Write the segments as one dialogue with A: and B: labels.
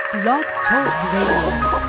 A: Blog Talk Radio.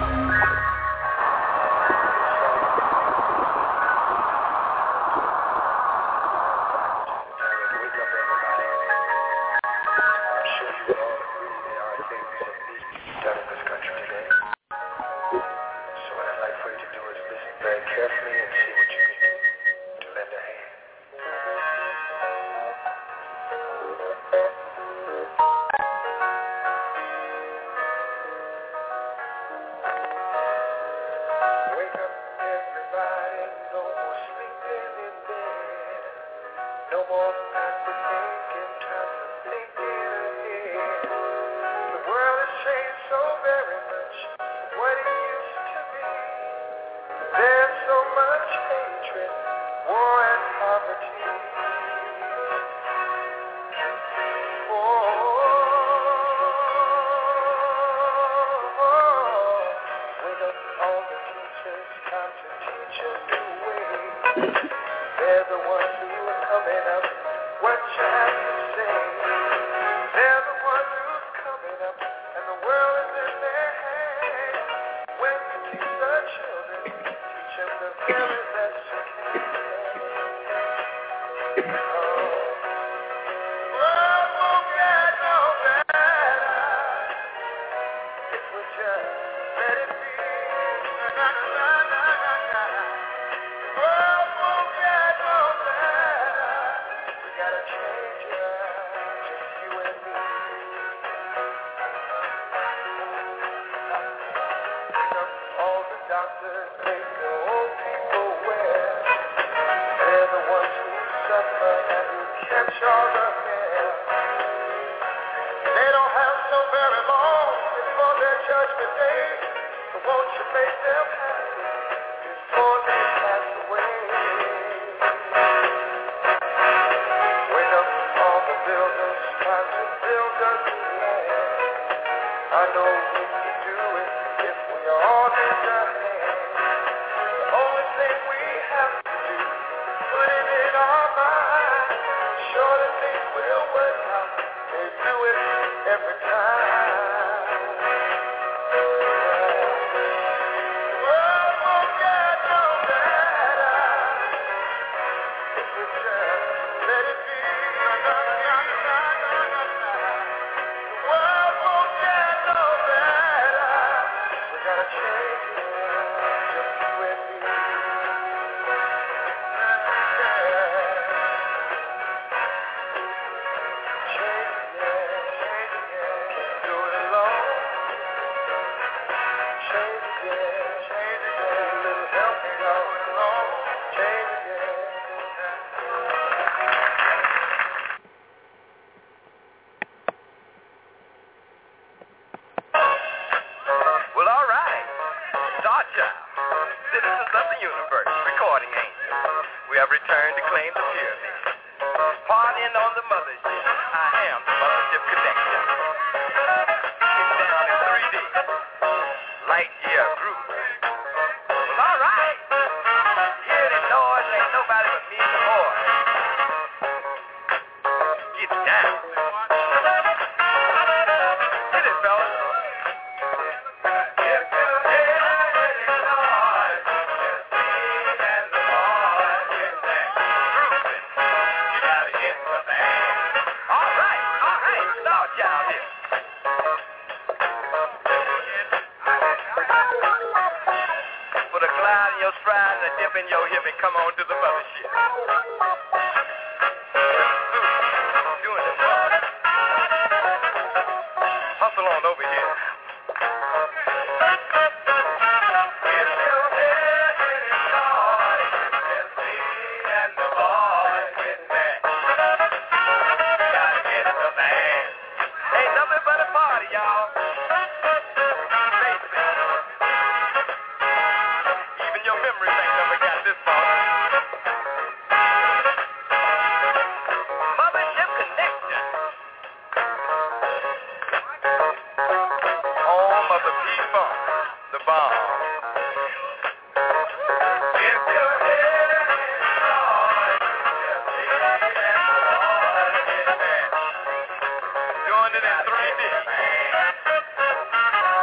B: Doing it in 3D.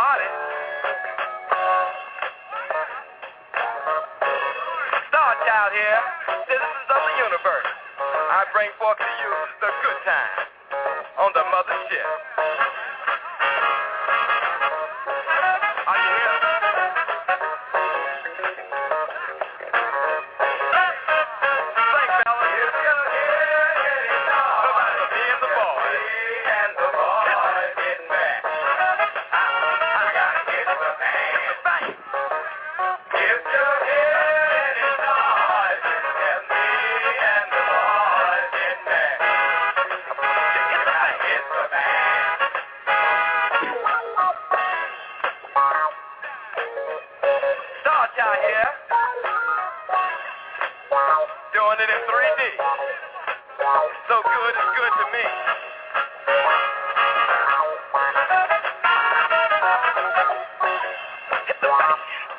B: party. Star Child here, citizens of the universe. I bring forth to you the good time on the mothership. Are you here? Sing, fellas. If you're here, me and the boys. And the boys get back. I gotta get the bang. If you're here, it's noise. And me and the boys get back. Get the bang. Star Child here. Doing it in 3D. So good, it's good to me. Hit the bass.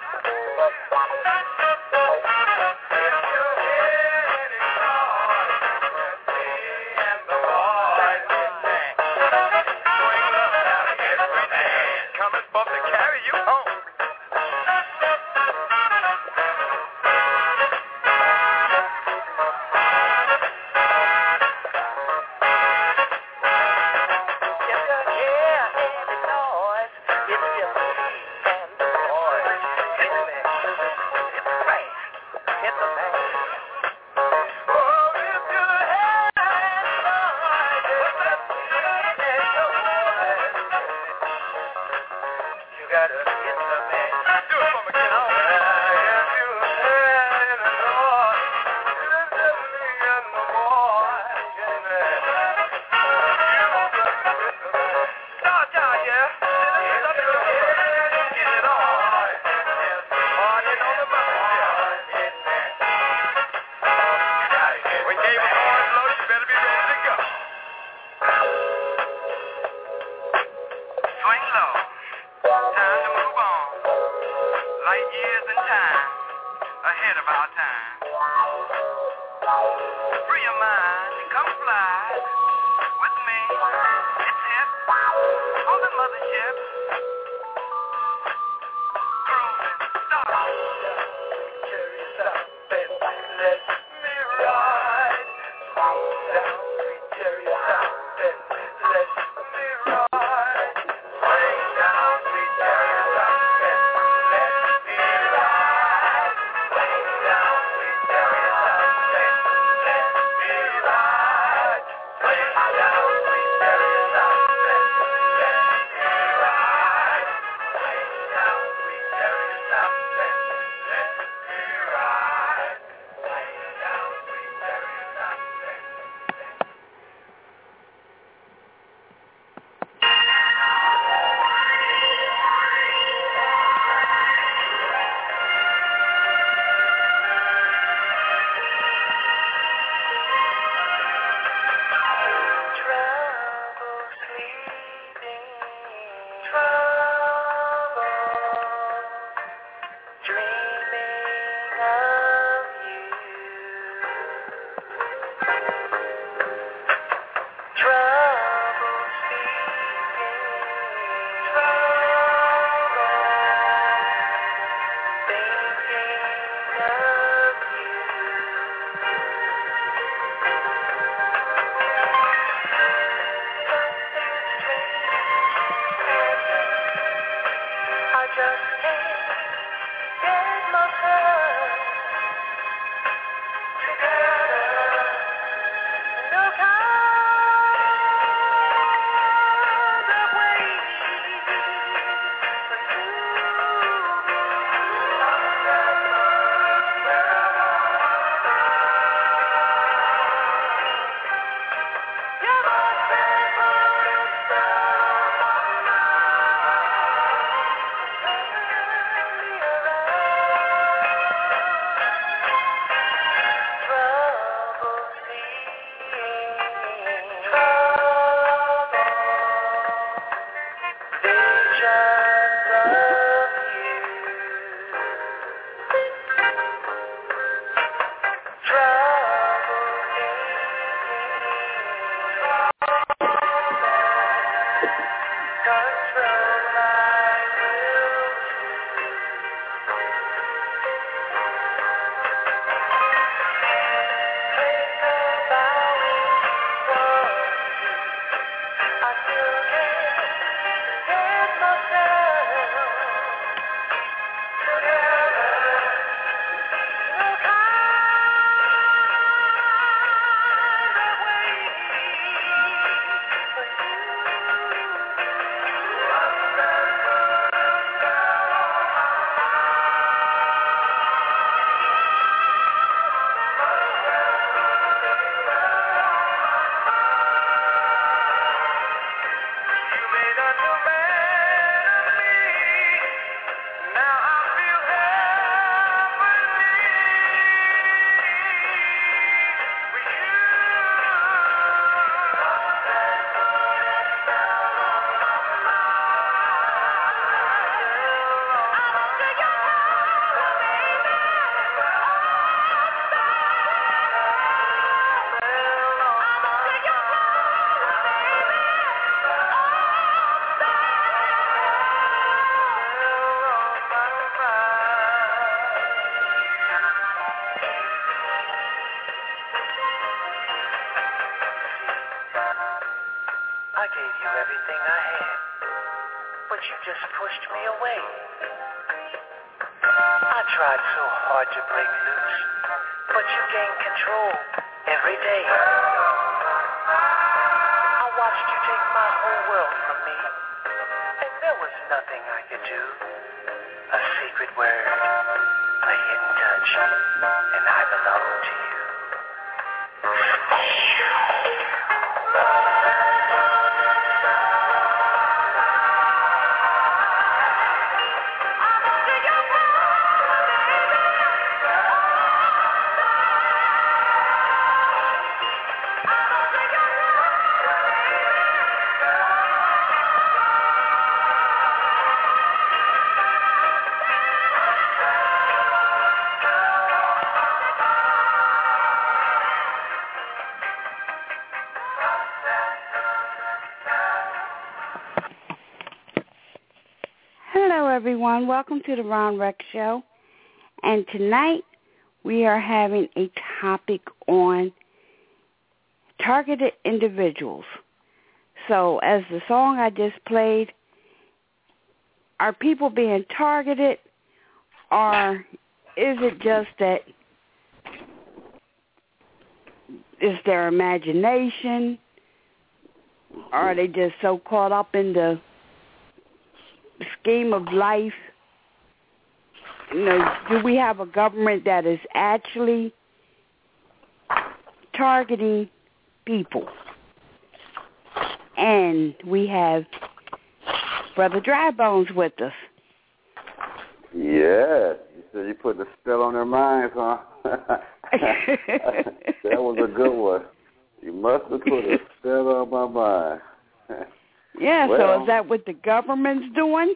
B: If you're here, it's noise. Me and the boys get back. Swing it up now to everything. Coming for to carry you home.
C: but you just pushed me away. I tried so hard to break loose, but you gained control every day. I watched you take my whole world from me, and there was nothing I could do. A secret word, a hidden touch, and I belong to you.
A: Hello, everyone. Welcome to the Ron Rex Show. And tonight we are having a topic on targeted individuals. So as the song I just played, are people being targeted, or is it just that is their imagination, or are they just so caught up in the scheme of life? You know, do we have a government that is actually targeting people? And we have Brother Drybones with us.
D: Yeah, you said you put the spell on their minds, huh? That was a good one. You must have put a spell on my mind.
A: Yeah,
D: well,
A: so is that what the government's doing?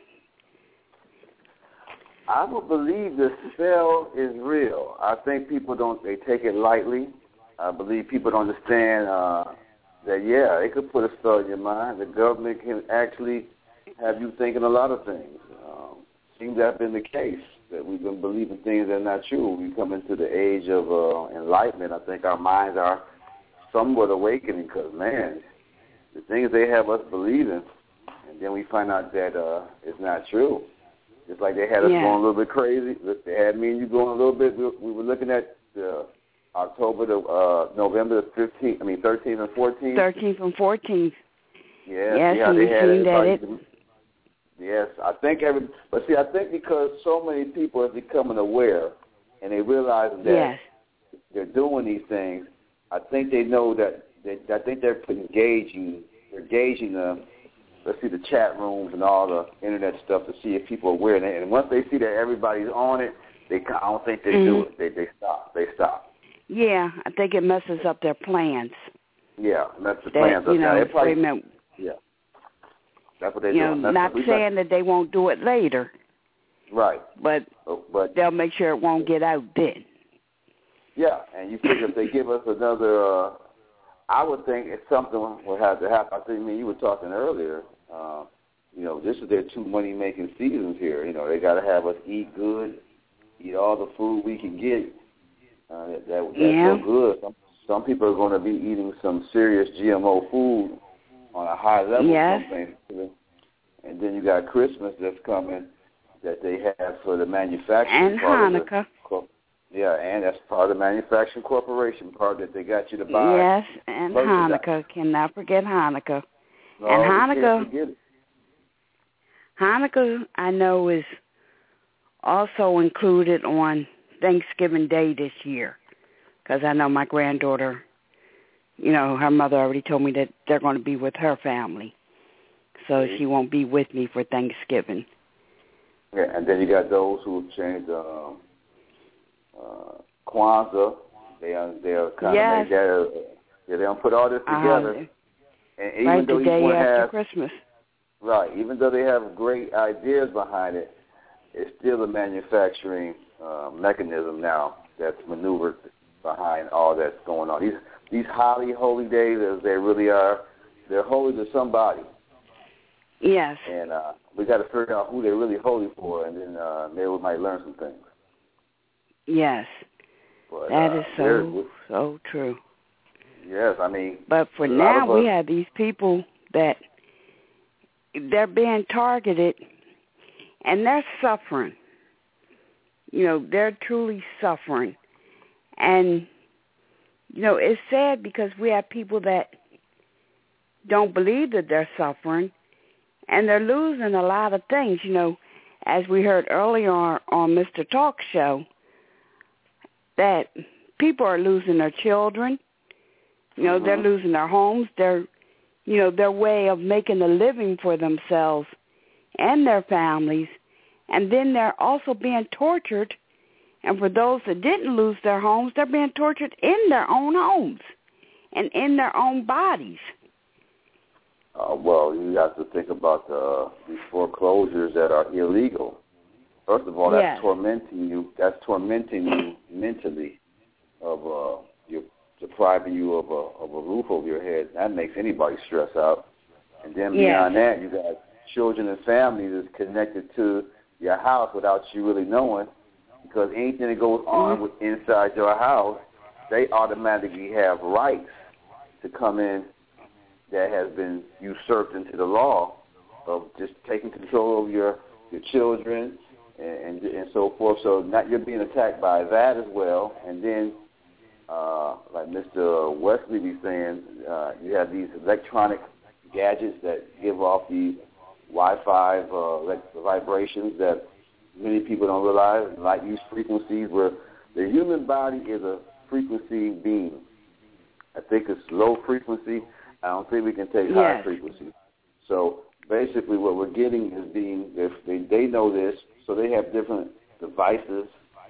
D: I would believe the spell is real. I think people they take it lightly. I believe people don't understand that, yeah, they could put a spell in your mind. The government can actually have you thinking a lot of things. Seems to have been the case, that we've been believing things that are not true. We come into the age of enlightenment. I think our minds are somewhat awakening because, man, the things they have us believing, and then we find out that it's not true. Just like they had us going a little bit crazy. They had me and you going a little bit. We were looking at October to November the 13th and 14th.
A: 13th and 14th.
D: Yeah,
A: yes,
D: and
A: we've seen that
D: yes, I think I think because so many people are becoming aware and they realize that they're doing these things, I think they know that I think they're gauging the chat rooms and all the internet stuff to see if people are aware. And once they see that everybody's on it, I don't think they do it. They stop.
A: Yeah, I think it messes up their plans.
D: Yeah, that's the plans. Yeah. That's what they're doing.
A: Not saying that they won't do it later.
D: Right.
A: But they'll make sure it won't get out then. Yeah,
D: and you figure if they give us another, I would think if something would have to happen. I think, you were talking earlier, this is their two money-making seasons here. They got to have us eat good, eat all the food we can get. That's so good. Some people are going to be eating some serious GMO food on a high level.
A: Yes.
D: And then you got Christmas that's coming that they have for the manufacturing
A: and
D: part
A: Hanukkah.
D: And that's part of the manufacturing corporation part that they got you to buy.
A: Yes, and Hanukkah. Cannot forget Hanukkah.
D: No,
A: and Hanukkah, I know, is also included on Thanksgiving Day this year, because I know my granddaughter, her mother already told me that they're going to be with her family, so she won't be with me for Thanksgiving.
D: Yeah, and then you got those who changed Kwanzaa. They'll kind of make that. They don't put all this together. And even though
A: the day
D: each one
A: after
D: has,
A: Christmas.
D: Right. Even though they have great ideas behind it, it's still a manufacturing mechanism now that's maneuvered behind all that's going on. These highly holy days, as they really are, they're holy to somebody.
A: Yes.
D: And we got to figure out who they're really holy for, and then maybe we might learn some things.
A: Yes.
D: But,
A: that is so true.
D: Yes,
A: But for now, we have these people that they're being targeted, and they're suffering. You know, they're truly suffering. And, you know, it's sad because we have people that don't believe that they're suffering, and they're losing a lot of things. You know, as we heard earlier on Mr. Talk's show, that people are losing their children. You know, they're losing their homes. They're, you know, their way of making a living for themselves and their families. And then they're also being tortured. And for those that didn't lose their homes, they're being tortured in their own homes and in their own bodies.
D: Well, you have to think about these foreclosures that are illegal. First of all, that's tormenting you. That's tormenting you mentally, of you're depriving you of a roof over your head. That makes anybody stress out. And then beyond that, you got children and families that's connected to your house without you really knowing, because anything that goes on inside your house, they automatically have rights to come in that has been usurped into the law of just taking control of your children and so forth. So now you're being attacked by that as well. And then, like Mr. Wesley be saying, you have these electronic gadgets that give off these Wi-Fi vibrations that many people don't realize, light use frequencies, where the human body is a frequency being. I think it's low frequency. I don't think we can take high frequency. So basically what we're getting is they know this, so they have different devices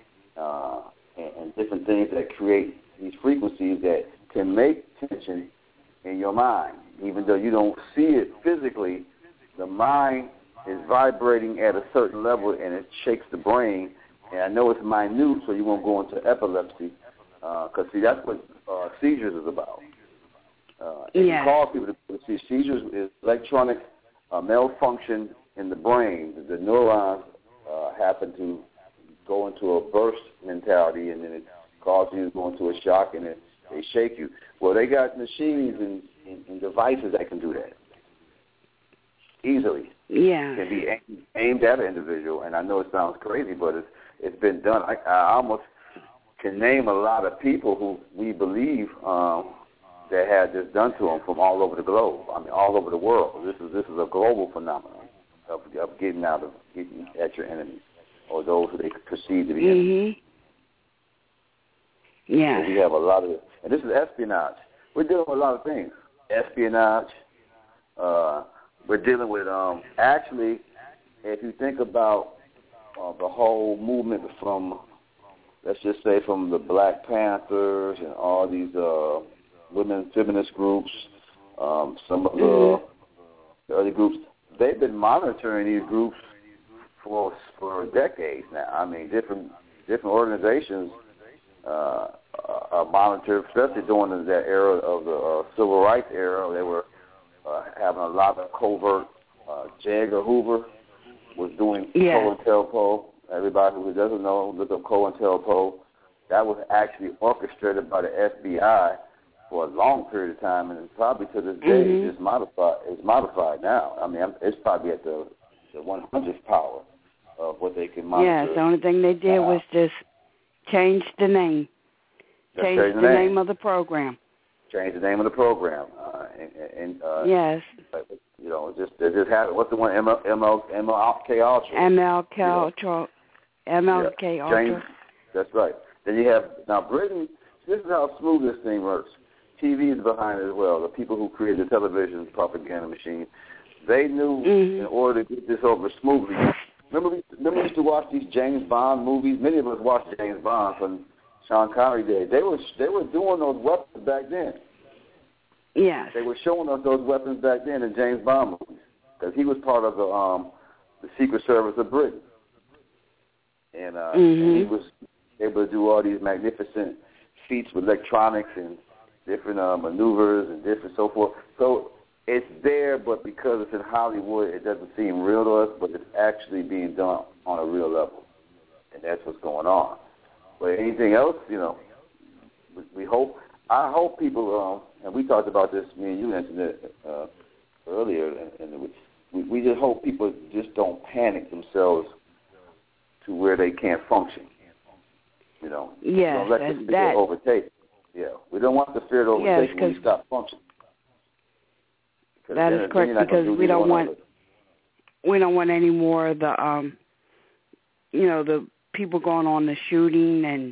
D: and different things that create these frequencies that can make tension in your mind. Even though you don't see it physically, the mind is vibrating at a certain level, and it shakes the brain. And I know it's minute, so you won't go into epilepsy, because, see, that's what seizures is about. You call people to see seizures is electronic malfunction in the brain. The neurons happen to go into a burst mentality, and then it causes you to go into a shock, and they shake you. Well, they got machines and devices that can do that easily.
A: Yeah.
D: Can be aimed at an individual, and I know it sounds crazy, but it's been done. I almost can name a lot of people who we believe that had this done to them from all over the globe. I mean, all over the world. This is a global phenomenon of getting at your enemies or those who they perceive to be enemies.
A: Yeah.
D: So we have a lot of, and this is espionage. We're dealing with a lot of things. Espionage. We're dealing with, actually, if you think about the whole movement from, let's just say, from the Black Panthers and all these women feminist groups, some of the other groups, they've been monitoring these groups for decades now. I mean, different organizations are monitored, especially during that era of the civil rights era. They were having a lot of covert. J. Edgar Hoover was doing COINTELPRO. Everybody who doesn't know, look up COINTELPRO. That was actually orchestrated by the FBI for a long period of time, and probably to this day it's modified now. I mean, it's probably at the 100th power of what they can monitor.
A: Yeah, the only thing they did was just change the name. Change the name of the program.
D: Change the name of the program.
A: Yes.
D: You know, they just had, what's the one, MLK Ultra?
A: MLK Ultra.
D: That's right. Then you have, now Britain, this is how smooth this thing works. TV is behind it as well. The people who created the television propaganda machine, they knew in order to get this over smoothly. Remember we used to watch these James Bond movies? Many of us watched James Bond from Sean Connery days. They were doing those weapons back then.
A: Yes.
D: They were showing us those weapons back then in James Bond movies, because he was part of the Secret Service of Britain. And, and he was able to do all these magnificent feats with electronics and different maneuvers and different so forth. So it's there, but because it's in Hollywood, it doesn't seem real to us, but it's actually being done on a real level. And that's what's going on. But anything else, you know, I hope people, and we talked about this, me and you mentioned it earlier, and we just hope people just don't panic themselves to where they can't function. You know,
A: yes,
D: don't let the fear overtake. Yeah, we don't want the fear to overtake when we stop functioning.
A: That is correct, because we don't want any more of the the people going on the shooting and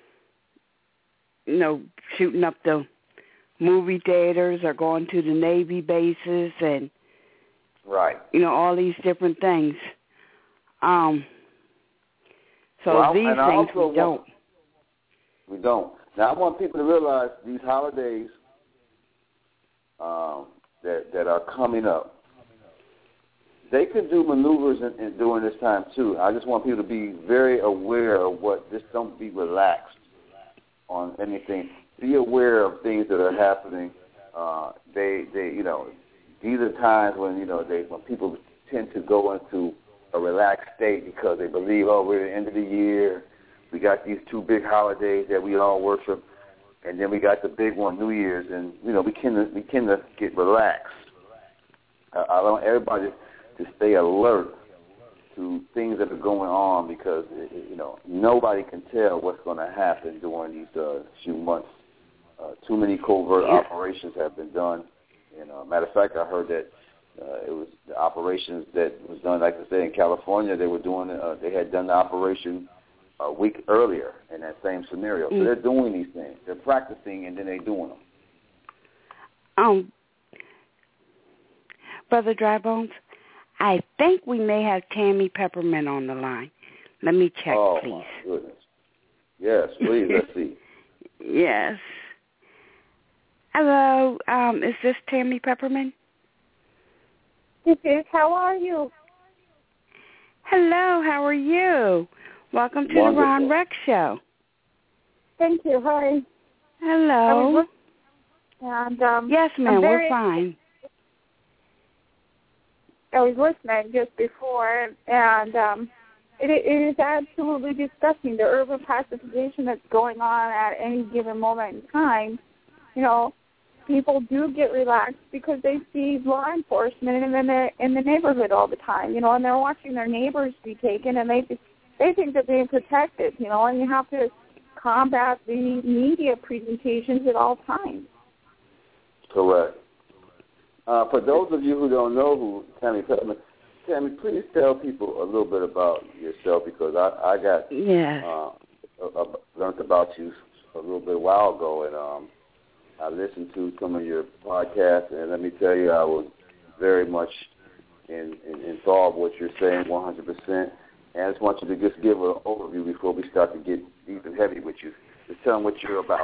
A: shooting up the movie theaters or going to the Navy bases and
D: right.
A: All these different things. These things we don't.
D: We don't. Now I want people to realize these holidays that are coming up, they can do maneuvers during this time too. I just want people to be very aware of just don't be relaxed on anything. Be aware of things that are happening. These are times when when people tend to go into a relaxed state because they believe, we're at the end of the year. We got these two big holidays that we all worship, and then we got the big one, New Year's, and we tend to get relaxed. I want everybody to stay alert to things that are going on because nobody can tell what's going to happen during these few months. Too many covert operations have been done. Matter of fact, I heard that it was the operations that was done, like I said, in California. They were doing. They had done the operation a week earlier in that same scenario. So they're doing these things. They're practicing, and then they're doing them.
A: Brother Drybones, I think we may have Tammy Peppermint on the line. Let me check, please.
D: My goodness. Yes, please. Let's see.
A: Yes. Hello. Is this Tammy Peppermint?
E: This is. How are you?
A: Hello. How are you? Welcome to the Ron Rex Show.
E: Thank you. Hi.
A: Hello. Yes, ma'am. We're fine.
E: I was listening just before, and it is absolutely disgusting, the urban pacification that's going on at any given moment in time. People do get relaxed because they see law enforcement in the neighborhood all the time, and they're watching their neighbors be taken, and they think they're being protected, and you have to combat the media presentations at all times.
D: Correct. For those of you who don't know who Tammy Peppermint, Tammy, please tell people a little bit about yourself because I got learned about you a little bit a while ago, and I listened to some of your podcasts, and let me tell you, I was very much involved with what you're saying 100%. And I just want you to just give an overview before we start to get deep and heavy with you. Just tell them what you're about.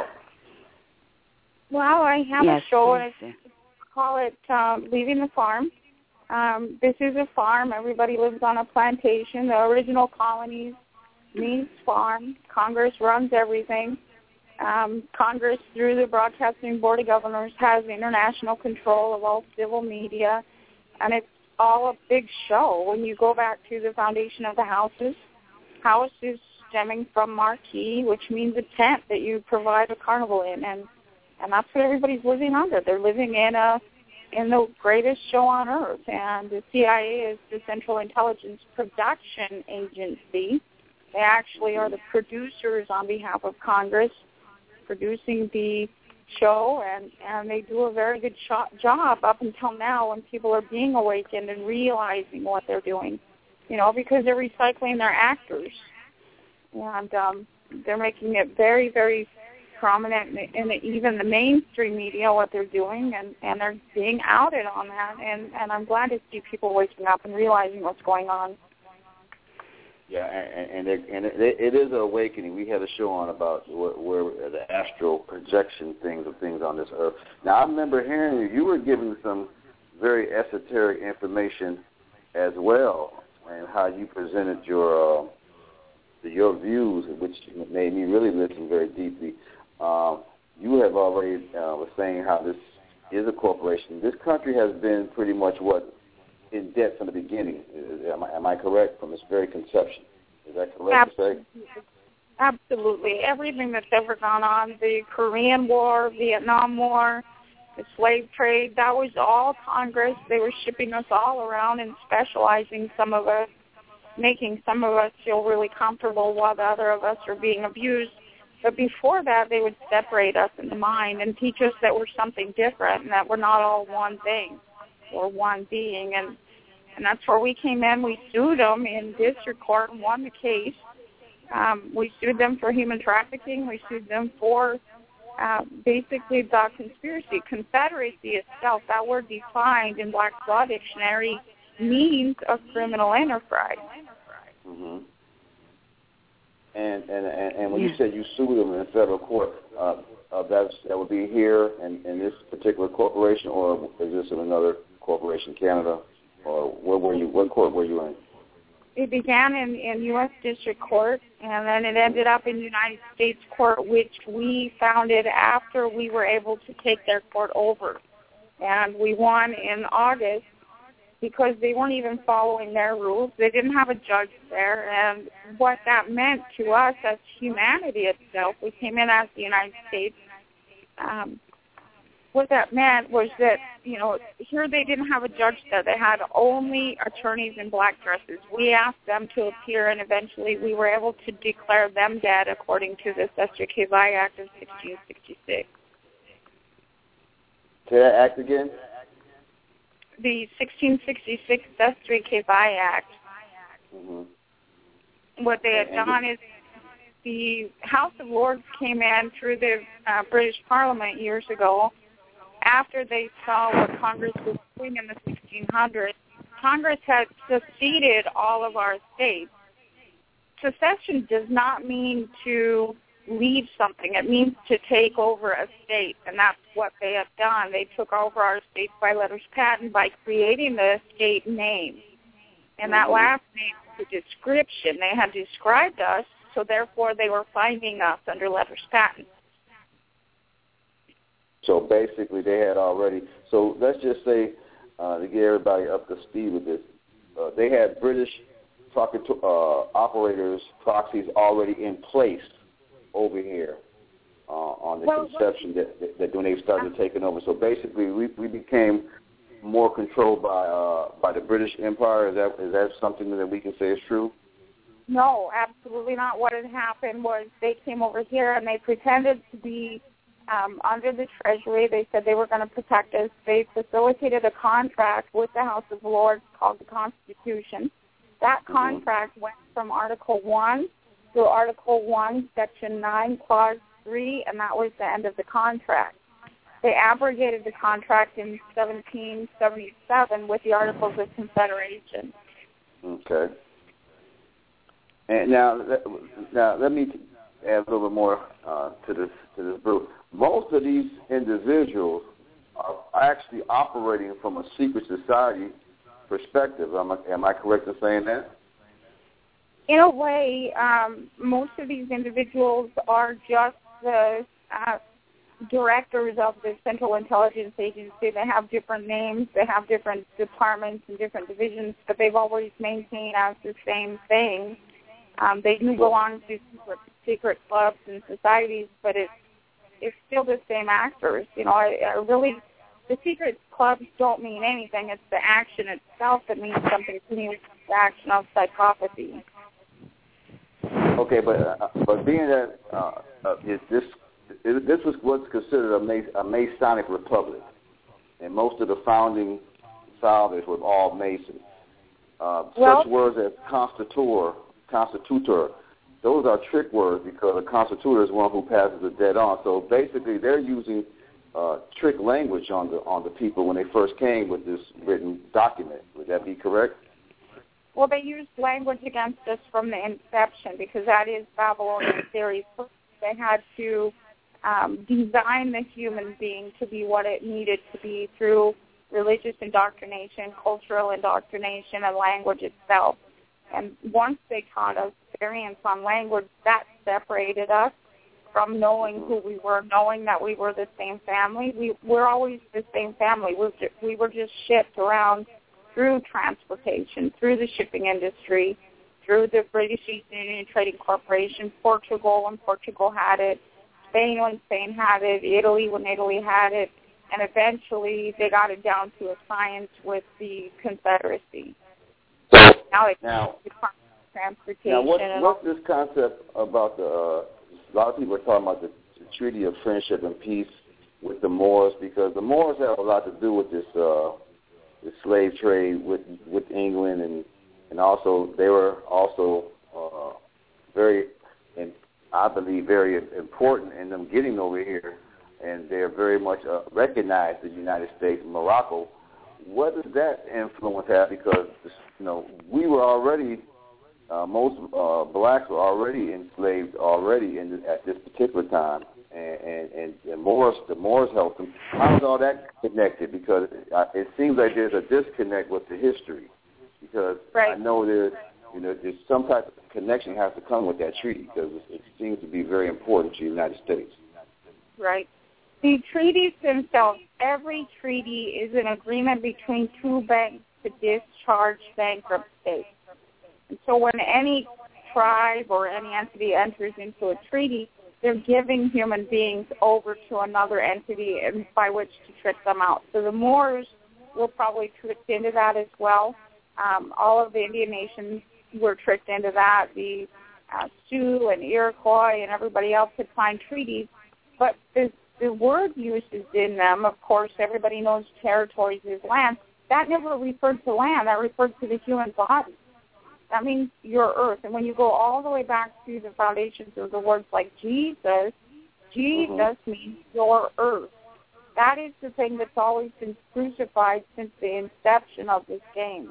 E: Well, I have a show, and I call it Leaving the Farm. This is a farm. Everybody lives on a plantation. The original colonies means farm. Congress runs everything. Congress, through the Broadcasting Board of Governors, has international control of all civil media, and it's all a big show. When you go back to the foundation of the houses, house is stemming from marquee, which means a tent that you provide a carnival in, and that's what everybody's living under. They're living in the greatest show on earth, and the CIA is the Central Intelligence Production Agency. They actually are the producers on behalf of Congress, producing the show, and they do a very good job up until now when people are being awakened and realizing what they're doing, because they're recycling their actors. And they're making it very, very prominent in even the mainstream media what they're doing, and they're being outed on that. And I'm glad to see people waking up and realizing what's going on.
D: Yeah, and it is an awakening. We had a show on about where the astral projection things on this earth. Now, I remember hearing you were giving some very esoteric information as well, and how you presented your views, which made me really listen very deeply. You have already was saying how this is a corporation. This country has been pretty much in debt from the beginning. Am I correct? From its very conception. Is that correct to say?
E: Absolutely. Everything that's ever gone on, the Korean War, Vietnam War, the slave trade, that was all Congress. They were shipping us all around and specializing some of us, making some of us feel really comfortable while the other of us are being abused. But before that, they would separate us in the mind and teach us that we're something different and that we're not all one thing or one being. And that's where we came in. We sued them in district court and won the case. We sued them for human trafficking. We sued them for basically the conspiracy. Confederacy itself, that word defined in Black's Law Dictionary, means a criminal enterprise.
D: Mm-hmm. And when you said you sued them in federal court, that would be here in this particular corporation, or is this in another corporation, Canada, or where were you? What court were you in?
E: It began in U.S. District Court, and then it ended up in United States Court, which we founded after we were able to take their court over. And we won in August because they weren't even following their rules. They didn't have a judge there, and what that meant to us as humanity itself, we came in as the United States, what that meant was that, here they didn't have a judge there. They had only attorneys in black dresses. We asked them to appear, and eventually we were able to declare them dead according to the Sestre Kevai Act of 1666.
D: Say that act again?
E: The 1666 Sestre Kevai Act. Mm-hmm. What they had done is the House of Lords came in through the British Parliament years ago. After they saw what Congress was doing in the 1600s, Congress had seceded all of our states. Secession does not mean to leave something. It means to take over a state, and that's what they have done. They took over our states by letters patent by creating the state name. And that last name was a description. They had described us, so therefore they were finding us under letters patent.
D: So basically they had already, so let's just say, to get everybody up to speed with this, they had British operators, proxies already in place over here on the conception that when they started taking over. So basically we became more controlled by the British Empire. Is that something that we can say is true?
E: No, absolutely not. What had happened was they came over here and they pretended to be under the Treasury. They said they were going to protect us. They facilitated a contract with the House of Lords called the Constitution. That contract went from Article 1 to Article 1, Section 9, Clause 3, and that was the end of the contract. They abrogated the contract in 1777 with the Articles of Confederation.
D: Okay. And now let me add a little bit more to this group. Most of these individuals are actually operating from a secret society perspective. Am I correct in saying that?
E: In a way, most of these individuals are just the directors of the Central Intelligence Agency. They have different names, they have different departments and different divisions, but they've always maintained as the same thing. They do belong to secret clubs and societies, but it's still the same actors. I really, the secret clubs don't mean anything. It's the action itself that means something to me, the action of psychopathy.
D: Okay, but being that this was what's considered a Masonic republic, and most of the founding fathers were all Masons. Such words as constitutor, those are trick words because a constitutor is one who passes the debt on. So basically, they're using trick language on the people when they first came with this written document. Would that be correct?
E: Well, they used language against us from the inception because that is Babylonian theory. First, they had to design the human being to be what it needed to be through religious indoctrination, cultural indoctrination, and language itself. And once they taught us variance on language, that separated us from knowing who we were, knowing that we were the same family. We're always the same family. We were just shipped around through transportation, through the shipping industry, through the British East Indian Trading Corporation, Portugal when Portugal had it, Spain when Spain had it, Italy when Italy had it. and eventually they got it down to a science with the Confederacy. Now transportation.
D: Now, what's this concept about a lot of people are talking about the Treaty of Friendship and Peace with the Moors, because the Moors have a lot to do with this slave trade with England, and also they were also very, and I believe very important in them getting over here, and they're very much recognized the United States and Morocco. What does that influence have? Because we were already most blacks were already enslaved already at this particular time, and the Moors helped them. How is all that connected? Because it seems like there's a disconnect with the history. Because I know there's some type of connection has to come with that treaty, because it seems to be very important to the United States.
E: Right. The treaties themselves, every treaty is an agreement between two banks to discharge bankrupt states. And so when any tribe or any entity enters into a treaty, they're giving human beings over to another entity and by which to trick them out. So the Moors were probably tricked into that as well. All of the Indian nations were tricked into that. The Sioux and Iroquois and everybody else had signed treaties. But the word used in them, of course, everybody knows territories is land. That never referred to land. That referred to the human body. That means your earth. And when you go all the way back to the foundations of the words like Jesus, Jesus means your earth. That is the thing that's always been crucified since the inception of this game.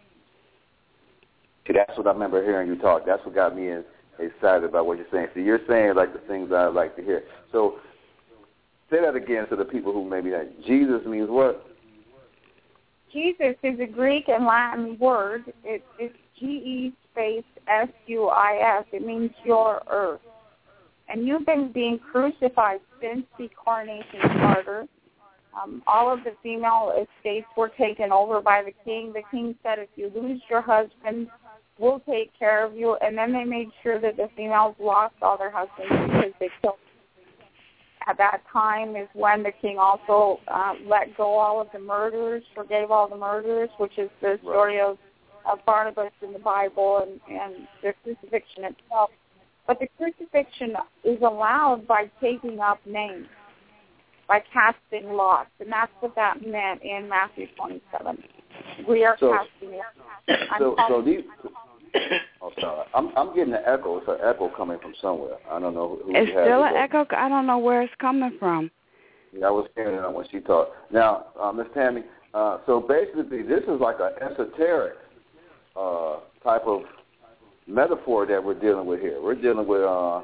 D: That's what I remember hearing you talk. That's what got me excited about what you're saying. So you're saying like the things I like to hear. So say that again to the people who maybe not. Jesus means what?
E: Jesus is a Greek and Latin word. It's G-E space S-U-I-S. It means your earth. And you've been being crucified since the coronation started. All of the female estates were taken over by the king. The king said, if you lose your husband, we'll take care of you. And then they made sure that the females lost all their husbands because they killed them. At that time is when the king also let go all of the murderers, forgave all the murderers, which is the story of Barnabas in the Bible and the crucifixion itself. But the crucifixion is allowed by taking up names, by casting lots, and that's what that meant in Matthew 27. We are casting lots.
D: So these. Oh, sorry. I'm getting an echo. It's an echo coming from somewhere. I don't know who
A: it's still an echo. I don't know where it's coming from.
D: Yeah, I was hearing it when she talked. Now, Ms. Tammy, so basically this is like an esoteric type of metaphor that we're dealing with here. We're dealing with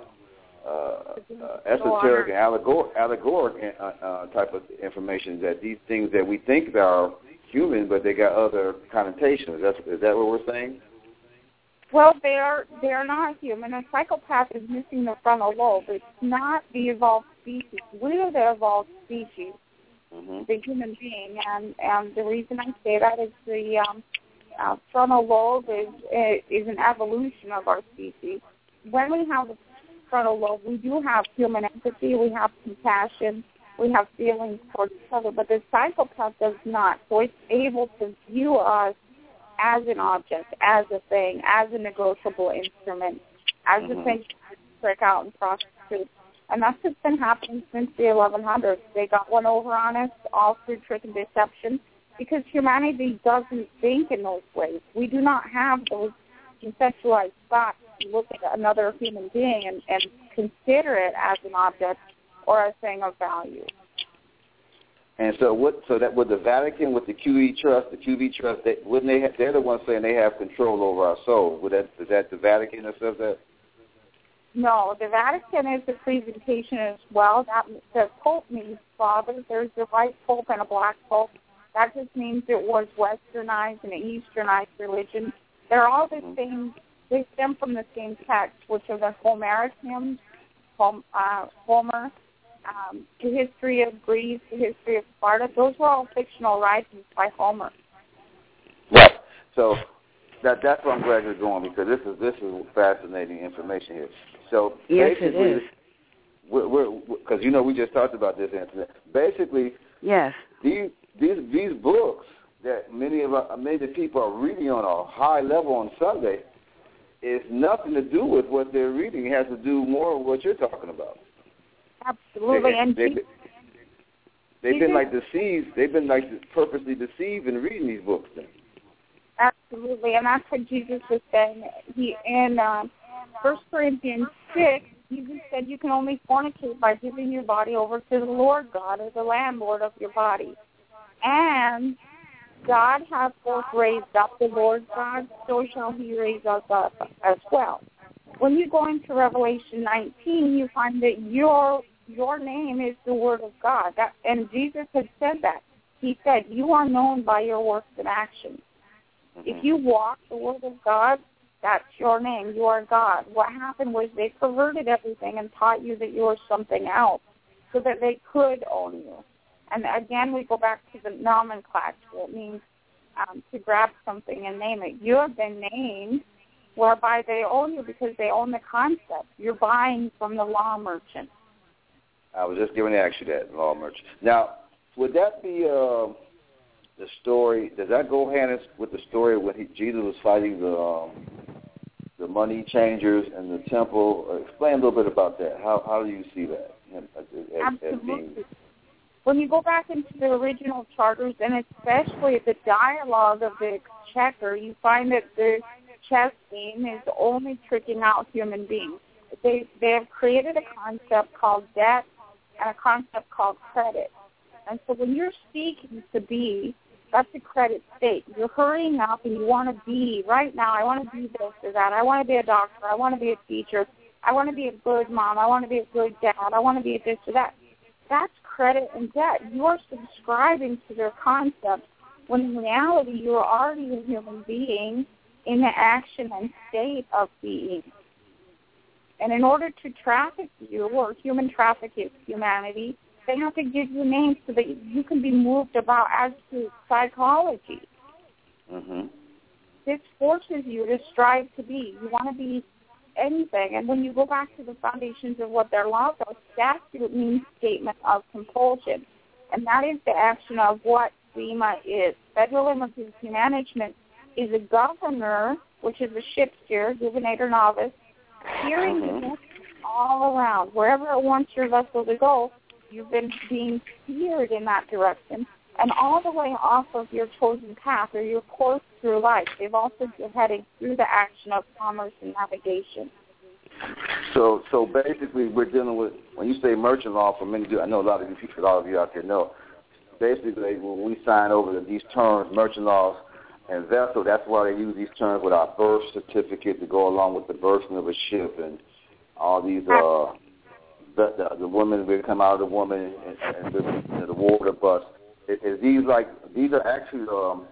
D: esoteric and allegoric type of information, that these things that we think are human, but they got other connotations. Is that what we're saying?
E: Well, they are not human. A psychopath is missing the frontal lobe. It's not the evolved species. We're the evolved species, the human being. And the reason I say that is the frontal lobe is an evolution of our species. When we have the frontal lobe, we do have human empathy, we have compassion, we have feelings towards each other, but the psychopath does not. So it's able to view us as an object, as a thing, as a negotiable instrument, as a thing to trick out and prosecute. And that's what's been happening since the 1100s. They got one over on us, all through trick and deception, because humanity doesn't think in those ways. We do not have those conceptualized thoughts to look at another human being and consider it as an object or a thing of value.
D: And so that with the Vatican, with the QE Trust, they're the ones saying they have control over our soul. Is that the Vatican that says that?
E: No, the Vatican is a presentation as well. The Pope means father. There's a white Pope and a black Pope. That just means it was westernized and easternized religion. They're all the same. They stem from the same text, which are the Homeric hymns, Homer, the history of Greece, the history of Sparta. Those were all fictional writings by Homer.
D: Right. So that's where I'm glad you're going, because this is fascinating information here. So
A: yes,
D: basically,
A: it is.
D: Because we just talked about this incident. Basically,
A: Yes.
D: These books that many of the people are reading on a high level on Sunday is nothing to do with what they're reading. It has to do more with what you're talking about.
E: Absolutely.
D: They've been like deceived. They've been like purposely deceived in reading these books. Then.
E: Absolutely, and that's what Jesus was saying. In 1 Corinthians 6, Jesus said you can only fornicate by giving your body over to the Lord God as the landlord of your body. And God hath both raised up the Lord God, so shall he raise us up as well. When you go into Revelation 19, you find that your name is the Word of God. And Jesus had said that. He said, you are known by your works and actions. Mm-hmm. If you walk the Word of God, that's your name. You are God. What happened was they perverted everything and taught you that you were something else so that they could own you. And again, we go back to the nomenclature. It means to grab something and name it. You have been named whereby they own you because they own the concept. You're buying from the law merchant.
D: I was just going to ask you that, law merchant. Now, would that be the story? Does that go hand with the story when Jesus was fighting the money changers in the temple? Explain a little bit about that. How do you see that?
E: Absolutely. When you go back into the original charters, and especially the dialogue of the Exchequer, you find that the chess game is only tricking out human beings. They have created a concept called debt and a concept called credit. And so when you're seeking to be, that's a credit state. You're hurrying up and you want to be, right now, I want to be this or that. I want to be a doctor. I want to be a teacher. I want to be a good mom. I want to be a good dad. I want to be a this or that. That's credit and debt. You are subscribing to their concept when in reality you are already a human being in the action and state of being. And in order to traffic you or human traffic humanity, they have to give you names so that you can be moved about as to psychology.
D: Mm-hmm.
E: This forces you to strive to be. You want to be anything. And when you go back to the foundations of what their laws are, statute means statement of compulsion. And that is the action of what FEMA is. Federal Emergency Management is a governor, which is a ship steer, divinator, novice, steering the vessel all around. Wherever it wants your vessel to go, you've been being steered in that direction. And all the way off of your chosen path or your course through life. They've also been heading through the action of commerce and navigation.
D: So basically we're dealing with, when you say merchant law, for many, I know a lot of you out there know, basically when we sign over to these terms, merchant laws and vessel, that's why they use these terms with our birth certificate to go along with the birthing of a ship and all these, the women will come out of the woman and the water bus. Is these are actually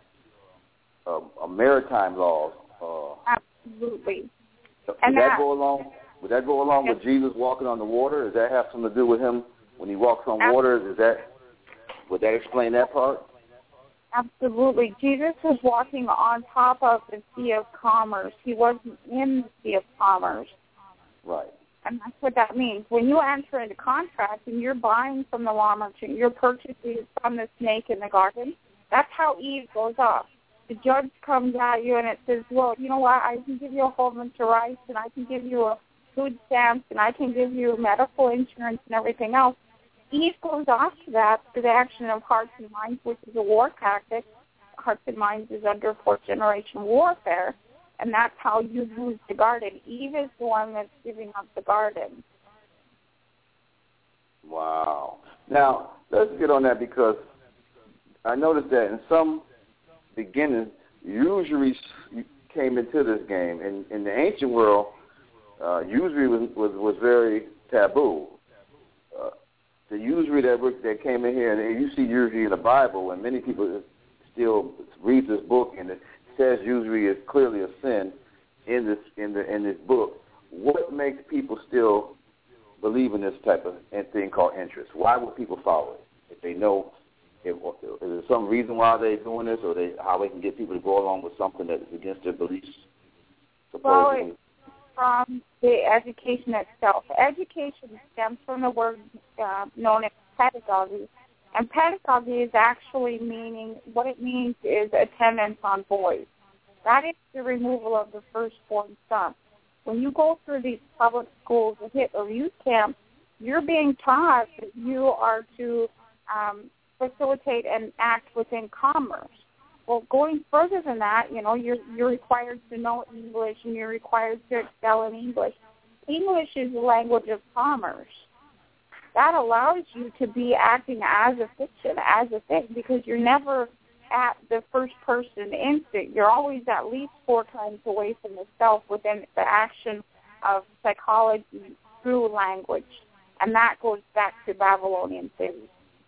D: maritime laws?
E: Absolutely.
D: Would that go along with Jesus walking on the water? Does that have something to do with him when he walks on water? Would that explain that part?
E: Absolutely. Jesus was walking on top of the Sea of Commerce. He wasn't in the Sea of Commerce.
D: Right.
E: And that's what that means. When you enter into contract and you're buying from the law merchant, you're purchasing from the snake in the garden, that's how Eve goes off. The judge comes at you and it says, well, you know what, I can give you a whole bunch of rice and I can give you a food stamps and I can give you medical insurance and everything else. Eve goes off to that through the action of hearts and minds, which is a war tactic. Hearts and minds is under fourth-generation warfare. And that's how you lose the garden. Eve is the one that's giving up the garden.
D: Wow. Now, let's get on that because I noticed that in some beginnings, usury came into this game. In the ancient world, usury was very taboo. The usury that came in here, and you see usury in the Bible, and many people still read this book, and it says usury is clearly a sin in this book. What makes people still believe in this type of thing called interest? Why would people follow it if they know? Is there some reason why they're doing this, or how they can get people to go along with something that is against their beliefs? Supposedly?
E: Well, from the education itself. Education stems from the word known as pedagogy, And pedagogy is actually what it means is attendance on boys. That is the removal of the firstborn son. When you go through these public schools at Hitler Youth Camp, you're being taught that you are to facilitate and act within commerce. Well, going further than that, you're required to know English and you're required to excel in English. English is the language of commerce. That allows you to be acting as a fiction, as a thing, because you're never at the first-person instinct. You're always at least 4 times away from the self within the action of psychology through language. And that goes back to Babylonian theory.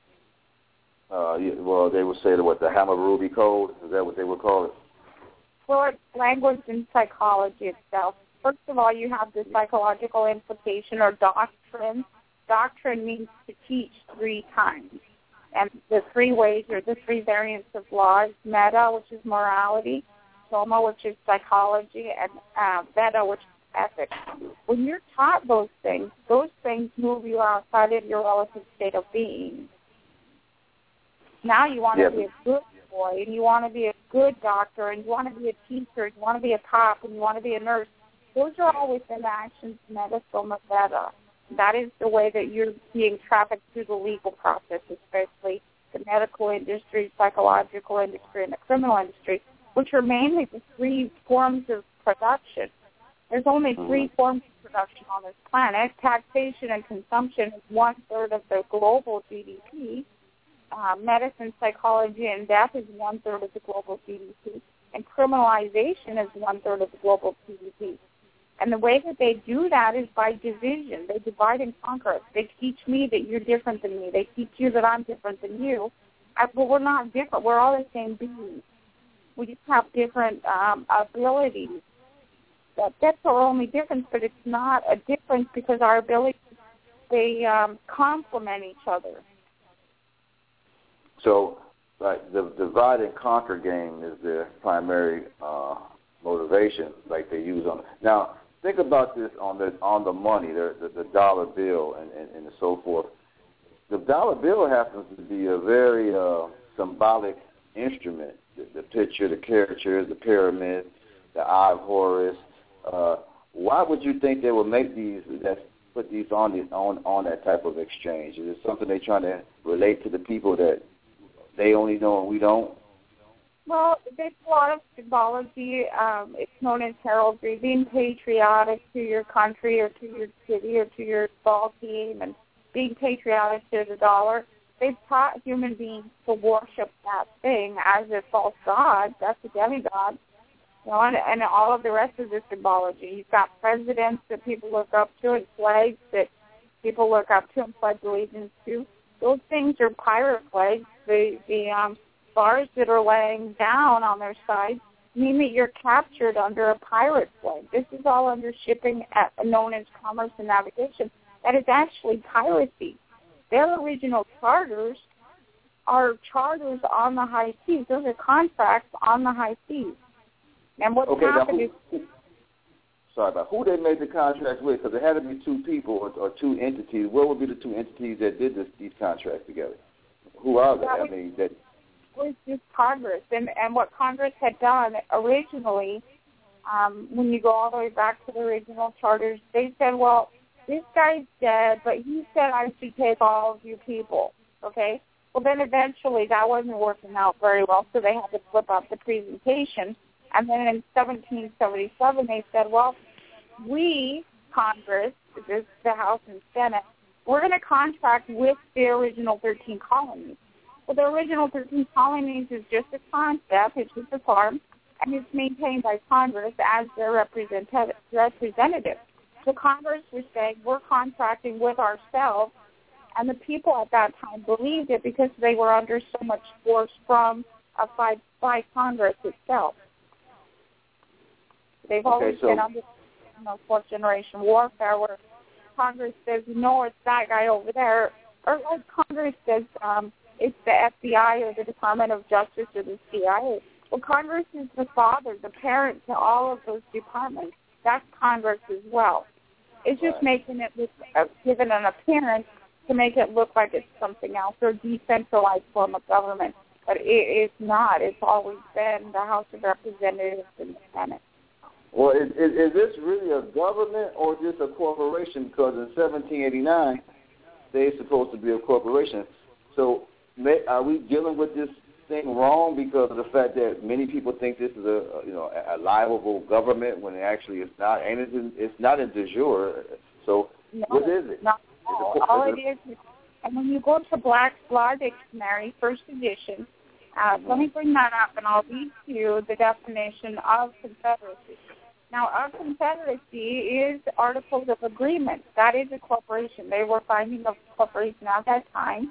D: Well, they would say the Hammurabi Code. Is that what they would call it?
E: Well, it's language and psychology itself. First of all, you have the psychological implication or doctrine. Doctrine means to teach 3 times. And the 3 ways or the 3 variants of law is meta, which is morality, soma, which is psychology, and beta, which is ethics. When you're taught those things move you outside of your relative state of being. Now you want to be a good boy, and you want to be a good doctor, and you want to be a teacher, and you want to be a cop, and you want to be a nurse. Those are all within the actions meta, soma, beta. That is the way that you're being trafficked through the legal process, especially the medical industry, psychological industry, and the criminal industry, which are mainly the 3 forms of production. There's only 3 forms of production on this planet. Taxation and consumption is 1/3 of the global GDP. Medicine, psychology, and death is 1/3 of the global GDP. And criminalization is 1/3 of the global GDP. And the way that they do that is by division. They divide and conquer us. They teach me that you're different than me. They teach you that I'm different than you. But we're not different. We're all the same beings. We just have different abilities. That's our only difference, but it's not a difference because our abilities, they complement each other.
D: So, the divide and conquer game is their primary motivation, like they use on it. Now, think about this on the money, the dollar bill and so forth. The dollar bill happens to be a very symbolic instrument. The picture, the characters, the pyramid, the Eye of Horus. Why would you think they would make put these on that type of exchange? Is it something they're trying to relate to the people that they only know and we don't?
E: Well, there's a lot of symbology. It's known as heraldry, being patriotic to your country or to your city or to your ball team and being patriotic to the dollar. They've taught human beings to worship that thing as a false god. That's a demigod. And all of the rest of the symbology. You've got presidents that people look up to and flags that people look up to and pledge allegiance to. Those things are pirate flags. The bars that are laying down on their side mean that you're captured under a pirate flag. This is all under shipping known as commerce and navigation. That is actually piracy. Their original charters are charters on the high seas. Those are contracts on the high seas. And what's happened is...
D: Sorry about who they made the contracts with, because it had to be 2 people or 2 entities. What would be the 2 entities that did these contracts together? Who are they?
E: Was just Congress. And what Congress had done originally, when you go all the way back to the original charters, they said, well, this guy's dead, but he said I should take all of you people, okay? Well, then eventually that wasn't working out very well, so they had to flip up the presentation. And then in 1777, they said, well, we, Congress, this is the House and Senate, we're going to contract with the original 13 colonies. Well, the original 13 colonies is just a concept. It's just a farm, and it's maintained by Congress as their representative. So Congress was saying, we're contracting with ourselves, and the people at that time believed it because they were under so much force from by Congress itself. They've always been under fourth generation warfare where Congress says, no, it's that guy over there. Or like Congress says, it's the FBI or the Department of Justice or the CIA. Well, Congress is the father, the parent to all of those departments. That's Congress as well. It's just making it given an appearance to make it look like it's something else or a decentralized form of government. But it's not. It's always been the House of Representatives and the Senate.
D: Well, is this really a government or just a corporation? Because in 1789, they're supposed to be a corporation. So are we dealing with this thing wrong because of the fact that many people think this is a liable government when it actually is not, and it's not a de jure. So
E: no,
D: what is it?
E: Not all it is, and when you go to Black's Law Dictionary, first edition, let me bring that up, and I'll read to you the definition of confederacy. Now, a confederacy is articles of agreement. That is a corporation. They were finding a corporation at that time.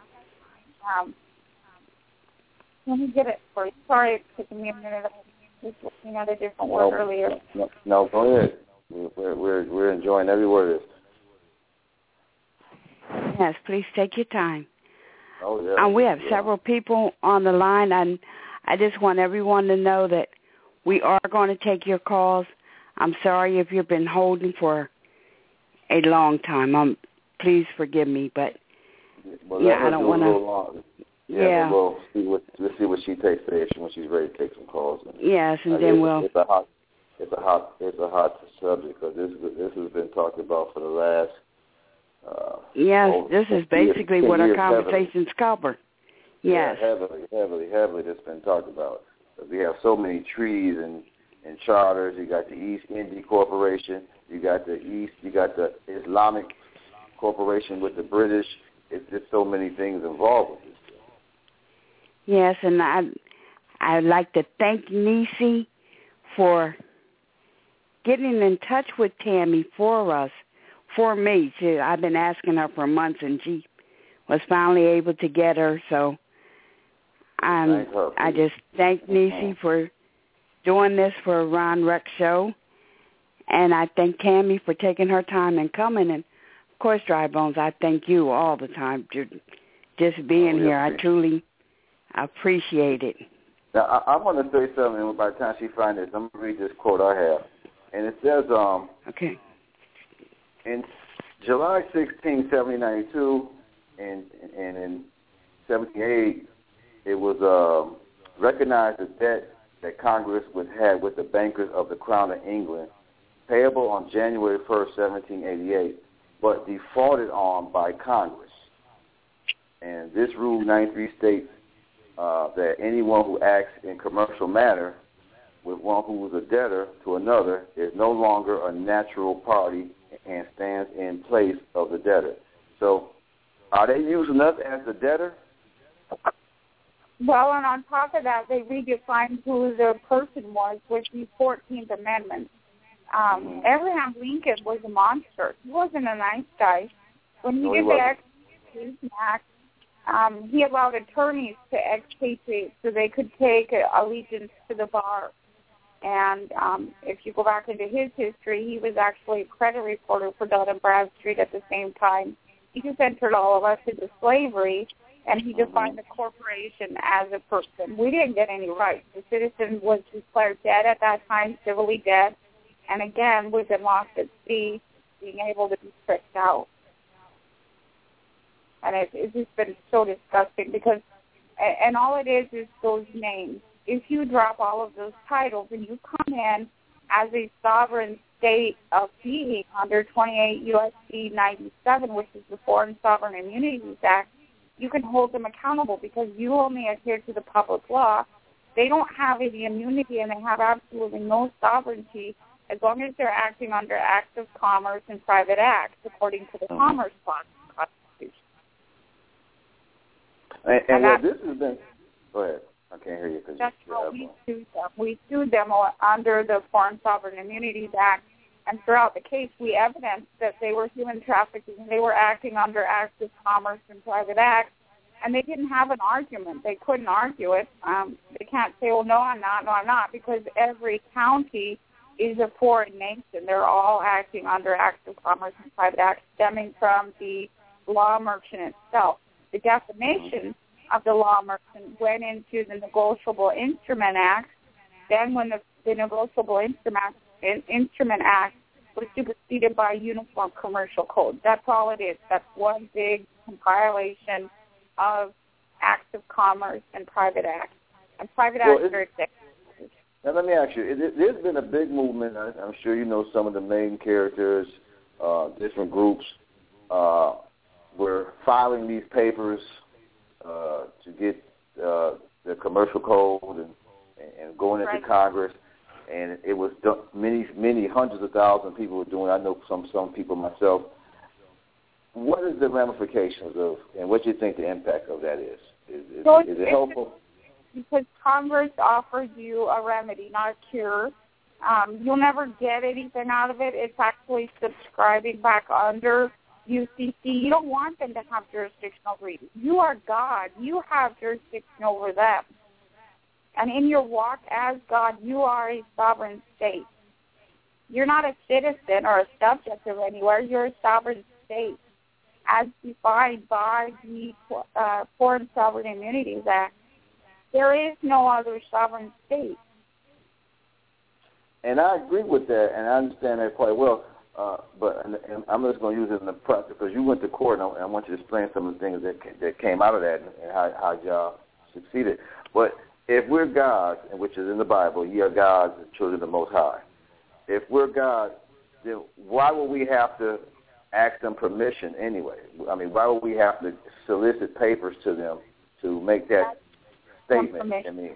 E: Let me get it for you. Sorry, it's taking me a minute. I was looking at a different word earlier.
D: No, go ahead. We're enjoying every word of this.
A: Yes, please take your time.
D: Oh, yeah.
A: We have several people on the line, and I just want everyone to know that we are going to take your calls. I'm sorry if you've been holding for a long time. Please forgive me, but I don't want to.
D: Yeah, we'll see what she takes today when she's ready to take some calls.
A: Yes, and then we'll.
D: It's a hot subject because this has been talked about for the last.
A: This is basically what our conversations cover. Yes.
D: Yeah, heavily that's been talked about. We have so many trees and charters. You got the East India Corporation. You got the Islamic Corporation with the British. It's just so many things involved with this.
A: Yes, and I'd like to thank Nisi for getting in touch with Tammy for me. I've been asking her for months, and she was finally able to get her. So I just thank Nisi for doing this for Ron Rex Show, and I thank Tammy for taking her time and coming. And, of course, Dry Bones, I thank you all the time for just being here. I truly appreciate it.
D: Now, I want to say something, and by the time she finds this, I'm going to read this quote I have. And it says,
A: okay.
D: In July 16, 1792, and in 1788, it was recognized the debt that Congress would have with the bankers of the Crown of England, payable on January 1st, 1788, but defaulted on by Congress. And this Rule 93 states that anyone who acts in commercial manner with one who is a debtor to another is no longer a natural party and stands in place of the debtor. So are they using us as the debtor?
E: Well, and on top of that, they redefined who the person was with the 14th Amendment. Abraham Lincoln was a monster. He wasn't a nice guy. When he did the Expatriation Act, he allowed attorneys to expatriate so they could take allegiance to the bar. And if you go back into his history, he was actually a credit reporter for Dun & Bradstreet at the same time. He just entered all of us into slavery, and he defined the corporation as a person. We didn't get any rights. The citizen was declared dead at that time, civilly dead. And again, we've been lost at sea, being able to be tricked out. And it's just been so disgusting because, and all it is those names. If you drop all of those titles and you come in as a sovereign state of being under 28 U.S.C. 97, which is the Foreign Sovereign Immunities Act, you can hold them accountable because you only adhere to the public law. They don't have any immunity and they have absolutely no sovereignty as long as they're acting under acts of commerce and private acts according to the Commerce Clause of the Constitution.
D: And this has been... Go ahead. I can't hear you.
E: That's how we sued them. We sued them under the Foreign Sovereign Immunities Act, and throughout the case, we evidenced that they were human trafficking. They were acting under acts of commerce and private acts, and they didn't have an argument. They couldn't argue it. They can't say, well, no, I'm not, because every county is a foreign nation. They're all acting under acts of commerce and private acts stemming from the law merchant itself. The definition of the law merchant went into the Negotiable Instrument Act. Then when the Negotiable Instrument Act was was superseded by Uniform Commercial Code. That's all it is. That's one big compilation of acts of commerce and private acts. And private acts are executive.
D: Now, let me ask you, there's been a big movement. I'm sure you know some of the main characters, different groups. Were filing these papers to get the commercial code and going into Congress. And it was done, many hundreds of thousands of people were doing it. I know some people myself. What is the ramifications of, and what do you think the impact of that is? Is it helpful?
E: Because Congress offers you a remedy, not a cure. You'll never get anything out of it. It's actually subscribing back under UCC. You don't want them to have jurisdiction over you. You are God. You have jurisdiction over them. And in your walk as God, you are a sovereign state. You're not a citizen or a subject of anywhere. You're a sovereign state, as defined by the Foreign Sovereign Immunities Act. There is no other sovereign state.
D: And I agree with that, and I understand that quite well. But I'm just going to use it in the practice, because you went to court, and I want you to explain some of the things that came out of that and how y'all succeeded. But if we're gods, which is in the Bible, ye are gods, the children of the Most High. If we're gods, then why would we have to ask them permission anyway? I mean, why would we have to solicit papers to them to make that statement? I mean,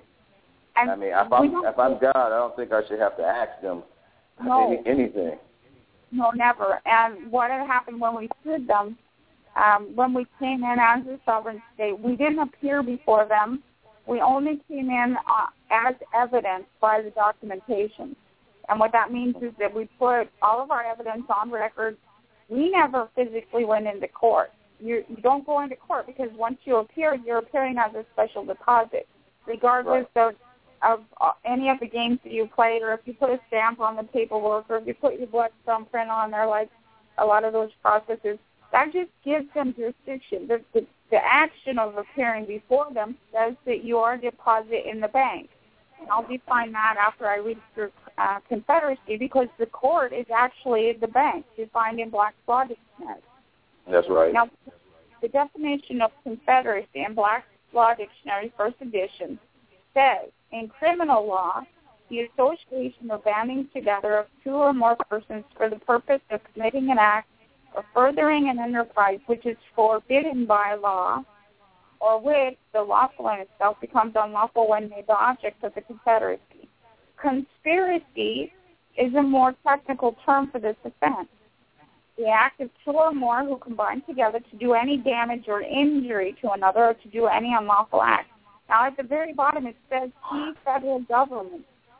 D: if I'm God, I don't think I should have to ask them anything.
E: No, never. And what had happened when we sued them, when we came in as a sovereign state, we didn't appear before them. We only came in as evidence by the documentation. And what that means is that we put all of our evidence on record. We never physically went into court. You don't go into court, because once you appear, you're appearing as a special deposit, regardless of any of the games that you played, or if you put a stamp on the paperwork, or if you put your blood thumbprint on there, like a lot of those processes. That just gives them jurisdiction. The action of appearing before them says that you are a deposit in the bank. And I'll define that after I read through Confederacy, because the court is actually the bank, defined in Black's Law Dictionary.
D: That's right.
E: Now, the definition of Confederacy in Black's Law Dictionary, first edition, says, in criminal law, the association or banding together of two or more persons for the purpose of committing an act or furthering an enterprise which is forbidden by law, or which the lawful in itself becomes unlawful when made the object of the confederacy. Conspiracy is a more technical term for this offense. The act of two or more who combine together to do any damage or injury to another, or to do any unlawful act. Now, at the very bottom, it says key federal government.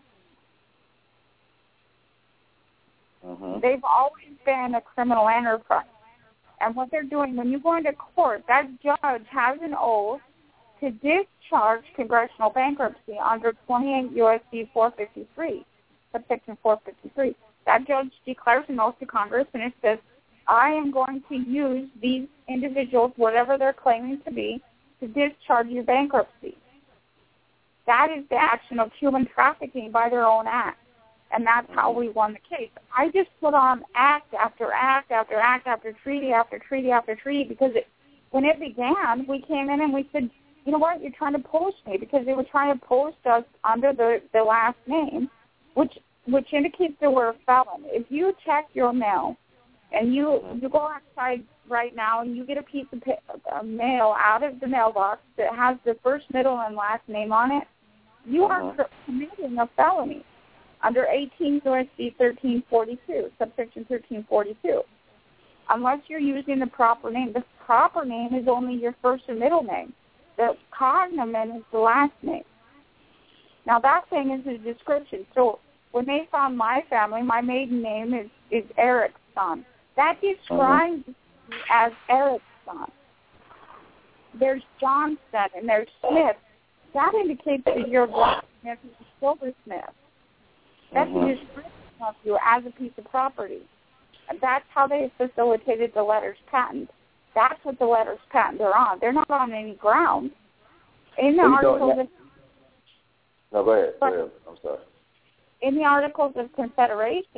E: They've always been a criminal enterprise. And what they're doing, when you go into court, that judge has an oath to discharge congressional bankruptcy under 28 U.S.C. 453, subsection 453. That judge declares an oath to Congress, and it says, I am going to use these individuals, whatever they're claiming to be, to discharge your bankruptcy. That is the action of human trafficking by their own act. And that's how we won the case. I just put on act after act after act after treaty after treaty after treaty, because when it began, we came in and we said, you know what, you're trying to post me, because they were trying to post us under the last name, which indicates that we're a felon. If you check your mail and you go outside right now and you get a piece of mail out of the mailbox that has the first, middle, and last name on it, you are committing a felony under 18 U.S.C. 1342, subsection 1342, unless you're using the proper name. The proper name is only your first and middle name. The cognomen is the last name. Now, that thing is a description. So when they found my family, my maiden name is Erickson. That describes me as Erickson. There's Johnson and there's Smith. That indicates that you're a blacksmith and a silversmith. That's a description of you as a piece of property. And that's how they facilitated the letters patent. That's what the letters patent are on. They're not on any ground. In the articles
D: No, go ahead. I'm sorry.
E: In the Articles of Confederation,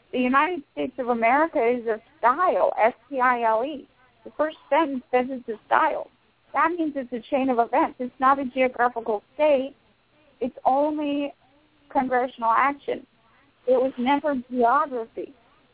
E: The United States of America is a style, S-T-I-L-E. The first sentence says it's a style. That means it's a chain of events. It's not a geographical state. It's only congressional action. It was never geography.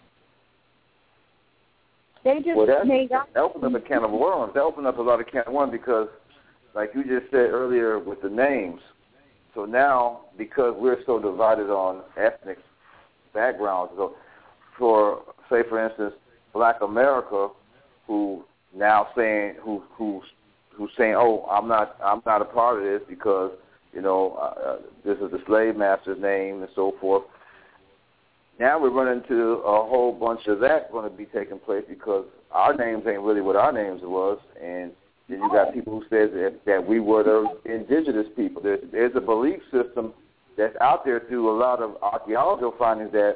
E: They just made up.
D: That opened up a can of worms. That opened up a lot of can of worms because, like you just said earlier with the names, so now because we're so divided on ethnic backgrounds, so for instance, Black America, who now saying who's saying, oh, I'm not a part of this because this is the slave master's name and so forth. Now we're running into a whole bunch of that going to be taking place because our names ain't really what our names was, and then you got people who says that we were the indigenous people. There's a belief system that's out there through a lot of archaeological findings that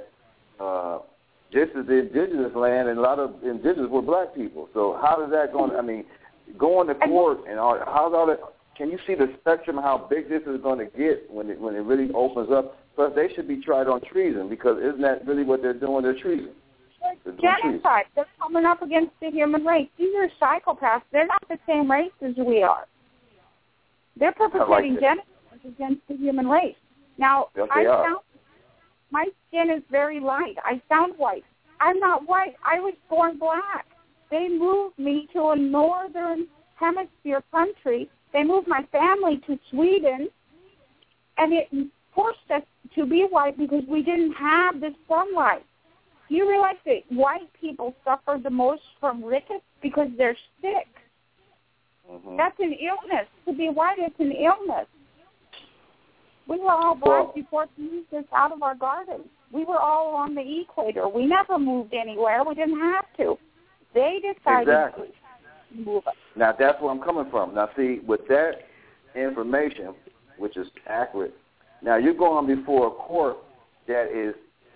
D: this is the indigenous land, and a lot of indigenous were black people. So how does that go? I mean, going to court and how's all that? Can you see the spectrum of how big this is going to get when it really opens up? Plus, they should be tried on treason because isn't that really what they're doing? They're treason.
E: Genocide. They're coming up against the human race. These are psychopaths. They're not the same race as we are. They're perpetrating genocide against the human race. Now,
D: yes,
E: my skin is very light. I sound white. I'm not white. I was born black. They moved me to a northern hemisphere country. They moved my family to Sweden, and it forced us to be white because we didn't have the sunlight. Do you realize that white people suffer the most from rickets because they're sick? Mm-hmm. That's an illness. To be white is an illness. We were all black before they moved us out of our gardens. We were all on the equator. We never moved anywhere. We didn't have to. They decided to move us.
D: Now, that's where I'm coming from. Now, see, with that information, which is accurate, now you're going before a court that is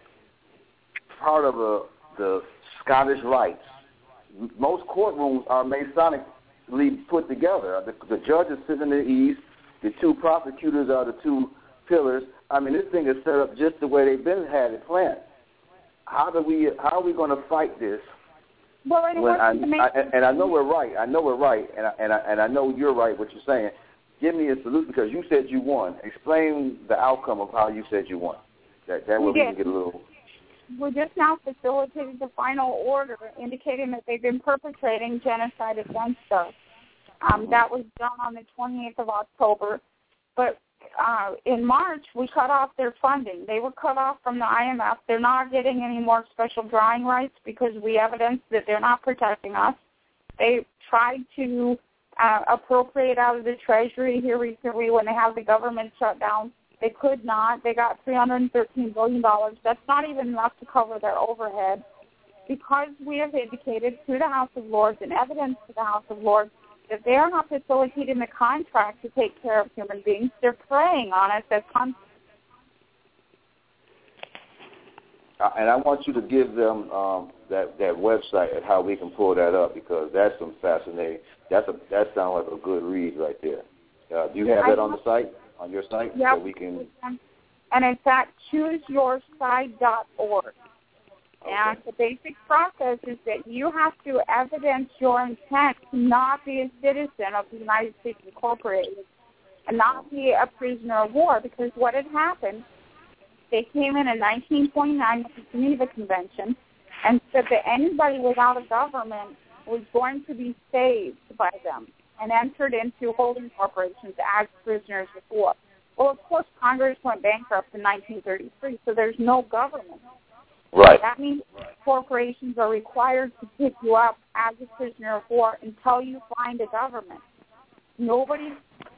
D: part of the Scottish Rites. Most courtrooms are Masonically put together. The judge is sitting in the east. The two prosecutors are the two pillars. I mean, this thing is set up just the way they've had it planned. How are we going to fight this?
E: Well,
D: and I know we're right. I know we're right, and I know you're right. What you're saying. Give me a solution because you said you won. Explain the outcome of how you said you won. That way we can get a little.
E: We just now facilitated the final order indicating that they've been perpetrating genocide against us. That was done on the 28th of October. But in March, we cut off their funding. They were cut off from the IMF. They're not getting any more special drawing rights because we evidence that they're not protecting us. They tried to appropriate out of the Treasury here recently when they have the government shut down. They could not. They got $313 billion. That's not even enough to cover their overhead. Because we have indicated to the House of Lords and evidence to the House of Lords that they are not facilitating the contract to take care of human beings, they're preying on us as
D: and I want you to give them that website and how we can pull that up because that's some fascinating. That sounds like a good read right there. Do you have that on the site, on your site?
E: Yep.
D: So we can.
E: And it's at chooseyourside.org. Okay. And the basic process is that you have to evidence your intent to not be a citizen of the United States Incorporated and not be a prisoner of war because what had happened, they came in 1929 with the Geneva Convention and said that anybody without a government was going to be saved by them and entered into holding corporations as prisoners of war. Well, of course, Congress went bankrupt in 1933, so there's no government.
D: Right.
E: That means corporations are required to pick you up as a prisoner of war until you find a government. Nobody's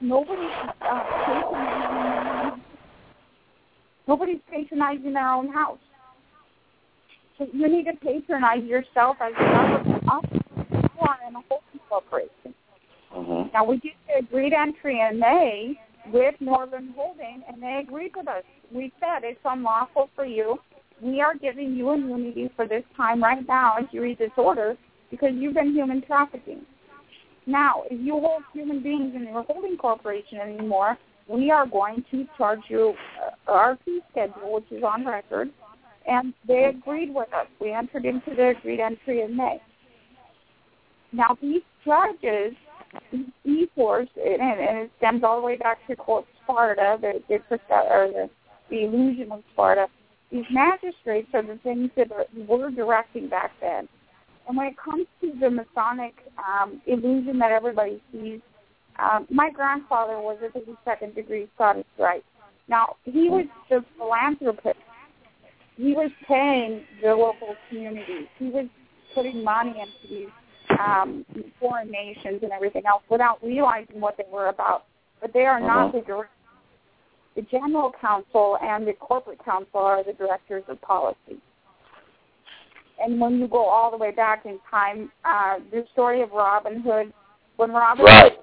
E: patronizing their own house. So you need to patronize yourself as a government officer in a holding corporation. Mm-hmm. Now, we did the agreed entry in May with Northern Holding, and they agreed with us. We said it's unlawful for you. We are giving you immunity for this time right now as you read this order because you've been human trafficking. Now, if you hold human beings in your holding corporation anymore, we are going to charge you our fee schedule, which is on record, And they agreed with us. We entered into the agreed entry in May. Now, these judges, E-Force, and it stems all the way back to Court Sparta, the illusion of Sparta, these magistrates are the things that were directing back then. And when it comes to the Masonic illusion that everybody sees, my grandfather was a 32nd degree Scottish Rite. Now, he was the philanthropist. He was paying the local communities. He was putting money into these foreign nations and everything else without realizing what they were about. But they are not the directors. The general counsel and the corporate counsel are the directors of policy. And when you go all the way back in time, the story of Robin Hood, when Robin Hood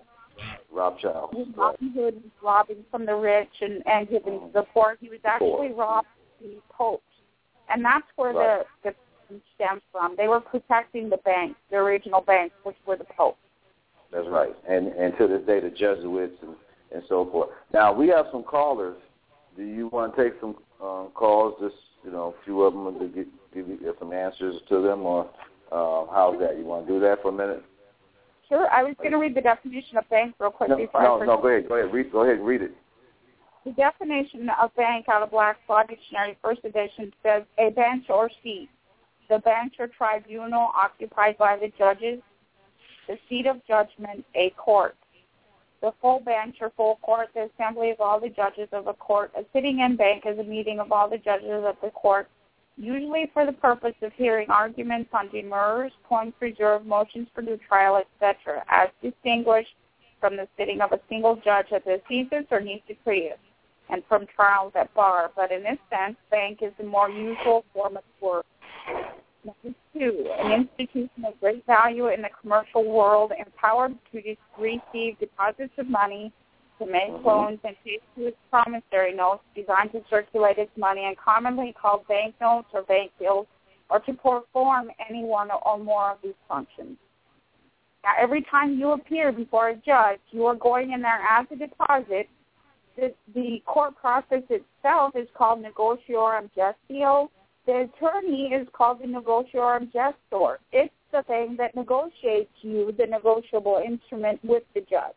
E: was robbing from the rich and giving to the poor, he was actually robbing the Pope. And that's where the stems from. They were protecting the banks, the original banks, which were the Pope.
F: That's right. And to this day, the Jesuits and so forth. Now, we have some callers. Do you want to take some calls, just, a few of them, to give you some answers to them, or how's that? You want to do that for a minute?
E: Sure. I was going to read the definition of bank real quick before I forget.
F: No, go ahead. Go ahead and read it.
E: The definition of bank out of Black's Law Dictionary, first edition, says a bench or seat. The bench or tribunal occupied by the judges. The seat of judgment, a court. The full bench or full court, the assembly of all the judges of a court. A sitting-in bank is a meeting of all the judges of the court, usually for the purpose of hearing arguments on demurrers, points reserved, motions for new trial, etc., as distinguished from the sitting of a single judge at the Assizes or Nice Decretus, and from trials at bar. But in this sense, bank is the more usual form of work. Number 2, an institution of great value in the commercial world, empowered to receive deposits of money, to make loans, and to issue its promissory notes designed to circulate its money, and commonly called bank notes or bank bills, or to perform any one or more of these functions. Now, every time you appear before a judge, you are going in there as a deposit. The court process itself is called negotiorum gestio. The attorney is called the negotiorum gestor. It's the thing that negotiates you, the negotiable instrument, with the judge.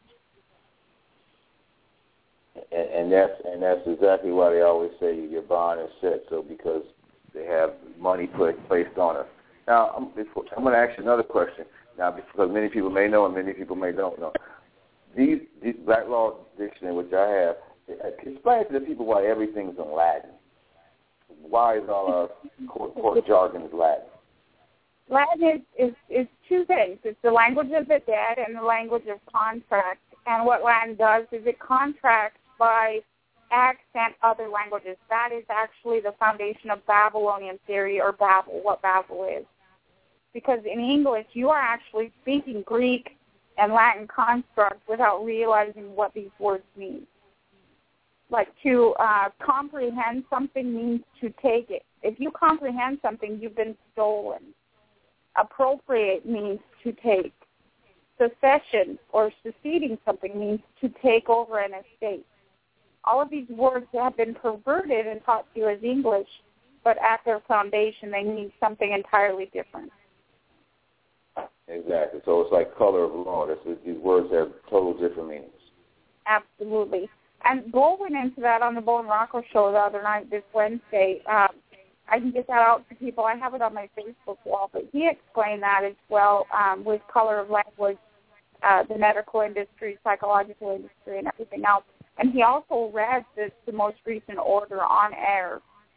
F: And that's exactly why they always say your bond is set, so because they have money placed on us. Now, I'm going to ask you another question. Now, because many people may know and many people may don't know. These Black Law Dictionary, which I have, explain to the people why everything's in Latin. Why is all our court jargon is Latin?
E: Latin is two things. It's the language of the dead and the language of contract. And what Latin does is it contracts by accent other languages. That is actually the foundation of Babylonian theory, or Babel, what Babel is. Because in English, you are actually speaking Greek and Latin constructs without realizing what these words mean. Like to comprehend something means to take it. If you comprehend something, you've been stolen. Appropriate means to take. Secession or seceding something means to take over an estate. All of these words have been perverted and taught to you as English, but at their foundation they mean something entirely different.
F: Exactly. So it's like color of law. These words have total different meanings.
E: Absolutely. And Bo went into that on the Bo and Rocco show the other night, this Wednesday. I can get that out to people. I have it on my Facebook wall, but he explained that as well with color of language, the medical industry, psychological industry, and everything else. And he also read the most recent order on air.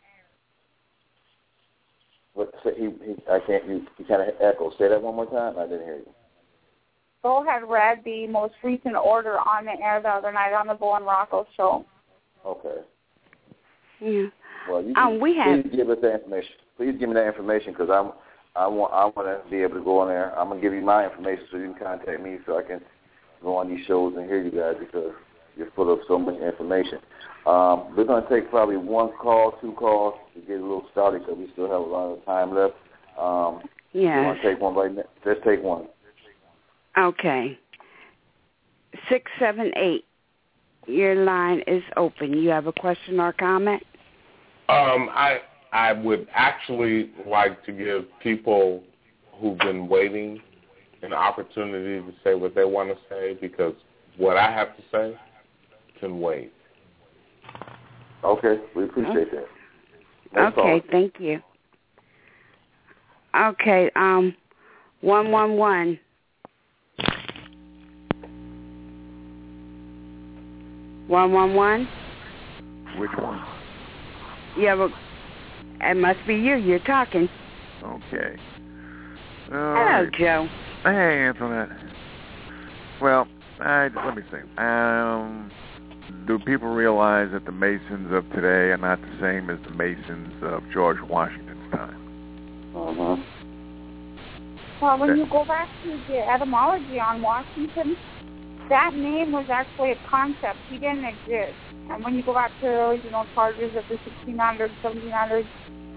F: What, so he kind of echoed. Say that one more time. I didn't hear you.
E: Bo had read the most recent order on the air the other night on the Bo and Rocco show.
F: Okay.
A: Yeah.
F: Well, please give us that information. Please give me that information, because I want to be able to go on there. I'm going to give you my information so you can contact me so I can go on these shows and hear you guys, because you're full of so much information. We're going to take probably 1 call, 2 calls to get a little started, because we still have a lot of time left.
A: Yeah.
F: You want to take one right now? Let's take one.
A: Okay. 678. Your line is open. You have a question or comment?
G: I I would actually like to give people who've been waiting an opportunity to say what they want to say, because what I have to say can wait.
F: Okay, we appreciate that.
A: Okay, thank you. Okay, 111. 111?
H: Which one?
A: Yeah, well, it must be you. You're talking.
H: Okay.
A: Hello, Joe.
H: Hey, Antoinette. Well, let me see. Do people realize that the Masons of today are not the same as the Masons of George Washington's time?
F: Uh-huh.
E: Well, when you go back to the etymology on Washington, that name was actually a concept. He didn't exist. And when you go back to the original charters of the 1600s, 1700s,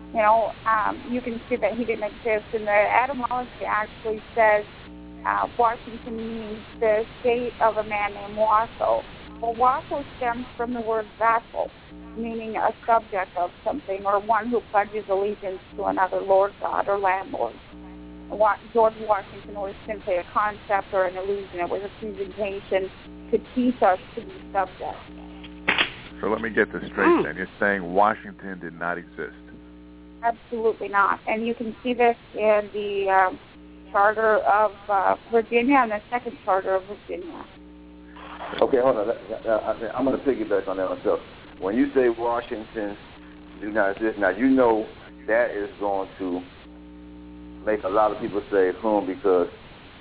E: you can see that he didn't exist. And the etymology actually says Washington means the state of a man named Wasso. Well, Wasso stems from the word vassal, meaning a subject of something, or one who pledges allegiance to another lord god or landlord. George Washington was simply a concept or an illusion. It was a presentation to teach us to be subjects.
H: So let me get this straight then. You're saying Washington did not exist?
E: Absolutely not. And you can see this in the Charter of Virginia and the Second Charter of Virginia.
F: Okay, hold on. I'm going to piggyback on that myself. When you say Washington do not exist, now you know that is going to make a lot of people say, because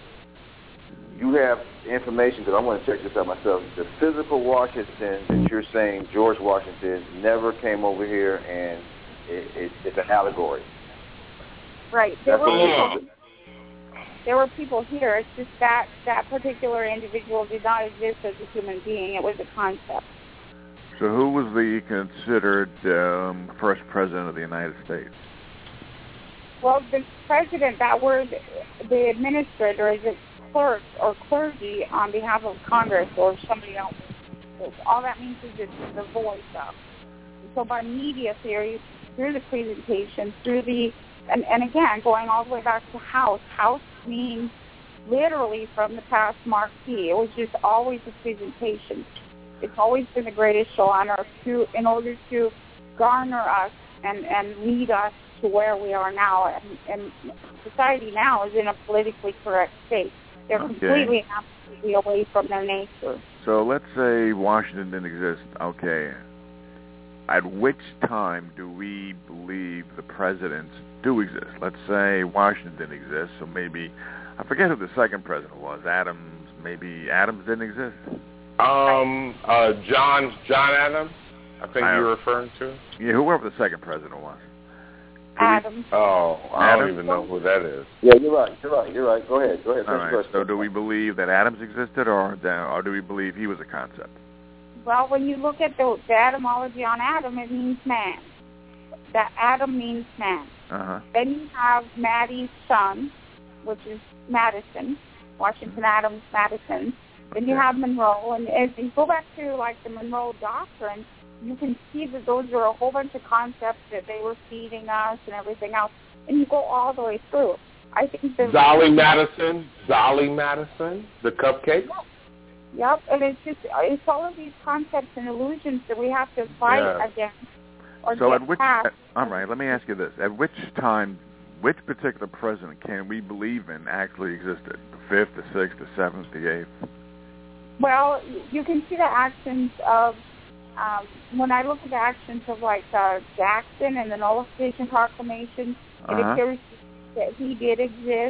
F: you have information, because I want to check this out myself. The physical Washington that you're saying, George Washington, never came over here, and it's an allegory.
E: Right. There were people here. It's just that particular individual did not exist as a human being. It was a concept.
H: So who was the considered first president of the United States?
E: Well, the president, that word, the administrator, is a clerk or clergy on behalf of Congress or somebody else. All that means is it's the voice of. So by media theory, through the presentation, through the, and again, going all the way back to house means literally from the past marquee. It was just always a presentation. It's always been the greatest show on earth in order to garner us and lead us to where we are now. And society now is in a politically correct state. They're completely and absolutely away from their nature.
H: So let's say Washington didn't exist. Okay. At which time do we believe the presidents do exist? Let's say Washington didn't exist, so maybe, I forget who the second president was. Adams, maybe Adams didn't exist?
G: John Adams, I think you're referring to?
H: Yeah, whoever the second president was.
E: Adams.
G: I don't even know who that is.
F: Yeah, you're right. Go ahead.
H: All right. So do we believe that Adams existed, or do we believe he was a concept?
E: Well, when you look at the etymology on Adam, it means man. That Adam means man.
H: Uh-huh.
E: Then you have Maddie's son, which is Madison, Washington Adams Madison. Then you have Monroe, and as you go back to like the Monroe Doctrine, you can see that those are a whole bunch of concepts that they were feeding us and everything else, and you go all the way through. I think
G: Dolly Madison, the cupcake.
E: Yep, and it's all of these concepts and illusions that we have to fight against.
H: So at which, all right, let me ask you this. At which time, which particular president can we believe in actually existed? The 5th, the 6th, the 7th, the 8th?
E: Well, you can see the actions of, when I look at the actions of like Jackson and the Nullification Proclamation, it appears that he did exist.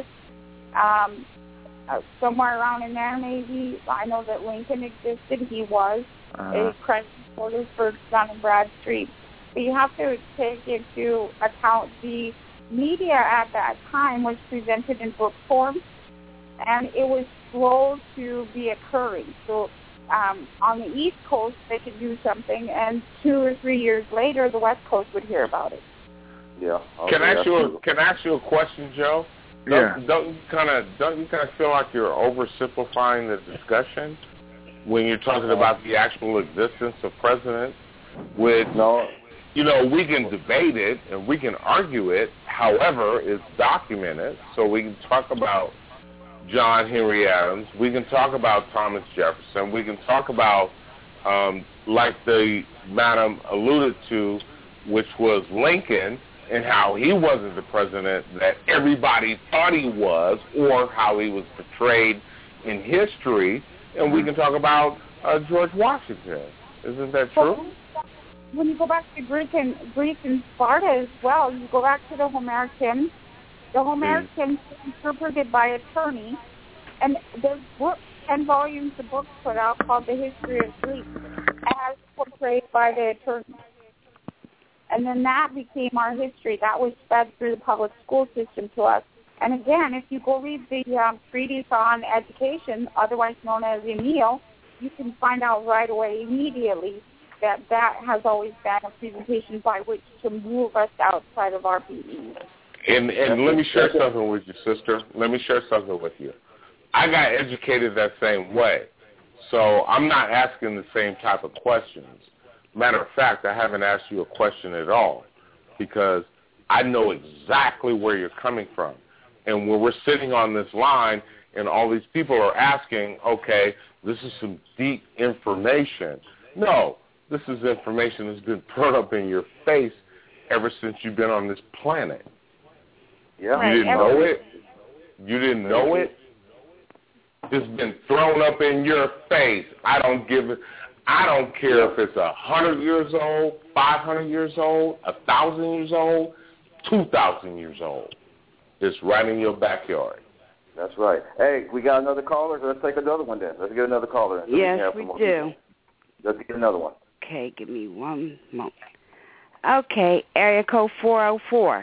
E: Somewhere around in there, maybe. I know that Lincoln existed. He was a credit supporter for Dun & Bradstreet. But you have to take into account the media at that time was presented in book form, and it was slow to be occurring. So on the East Coast, they could do something, and 2 or 3 years later, the West Coast would hear about it.
F: Yeah. Okay,
G: can I ask you a question, Joe? Don't you kind of feel like you're oversimplifying the discussion when you're talking about the actual existence of presidents? we can debate it and we can argue it. However, it's documented, so we can talk about John Henry Adams. We can talk about Thomas Jefferson. We can talk about, like the madam alluded to, which was Lincoln, and how he wasn't the president that everybody thought he was, or how he was portrayed in history. And we can talk about George Washington. Isn't that true?
E: When you go back to Greece and Sparta as well, you go back to the Homeric hymns. The Homeric hymns were interpreted by attorneys, and there's 10 volumes of books put out called The History of Greece, as portrayed by the attorneys. And then that became our history. That was fed through the public school system to us. And again, if you go read the treatise on education, otherwise known as Emile, you can find out right away, immediately, that has always been a presentation by which to move us outside of our PE.
G: And let me share something with you, sister. Let me share something with you. I got educated that same way, so I'm not asking the same type of questions. Matter of fact, I haven't asked you a question at all because I know exactly where you're coming from. And when we're sitting on this line and all these people are asking, okay, this is some deep information. No, this is information that's been thrown up in your face ever since you've been on this planet.
F: Yeah.
G: You didn't know it? You didn't know it? It's been thrown up in your face. I don't care if it's 100 years old, 500 years old, 1,000 years old, 2,000 years old. It's right in your backyard.
F: That's right. Hey, we got another caller. Let's take another one then. Let's get another caller.
A: Yes, we do.
F: Let's get another one.
A: Okay, give me one moment. Okay, area code 404.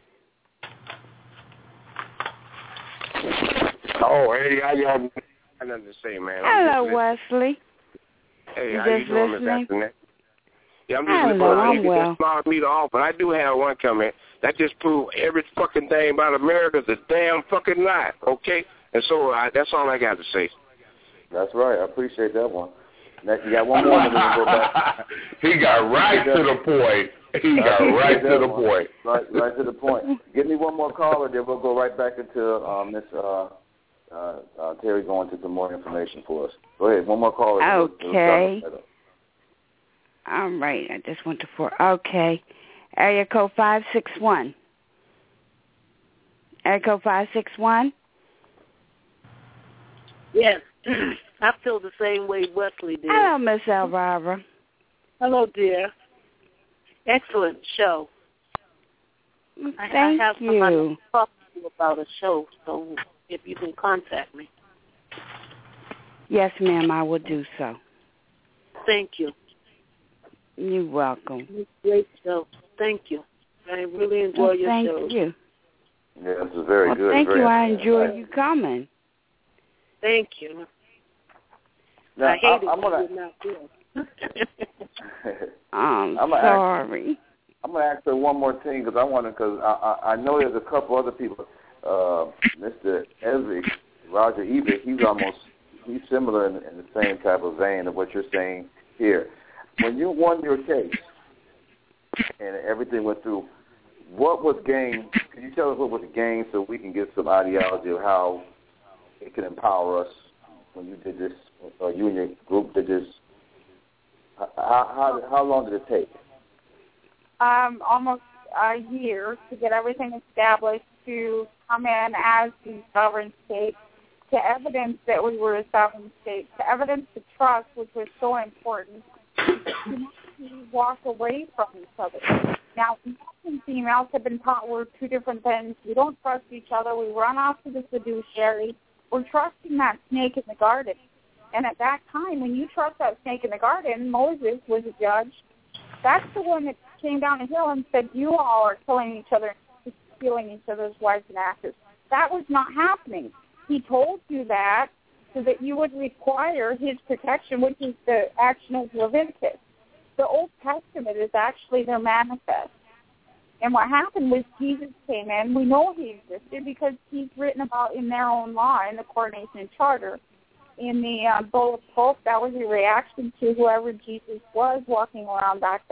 I: Oh, hey, how y'all doing? I got nothing to say, man.
A: Hello, Wesley.
I: Hey, how you
A: just
I: doing, Miss
A: listening?
I: Antoinette? Yeah, I'm just
A: Hello, I'm
I: listening.
A: well.
I: Just smart me off, but I do have one comment. That just proved every fucking thing about America's a damn fucking lie, okay? And so that's all I got to say.
F: That's right. I appreciate that one. Next, you got one more, and then we'll go back.
G: He got right to the point. He got right to the point.
F: Right to the point. Give me one more caller, then we'll go right back into Miss Terry going to some more information for us. Go ahead. One more caller.
A: Okay. All right. I just went to 4. Okay. Area code 561. Area code 561.
J: Yes. I feel the same way Wesley did.
A: Hello, Miss Elvira.
J: Hello, dear. Excellent show.
A: Thank
J: I have
A: you.
J: somebody to talk to you about a show, so if you can contact me.
A: Yes, ma'am, I will do so.
J: Thank you.
A: You're welcome.
J: It's a great show. Thank you. I really enjoy your show.
A: Thank you.
F: Yeah, this is very good.
A: Thank
F: very
A: you. I enjoy you coming.
J: Thank you.
F: Now,
J: I hate
F: I'm gonna,
J: it not good.
A: I'm sorry.
F: I'm going to ask her one more thing because I know there's a couple other people. Mr. Ezrick, Roger Ebert, he's similar in the same type of vein of what you're saying here. When you won your case and everything went through, what was gained? Can you tell us what was gained so we can get some ideology of how it can empower us when you did this, or you and your group did this? How long did it take?
E: Almost a year to get everything established, to come in as the sovereign state, to evidence that we were a sovereign state, to evidence the trust, which was so important, to walk away from each other. Now, males and females have been taught we're two different things. We don't trust each other. We run off to the fiduciary. We're trusting that snake in the garden. And at that time, when you trust that snake in the garden, Moses was a judge. That's the one that came down the hill and said, you all are killing each other, stealing each other's wives and asses. That was not happening. He told you that so that you would require his protection, which is the action of Leviticus. The Old Testament is actually their manifest. And what happened was Jesus came in. We know he existed because he's written about in their own law, in the Coronation Charter. In the Bull of Pope, that was a reaction to whoever Jesus was walking around back then.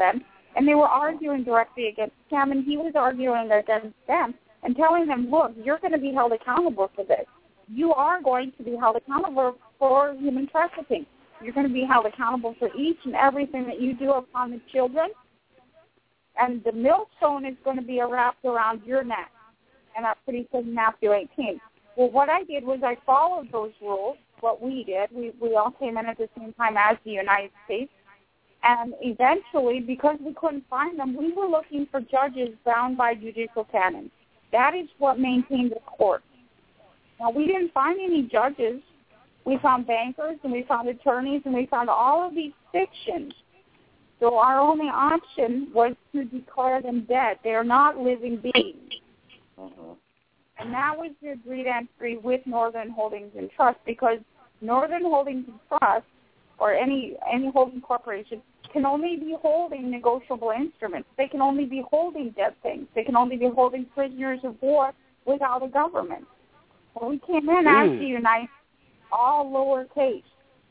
E: And they were arguing directly against him, and he was arguing against them and telling them, look, you're going to be held accountable for this. You are going to be held accountable for human trafficking. You're going to be held accountable for each and everything that you do upon the children. And the millstone is going to be wrapped around your neck. And that's what he said in Matthew 18. Well, what I did was I followed those rules, what we did. We all came in at the same time as the United States. And eventually, because we couldn't find them, we were looking for judges bound by judicial canons. That is what maintained the court. Now, we didn't find any judges. We found bankers, and we found attorneys, and we found all of these fictions. So our only option was to declare them dead. They are not living beings.
F: Mm-hmm.
E: And that was the agreed entry with Northern Holdings and Trust, because Northern Holdings and Trust, or any holding corporation, can only be holding negotiable instruments. They can only be holding dead things. They can only be holding prisoners of war without a government. So we came in as the United, all lowercase.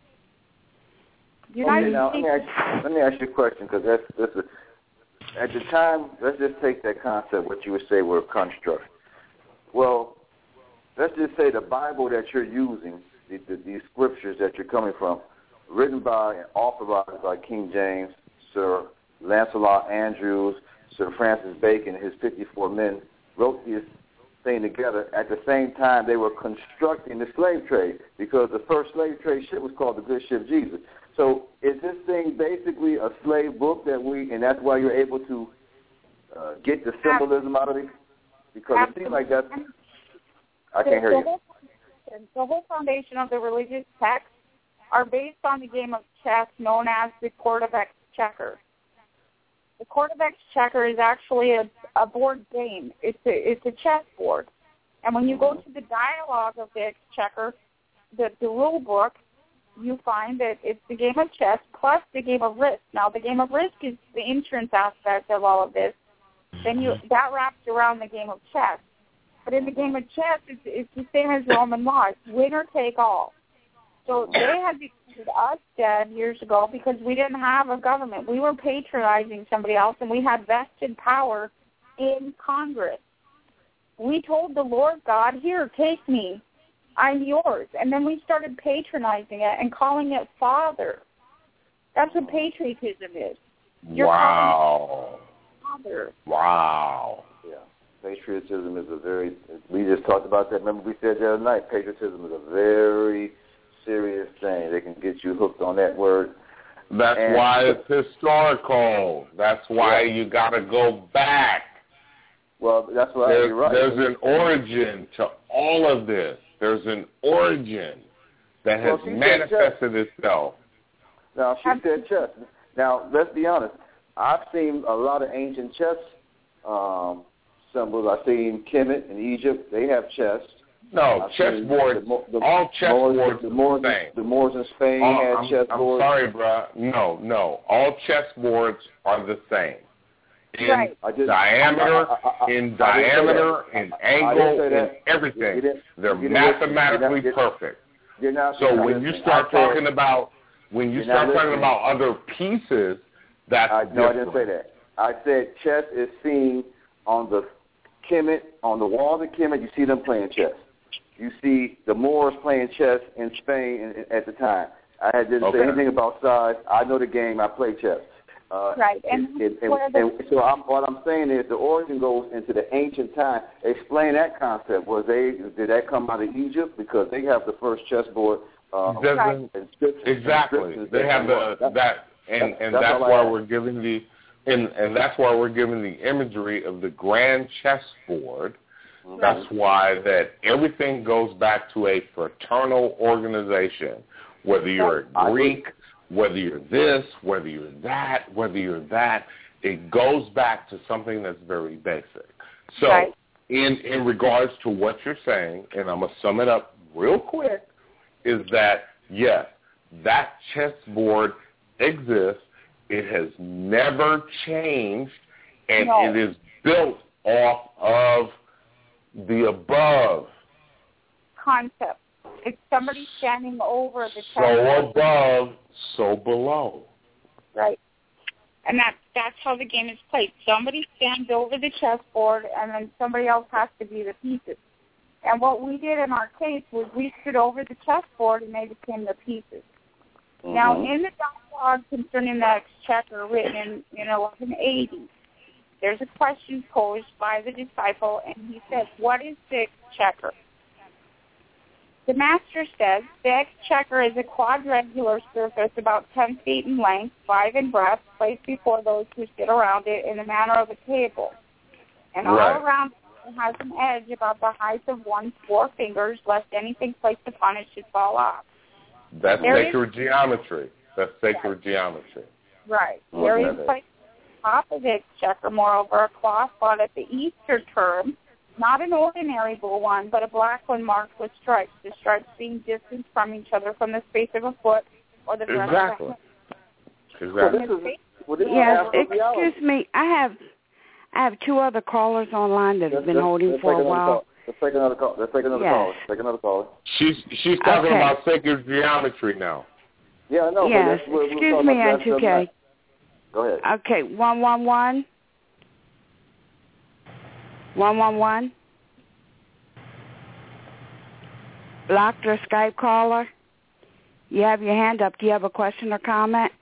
F: Okay, now let me ask you a question, because that's at the time. Let's just take that concept, what you would say were constructs. Well, let's just say the Bible that you're using, these scriptures that you're coming from, written by and authorized by King James, Sir Lancelot Andrews, Sir Francis Bacon, and his 54 men wrote this thing together. At the same time, they were constructing the slave trade, because the first slave trade ship was called the Good Ship Jesus. So is this thing basically a slave book and that's why you're able to get the symbolism out of it? Because it seems like that's... I can't hear you.
E: The whole foundation of the religious texts are based on the game of chess known as the Court of Exchequer. The Court of Exchequer is actually a board game. It's a chess board. And when you go to the dialogue of the Exchequer, the rule book, you find that it's the game of chess plus the game of risk. Now, the game of risk is the insurance aspect of all of this. Then that wraps around the game of chess. But in the game of chess, it's the same as Roman law. It's winner take all. So they had declared us dead years ago because we didn't have a government. We were patronizing somebody else, and we had vested power in Congress. We told the Lord God, here, take me. I'm yours. And then we started patronizing it and calling it Father. That's what patriotism is. You're
G: wow.
E: Father.
G: Wow.
F: Yeah. Patriotism is we just talked about that. Remember we said the other night, patriotism is a very serious thing. They can get you hooked on that word.
G: That's why it's historical. That's why you got to go back.
F: Well, that's why you're right.
G: There's an origin to all of this. There's an origin that has manifested itself.
F: Now, she said chess. Now, let's be honest. I've seen a lot of ancient chess symbols. I've seen Kemet in Egypt. They have chess.
G: No, chessboard. All chessboards are the same.
F: The Moors in Spain had chessboards.
G: I'm sorry, bro. No. All chessboards are the same. In diameter, in angle, in everything. They're mathematically perfect. So when you start talking about other pieces, that's different.
F: No, I didn't say that. I said chess is seen on the Kemet, on the walls of Kemet. You see them playing chess. You see the Moors playing chess in Spain at the time. I didn't say anything about size. I know the game. I play chess.
E: Right.
F: What I'm saying is the origin goes into the ancient time. Explain that concept. Did that come out of Egypt? Because they have the first chessboard.
G: Exactly. They have that's why we're giving the imagery of the grand chessboard. That's why that everything goes back to a fraternal organization. Whether you're a Greek, whether you're this, whether you're that, it goes back to something that's very basic. So in regards to what you're saying, and I'm going to sum it up real quick, is that, yes, that chessboard exists. It has never changed, and it is built off of the above
E: concept. It's somebody standing over the chess.
G: So above, so below.
E: Right. And that's how the game is played. Somebody stands over the chessboard, and then somebody else has to be the pieces. And what we did in our case was we stood over the chessboard, and they became the pieces. Mm-hmm. Now, in the dialogue concerning the exchequer written in 1180, there's a question posed by the disciple, and he says, what is the exchequer? The master says, the exchequer is a quadrangular surface about 10 feet in length, 5 in breadth, placed before those who sit around it in the manner of a table. And all around it has an edge about the height of one's 4 fingers, lest anything placed upon it should fall off.
G: That's sacred geometry. That's sacred geometry.
E: Right. There is placed on top of the exchequer, moreover, a cloth bought at the Easter term, not an ordinary blue one, but a black one marked with stripes, the stripes being distant from each other from the space of a foot or the breadth of a foot.
A: Yes, excuse me. I have 2 other callers online that have been holding for a while.
F: Let's take another call. Take another caller.
G: She's talking about sacred geometry now.
F: Yeah, I know.
A: Yes, excuse me, N2K.
F: Go ahead.
A: Okay, 111. 111. Blocked or Skype caller. You have your hand up. Do you have a question or comment?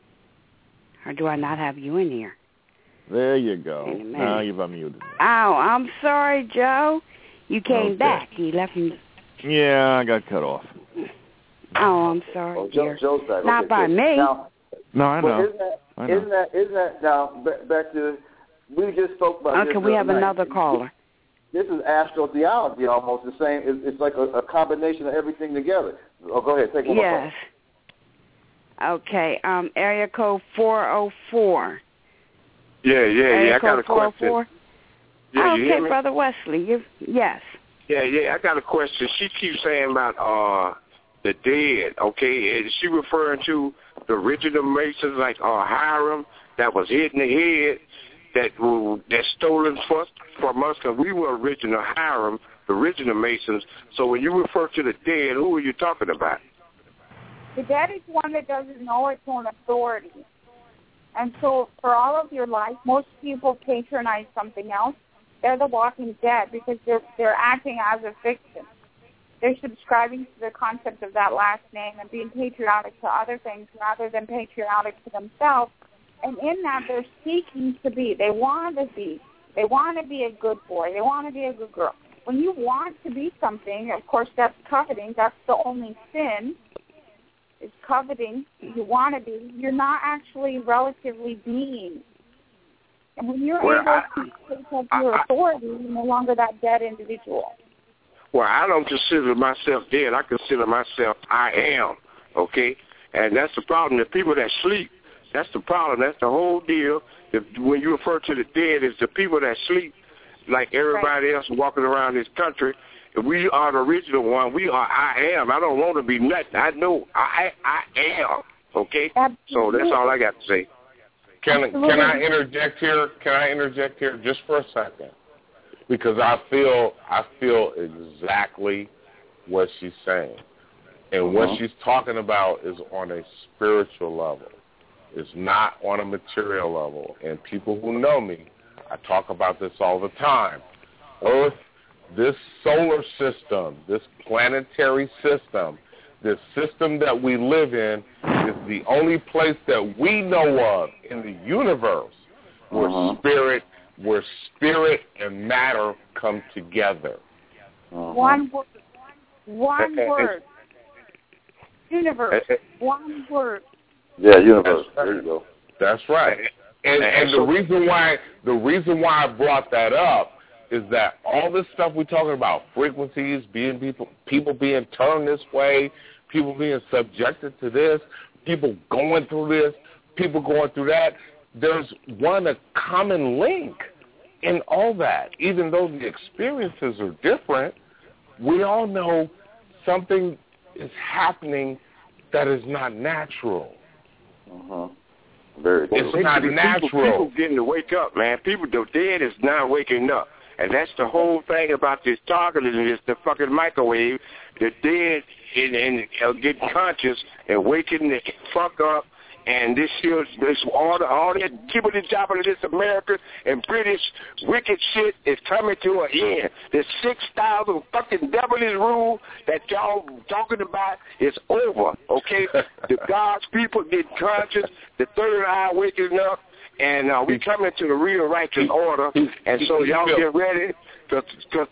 A: Or do I not have you in here?
H: There you go. Now you've unmuted.
A: Oh, I'm sorry, Joe. You came back. You left me.
H: Yeah, I got cut off.
A: Oh, I'm sorry, dear.
F: Joe's back.
A: Not by me.
F: Now,
H: no, I know.
F: Isn't that now back to, we just spoke about this.
A: Okay, we have another caller.
F: This is astrotheology almost the same. It's like a combination of everything together. Oh, go ahead. Take one more call.
A: Yes. Okay, area code 404.
I: Yeah, I got a question.
A: Yeah, okay, Brother Wesley, yes.
I: Yeah, I got a question. She keeps saying about the dead, okay? Is she referring to the original Masons like Hiram that was hit in the head that's stolen from us? Because we were original Hiram, the original Masons. So when you refer to the dead, who are you talking about?
E: The dead is one that doesn't know its own authority. And so for all of your life, most people patronize something else. They're the walking dead because they're acting as a fiction. They're subscribing to the concept of that last name and being patriotic to other things rather than patriotic to themselves. And in that, they're seeking to be. They want to be. They want to be a good boy. They want to be a good girl. When you want to be something, of course, that's coveting. That's the only sin, is coveting. You want to be. You're not actually relatively being. And when you're able to take up your authority, you're no longer that dead individual.
I: Well, I don't consider myself dead. I consider myself I am, okay? And that's the problem. The people that sleep, that's the problem. That's the whole deal. When you refer to the dead, it's the people that sleep like everybody else walking around this country. If we are the original one, we are I am. I don't want to be nothing. I know I am, okay?
E: Absolutely.
I: So that's all I got to say.
G: Can I interject here? Can I interject here just for a second? Because I feel exactly what she's saying. And what she's talking about is on a spiritual level. It's not on a material level. And people who know me, I talk about this all the time. Earth, this solar system, this planetary system, this system that we live in is the only place that we know of in the universe where spirit and matter come together.
E: One word. One word. Universe. One word.
F: Yeah, universe. There you go.
G: That's right. And the reason why I brought that up is that all this stuff we're talking about, frequencies, people being turned this way, people being subjected to this, people going through this, people going through that, there's a common link in all that. Even though the experiences are different, we all know something is happening that is not natural. It's not natural.
I: People getting to wake up, man. The dead is not waking up. And that's the whole thing about this targeting is the fucking microwave. The dead and getting conscious and waking the fuck up And this order, all that jibbity-jabber of this American and British wicked shit is coming to an end. This 6,000 fucking devilish rule that y'all talking about is over, okay? The God's people get conscious, the third eye waking up, and we coming to the real righteous order. And so y'all get ready because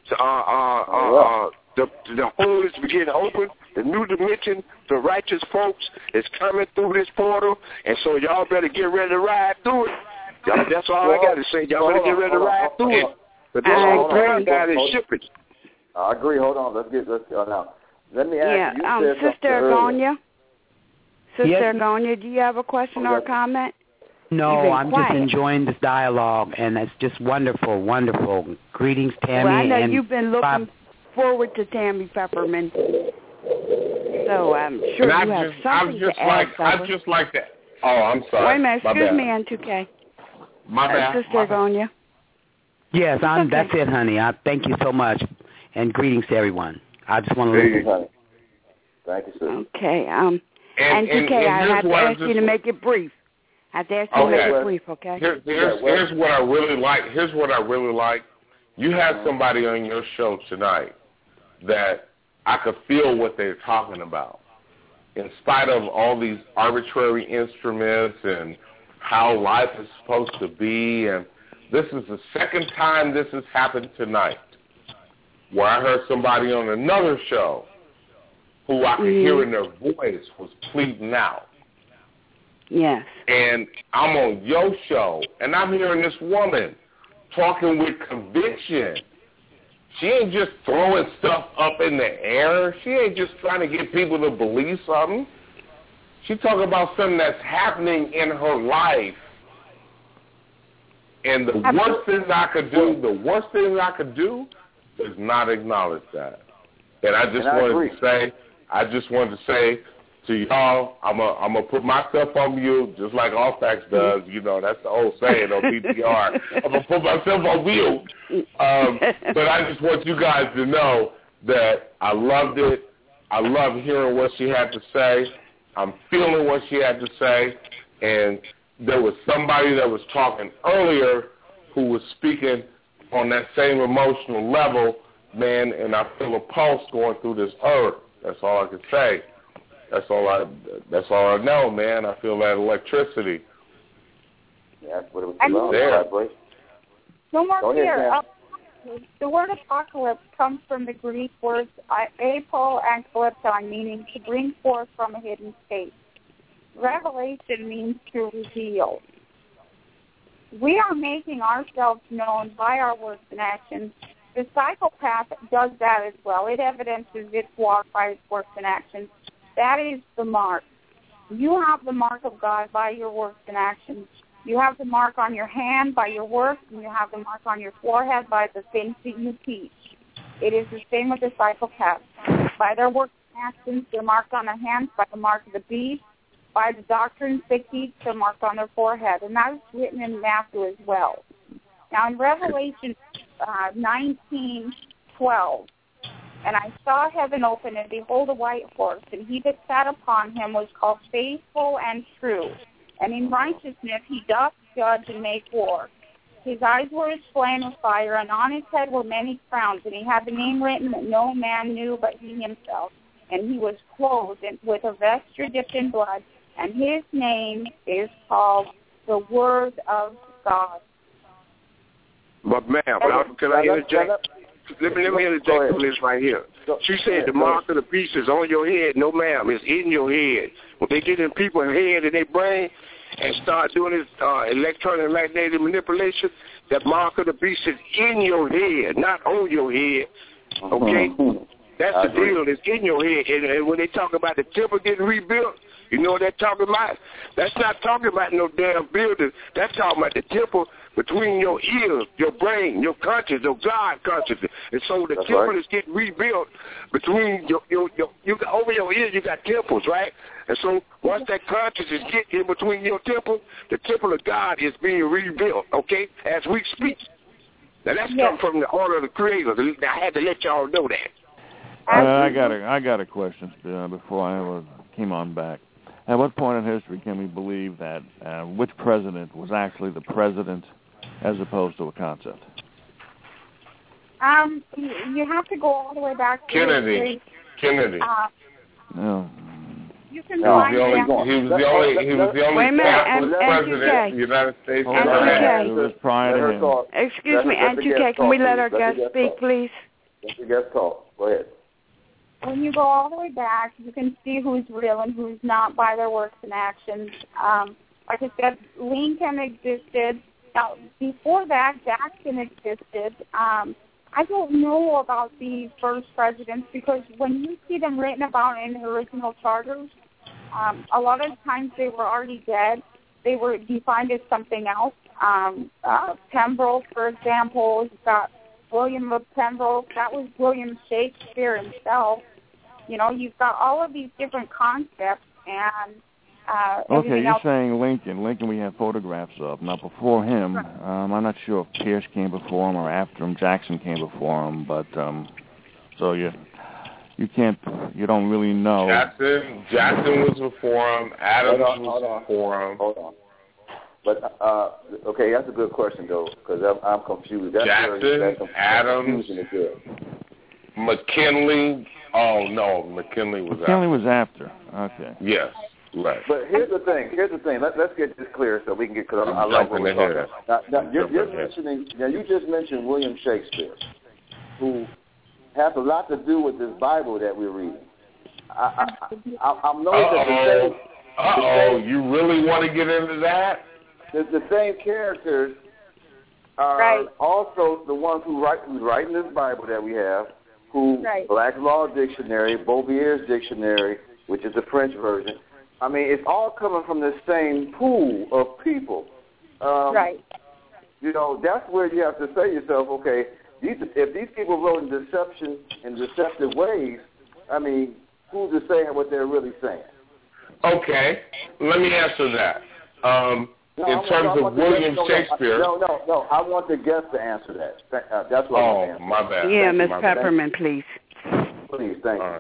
I: the hole is beginning to open. The new dimension, the righteous folks is coming through this portal, and so y'all better get ready to ride through it. That's all I got to say. Y'all better get ready to ride through it. But this whole time God is shipping.
F: I agree. Hold on. Let's now. Let me ask you.
A: Sister Agonia. Sister Agonia, do you have a question or a comment?
K: No, I'm just enjoying this dialogue, and it's just wonderful, wonderful. Greetings, Tammy.
A: Well, I know you've been looking forward to Tammy Peppermint. So I'm sure you have something to add.
G: I'd just like to. Oh, I'm sorry.
A: Wait a minute. Excuse me, N2K.
G: My bad.
A: Sister Agonia.
K: Yes, that's it, honey. I thank you so much, and greetings to everyone. I just want to listen.
F: Thank you, sir.
A: Okay. N2K, I have to ask you to make it brief. I have to ask you to make it brief, okay?
G: Here's what I really like. Here's what I really like. You had somebody on your show tonight that I could feel what they're talking about. In spite of all these arbitrary instruments and how life is supposed to be, and this is the second time this has happened tonight, where I heard somebody on another show who I could hear in their voice was pleading out.
A: Yes.
G: And I'm on your show, and I'm hearing this woman talking with conviction. She ain't just throwing stuff up in the air. She ain't just trying to get people to believe something. She talking about something that's happening in her life. And the worst thing I could do is not acknowledge that. And I just wanted to say to y'all, I'm gonna put myself on mute, just like Allfax does. You know, that's the old saying on PTR. I'm gonna put myself on mute. But I just want you guys to know that I loved it. I love hearing what she had to say. I'm feeling what she had to say. And there was somebody that was talking earlier who was speaking on that same emotional level, man, and I feel a pulse going through this earth. That's all I can say. That's all I know, man. I feel that electricity.
F: Yeah, that's what it was
G: there.
E: No more fear. The word apocalypse comes from the Greek words apo and kalypton, meaning to bring forth from a hidden state. Revelation means to reveal. We are making ourselves known by our words and actions. The psychopath does that as well. It evidences its walk by its works and actions. That is the mark. You have the mark of God by your works and actions. You have the mark on your hand by your works, and you have the mark on your forehead by the things that you teach. It is the same with the psychopaths. By their works and actions, they're marked on their hands by the mark of the beast. By the doctrines they teach, they're marked on their forehead. And that is written in Matthew as well. Now, in Revelation 19:12, and I saw heaven open, and behold, a white horse, and he that sat upon him was called Faithful and True. And in righteousness he doth judge and make war. His eyes were as flame of fire, and on his head were many crowns, and he had the name written that no man knew but he himself. And he was clothed with a vesture dipped in blood, and his name is called the Word of God.
I: But, ma'am, can I interject? Let me interject this right here. She said the mark of the beast is on your head. No, ma'am, it's in your head. When they get in people's head and their brain and start doing this electronic magnetic manipulation, that mark of the beast is in your head, not on your head. Okay? That's the deal. It's in your head. And when they talk about the temple getting rebuilt, you know what they're talking about? That's not talking about no damn building. That's talking about the temple between your ears, your brain, your conscience, your God consciousness. And so the temple is getting rebuilt between your over your ears, you got temples, right? And so once that consciousness is getting in between your temple, the temple of God is being rebuilt, okay, as we speak. Now that's come from the order of the Creator. I had to let y'all know that.
H: I got a question before I came on back. At what point in history can we believe that which president was actually the president as opposed to a concept?
E: You have to go all the way back to
G: Kennedy.
H: No.
E: You can
G: he was the only Catholic president of the United States.
H: It was prior to him.
A: Excuse me, Auntie Kay, can we let our guest speak, please?
F: Let the guest talk. Go ahead.
E: When you go all the way back, you can see who's real and who's not by their works and actions. Like I said, Lincoln existed. Now, before that, Jackson existed. I don't know about the first presidents because when you see them written about in the original charters, a lot of times they were already dead. They were defined as something else. Pembroke, for example, you've got William of Pembroke. That was William Shakespeare himself. You know, you've got all of these different concepts and
H: okay, you're saying Lincoln. Lincoln we have photographs of. Now, before him, I'm not sure if Pierce came before him or after him. Jackson came before him, but so you don't really know.
G: Jackson was before him. Adams was before him.
F: Hold on. But, okay, that's a good question, though, because I'm confused.
G: Jackson, Adams, McKinley. Oh, no, McKinley was after.
H: Okay.
G: Yes, right.
F: But here's the thing. Let's get this clear so we can get, because I like what we're talking about. Now, you just mentioned William Shakespeare, who has a lot to do with this Bible that we're reading. I'm noticing
G: you really want to get into that?
F: The same characters are also the ones who's writing this Bible that we have, Black's Law Dictionary, Beauvier's Dictionary, which is the French version. I mean, it's all coming from the same pool of people. You know, that's where you have to say to yourself, okay, if these people wrote in deceptive ways, I mean, who's to say what they're really saying?
G: Okay, let me answer that. In terms of William Shakespeare.
F: No. I want the guest to answer that. That's what I want to answer.
G: My bad.
A: Yeah, Ms. Peppermint, please.
F: Please, thank you.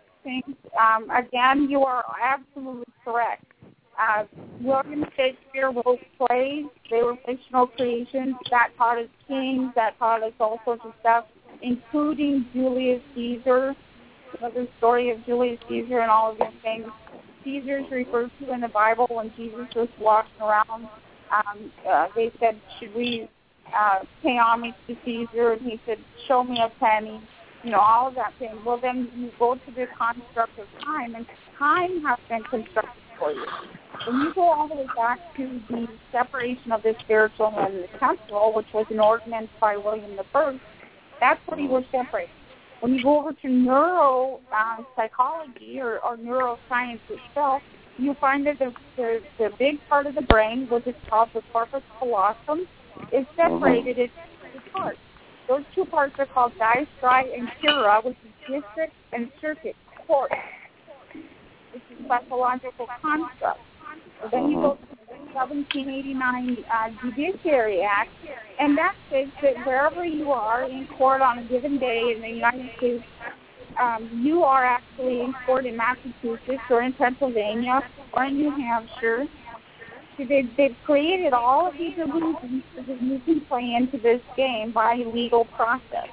E: Again, you are absolutely correct. William Shakespeare wrote plays. They were fictional creations. That taught us kings. That taught us all sorts of stuff, including Julius Caesar. The story of Julius Caesar and all of these things. Caesar's referred to in the Bible when Jesus was walking around. They said, should we pay homage to Caesar? And he said, show me a penny. You know, all of that thing. Well, then you go to the construct of time, and time has been constructed for you. When you go all the way back to the separation of the spiritual and the temporal, which was an ordinance by William I, that's what he was separating. When you go over to neuropsychology or neuroscience itself, you find that the big part of the brain, which is called the corpus callosum, is separated into two parts. Those two parts are called diastri and cura, which is district and circuit course, which is psychological construct. So then you go to the 1789 Judiciary Act, and that says that wherever you are in court on a given day in the United States, you are actually in court in Massachusetts or in Pennsylvania or in New Hampshire. So they've created all of these illusions so that you can play into this game by legal process.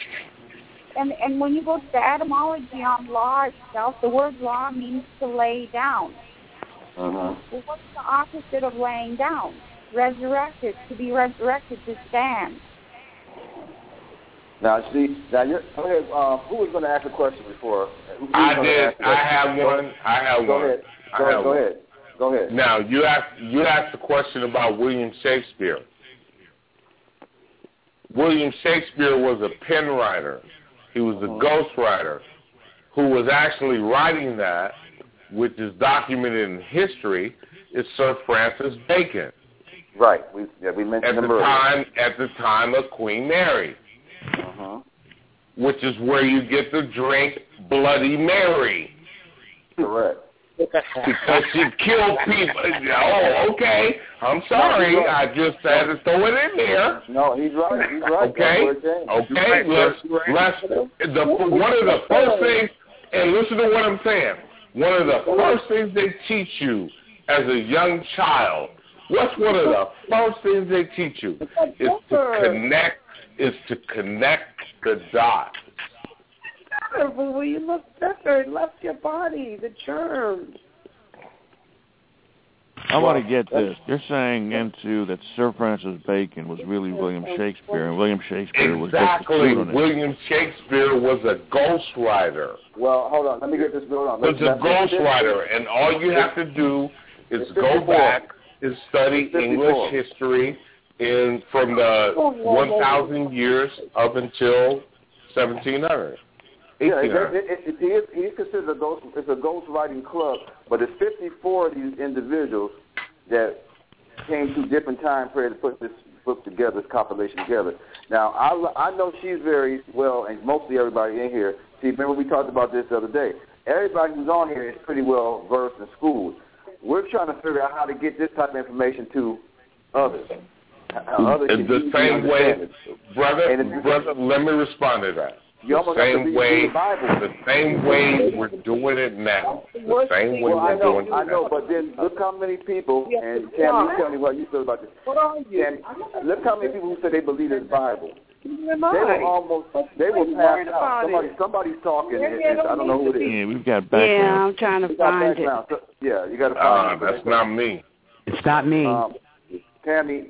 E: And when you go to the etymology on law itself, the word law means to lay down. Well, what's the opposite of laying down? Resurrected, to be resurrected, to stand.
F: Now, go ahead. Who was going to ask a question before?
G: I did. I have one.
F: Go ahead.
G: Now, you asked a question about William Shakespeare. William Shakespeare was a pen writer. He was a ghostwriter who was actually writing that, which is documented in history, is Sir Francis Bacon.
F: Right. We mentioned him earlier.
G: At the time of Queen Mary, which is where you get the drink Bloody Mary.
F: Correct.
G: Because she killed people. Oh, okay. I'm sorry. I just had to throw it in there.
F: No, he's right.
G: Okay. One of the first things, and listen to what I'm saying. one of the first things they teach you as a young child? What's one of the first things they teach you? Is to connect the dots.
J: But when you look thicker, it left your body, the germs.
H: I want to get this. You're saying into that Sir Francis Bacon was really William Shakespeare, and William Shakespeare was
G: exactly. William Shakespeare was a ghostwriter.
F: Well, hold on. Let me get this going on.
G: Was a ghostwriter, and all you have to do is go back and study English history from the 1,000 years up until 1700.
F: Yeah, he's considered it's a ghost writing club, but it's 54 of these individuals that came through different time periods to put this book together, this compilation together. Now, I know she's very well, and mostly everybody in here. See, remember we talked about this the other day. Everybody who's on here is pretty well versed in school. We're trying to figure out how to get this type of information to others.
G: In the same way, brother, let me respond to that. The same way we're doing it now. The same way we're doing it now.
F: I know, but then look how many people, and Tammy, tell me what you feel about this. Tammy, look how many people who say they believe in the Bible. They were passed out. Somebody's talking, and I don't know who it is.
H: Yeah, we've got background.
A: Yeah, I'm trying to find it.
F: So, yeah, you got to find it.
G: That's not me.
K: It's not me.
F: Tammy,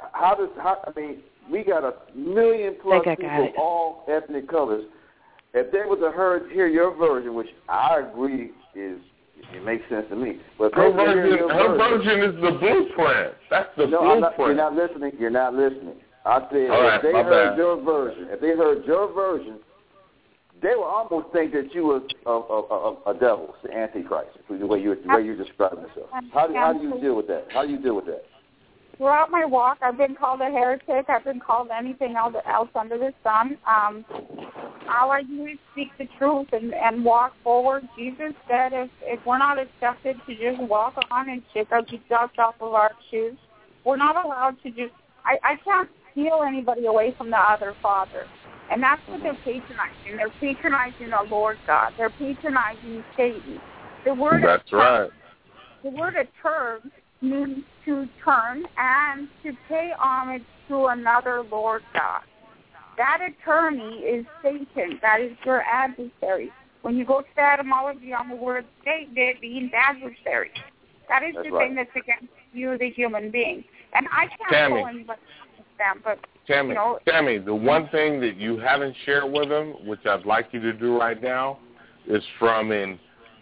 F: we got 1 million plus people, all ethnic colors. If they were to hear your version, which I agree it makes sense to me. But
G: her version is the blueprint. That's the blueprint.
F: You're not listening. I said if they heard your version, they will almost think that you was a devil, the Antichrist, the way you describe yourself. How do you deal with that? How do you deal with that?
E: Throughout my walk, I've been called a heretic. I've been called anything else under the sun. All I do is speak the truth and walk forward. Jesus said if we're not accepted to just walk on and shake our dust off of our shoes, we're not allowed to just, I can't steal anybody away from the other Father. And that's what they're patronizing. They're patronizing the Lord God. They're patronizing Satan.
G: That's right.
E: The word "turn" means to turn and to pay homage to another Lord God. That attorney is Satan. That is your adversary. When you go to the etymology on the word Satan, it means adversary. That is the thing that's against you, the human being. And I can't go anybody with them, but
G: Tammy, the one thing that you haven't shared with them, which I'd like you to do right now, is from an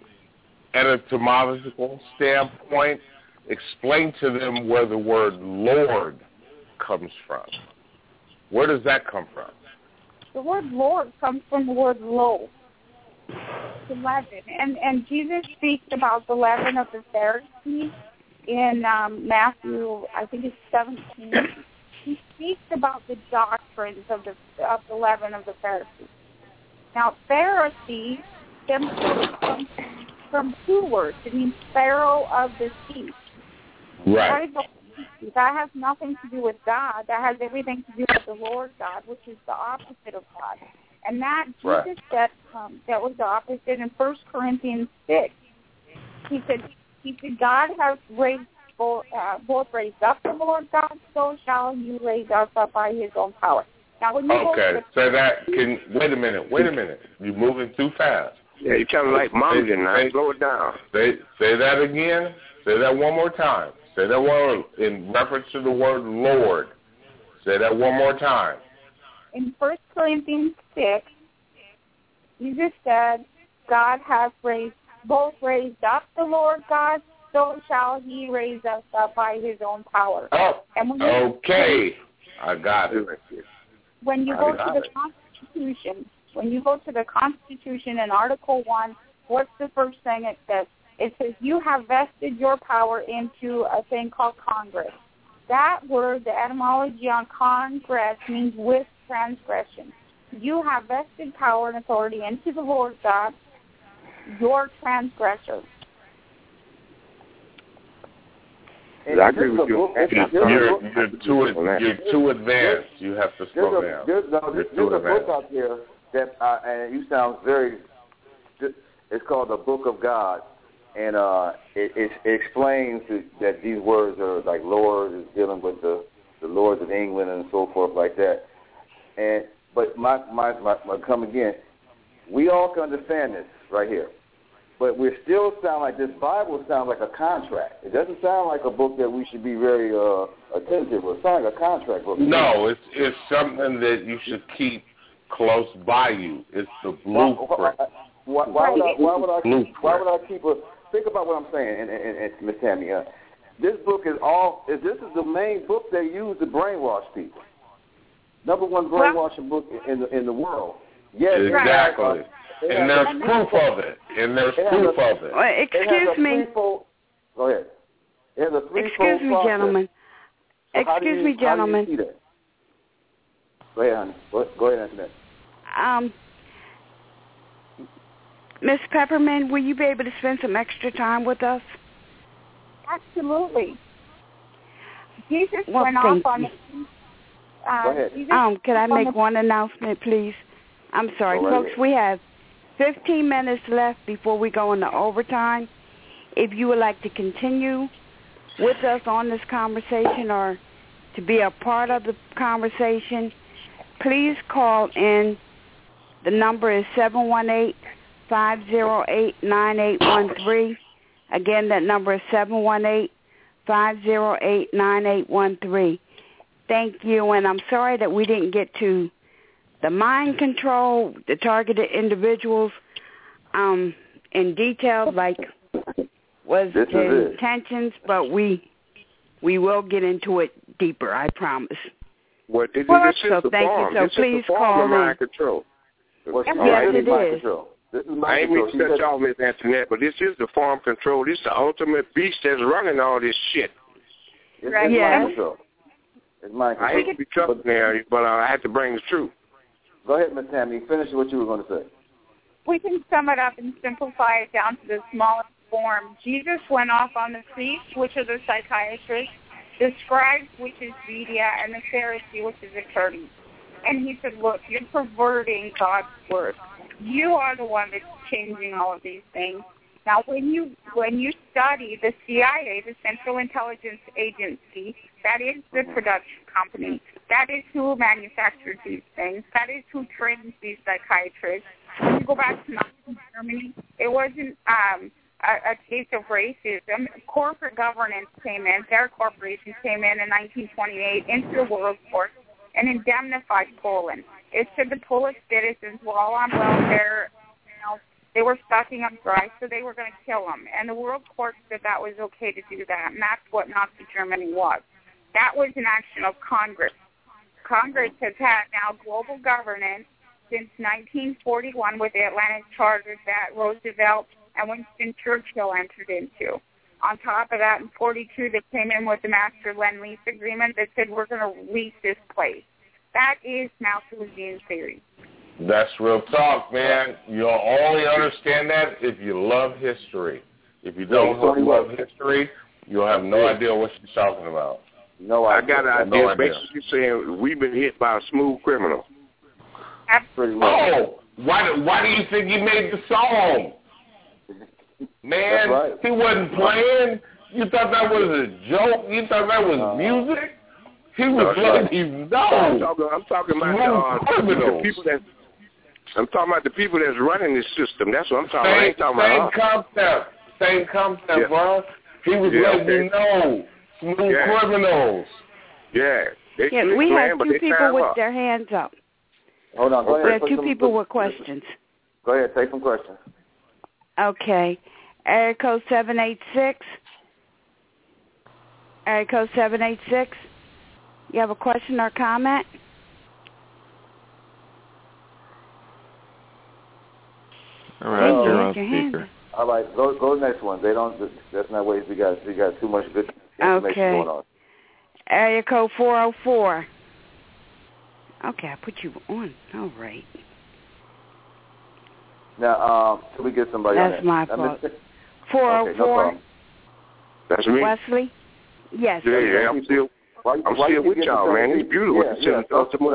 G: etymological standpoint, explain to them where the word Lord comes from. Where does that come from?
E: The word Lord comes from the word lo, the leaven. And Jesus speaks about the leaven of the Pharisees in Matthew, I think it's 17. He speaks about the doctrines of the leaven of the Pharisees. Now, Pharisee comes from two words. It means Pharaoh of the sea.
G: Right.
E: That has nothing to do with God. That has everything to do with the Lord God, which is the opposite of God. And that Jesus said that was the opposite in 1 Corinthians 6. He said God has raised both raised up the Lord God, so shall he raise us up by his own power. Now, when you
G: wait a minute. You're moving too fast.
I: Yeah, you're kind of like mumbling now. Slow it down.
G: Say that again. Say that one more time. Say that one in reference to the word Lord. Say that one more time.
E: In 1 Corinthians 6, Jesus said, God has raised up the Lord God, so shall he raise us up by his own power.
G: Oh, okay. I got it.
E: When you go to the Constitution in Article 1, what's the first thing it says? It says you have vested your power into a thing called Congress. That word, the etymology on Congress, means with transgression. You have vested power and authority into the Lord God, your transgressor.
I: I agree with you.
G: You're too advanced. You have to slow down.
F: There's a book out there that, and you sound very. It's called the Book of God. and it explains that these words are like Lord is dealing with the lords of England and so forth like that. But my come again, we all can understand this right here. But we still sound like this Bible sounds like a contract. It doesn't sound like a book that we should be very attentive to. It sounds like a contract book.
G: No, it's something that you should keep close by you. It's the blueprint.
F: Why would I keep a? Think about what I'm saying, and Ms. Tammy. This book is this is the main book they use to brainwash people. Number one brainwashing book in the world. Yes,
G: exactly. And there's proof of it.
A: Excuse me.
F: Go ahead. It has a
A: Excuse me, gentlemen. Excuse me, gentlemen.
F: Go ahead, honey. Go ahead, Antoinette.
A: Miss Peppermint, will you be able to spend some extra time with us?
E: Absolutely. Jesus went off on.
F: Go ahead.
A: Could I make one announcement, please? I'm sorry, folks. We have 15 minutes left before we go into overtime. If you would like to continue with us on this conversation or to be a part of the conversation, please call in. The number is 718-508-9813. Again, that number is 718-508-9813. Thank you, and I'm sorry that we didn't get to the mind control, the targeted individuals in detail, like was the intentions, but we will get into it deeper, I promise.
I: This is
A: so
I: the
A: thank
I: form.
A: you. So
I: this
A: please
I: is the
A: call
I: form of
A: in.
I: mind control.
A: Yes, it is.
I: I ain't mean to cut you off, Miss Antoinette, but this is the farm control. This is the ultimate beast that's running all this shit.
F: It's mind control. It's mind control.
I: I hate to be tough there, but I have to bring the truth.
F: Go ahead, Miss Tammy. Finish what you were going to say.
E: We can sum it up and simplify it down to the smallest form. Jesus went off on the priests, which are the psychiatrists, the scribes, which is media, and the Pharisee, which is attorney. And he said, look, you're perverting God's word. You are the one that's changing all of these things. Now, when you study the CIA, the Central Intelligence Agency, that is the production company. That is who manufactures these things. That is who trains these psychiatrists. When you go back to Nazi Germany, it wasn't a case of racism. Corporate governance came in. Their corporation came in 1928 into the world court and indemnified Poland. It said the Polish citizens were all on welfare. They were sucking up dry, so they were going to kill them. And the world court said that was okay to do that, and that's what Nazi Germany was. That was an action of Congress. Congress has had now global governance since 1941 with the Atlantic Charter that Roosevelt and Winston Churchill entered into. On top of that, in 1942, they came in with the Master Lend-Lease Agreement that said we're going to lease this place. That is Malthusian theory.
G: That's real talk, man. You'll only understand that if you love history. If you don't love history, you'll have no idea what she's talking about.
F: No,
I: I got an idea. Basically saying we've been hit by a smooth criminal.
E: Absolutely.
G: Oh, why do you think he made the song? Man,
F: right.
G: He wasn't playing. You thought that was a joke? You thought that was music? He was letting you know.
I: I'm talking about the people that. I'm talking about the people that's running this system. That's what I'm talking about. I ain't talking about
G: Same concept, bro. He was letting you know. Smooth criminals.
I: Yeah.
A: We have two people with their hands up.
F: Hold on. Go ahead.
A: We have two people with questions.
F: Go ahead. Take some questions.
A: Okay. Area code 786. Area code 786. You have a question or comment?
H: All right, you're on speaker.
F: All right, go to the next one. They don't. That's not ways we got too much good information going on.
A: Area code 404. Okay, I put you on. All right.
F: Now, can we get somebody on
A: That's my fault. 404.
F: Okay, no problem.
I: That's me.
A: Wesley? Yes.
I: Yeah, I'm still with y'all, man. It's beautiful.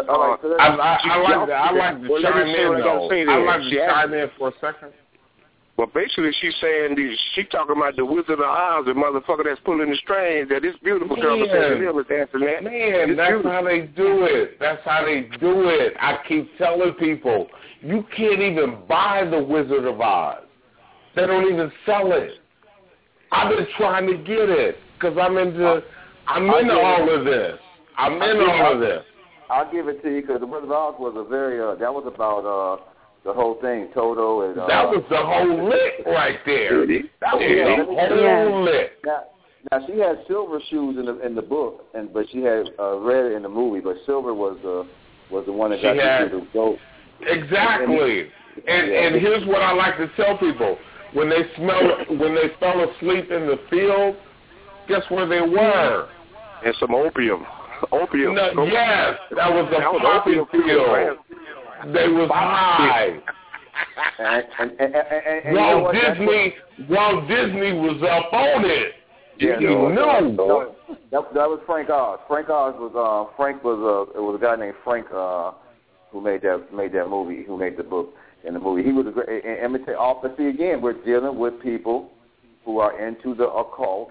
G: I like to chime in, though. I like to chime in for a second.
I: But basically, she's saying she talking about the Wizard of Oz, the motherfucker that's pulling the strings. That this beautiful conversation here with Antoinette.
G: Man, that's how they do it. That's how they do it. I keep telling people, you can't even buy the Wizard of Oz. They don't even sell it. I've been trying to get it because I'm into all of this.
D: I'll give it to you because the Wizard of Oz was a very that was about the whole thing, Toto and
G: that was the whole lick right there. That was the whole lick.
D: Now she had silver shoes in the book, but she had red in the movie. But silver was the one that got you to the goat.
G: Exactly. And here's what I like to tell people: when they fell asleep in the field, guess where they were?
I: And some opium.
G: No, yes, that was a poppy field. They was high. Walt Disney was up on it.
D: Yeah,
G: he knew.
D: That was Frank Oz. Frank Oz was it was a guy named Frank who made that movie, who made the book and the movie. He was a great. And let me tell you, see again, we're dealing with people who are into the occult.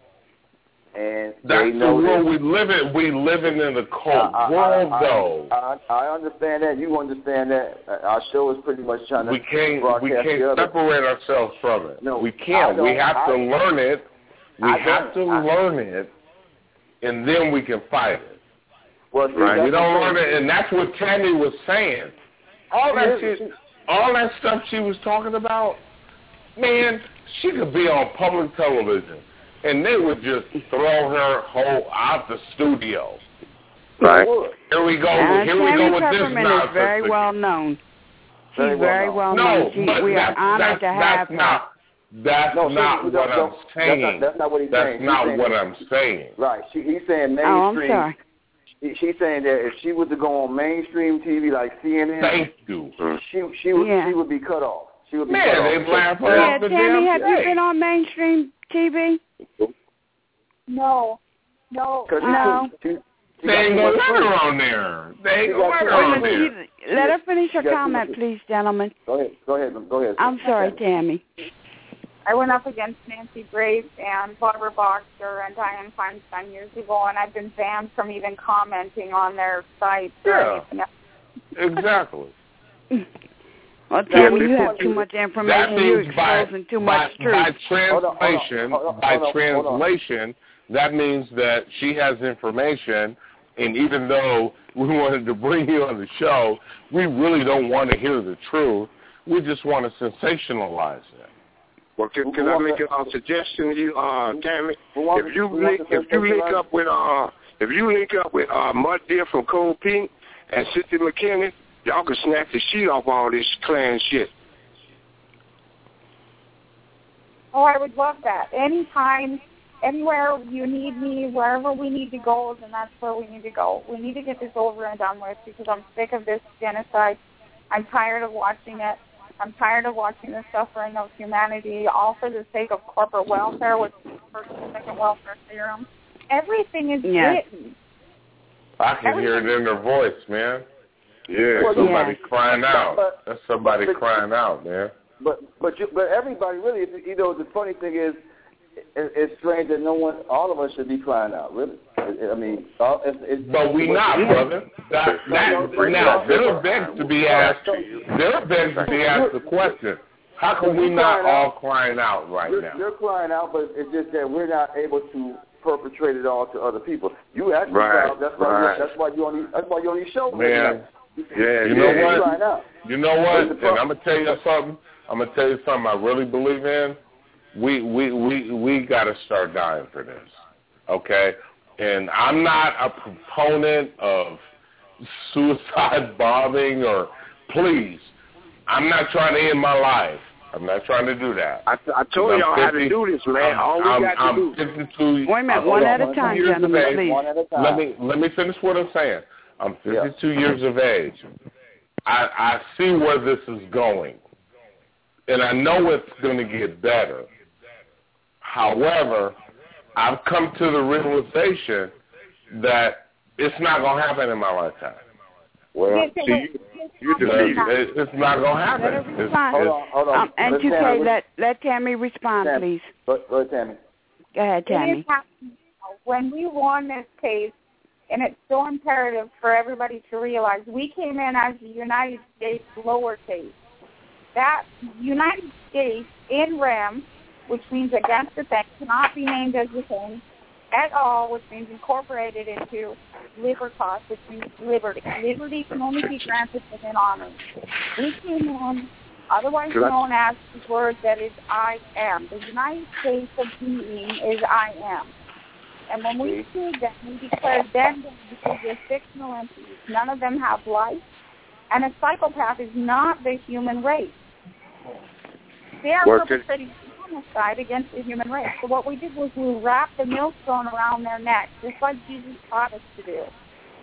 D: And
G: that's the world we live in. We living in the cold world, though.
D: I understand that. You understand that. Our show is pretty much trying to.
G: We can't separate ourselves from it. No, we can't. We have to learn it. We have to learn it, and then we can fight it.
D: Well,
G: right? We don't learn it, and that's what Tammy was saying. All that stuff she was talking about, man, she could be on public television. And they would just throw her out the studio.
I: Right.
G: Here we go. Here we go with this
A: Peppermint
G: nonsense.
A: is very well known. She's very well known. We are honored to have her.
G: That's not what I'm saying.
D: That's not what he's saying.
G: That's not what I'm saying.
D: Right. He's saying mainstream.
A: Oh, I'm sorry.
D: She's saying that if she was to go on mainstream TV like CNN,
G: thank you.
D: She would be cut off. She would be cut off.
G: They laugh her off the
A: Tammy, have
G: damn
A: you been on mainstream TV?
E: No.
G: They ain't gonna let her on there. They ain't gonna let her on there.
A: Let her finish her comment, please, gentlemen.
D: Go ahead.
A: I'm sorry, Tammy.
E: I went up against Nancy Grace and Barbara Boxer and Dianne Feinstein years ago, and I've been banned from even commenting on their sites or anything else.
G: Exactly.
A: Well, Tammy, you have too much information. You're exposing too much truth.
G: By translation, that means that she has information, and even though we wanted to bring you on the show, we really don't want to hear the truth. We just want to sensationalize it.
I: Well, can I make a suggestion to you, Tammy? If you link up with Mud Deer from Cold Pink and Cynthia McKinney, y'all can snap the sheet off all this Klan shit.
E: Oh, I would love that. Anytime, anywhere you need me, wherever we need to go, then that's where we need to go. We need to get this over and done with because I'm sick of this genocide. I'm tired of watching it. I'm tired of watching the suffering of humanity, all for the sake of corporate welfare with first and second welfare serum. Everything is written.
G: I can hear it in their voice, man. Yeah,
D: well,
G: somebody crying out. That's somebody crying out, man.
D: But everybody really, the funny thing is, it's strange that all of us should be crying out, really. I mean,
G: but we not, brother. Now, there begs to be asked the question, how come we not all crying out right now?
D: You're crying out, but it's just that we're not able to perpetrate it all to other people. You actually cry out. That's why you on these shows.
G: Man. Yeah, you know what? You know what? And I'm gonna tell you something. I really believe in. We got to start dying for this, okay? And I'm not a proponent of suicide bombing or please. I'm not trying to end my life. I'm not trying to do that.
I: I told y'all how to do this, man. All we got to do.
G: 52.
A: Wait a minute, one at a time, gentlemen, please.
G: Let me finish what I'm saying. I'm 52 years of age. I see where this is going, and I know it's going to get better. However, I've come to the realization that it's not going to happen in my lifetime.
E: Well,
I: You defeated.
G: It's not going to happen.
D: Hold on.
A: And 2K, let Tammy respond, please.
D: Go ahead, Tammy.
A: Go ahead, Tammy.
E: When we won this case, and it's so imperative for everybody to realize, we came in as the United States lowercase. That United States in rem, which means against the thing, cannot be named as the thing at all, which means incorporated into libertas, which means liberty. Liberty can only be granted within honor. We came in, otherwise known as the word that is I am. The United States of being is I am. And when we see that, we declare them because they're fictional entities. None of them have life. And a psychopath is not the human race. They are perpetrating genocide against the human race. So what we did was we wrapped the millstone around their neck, just like Jesus taught us to do.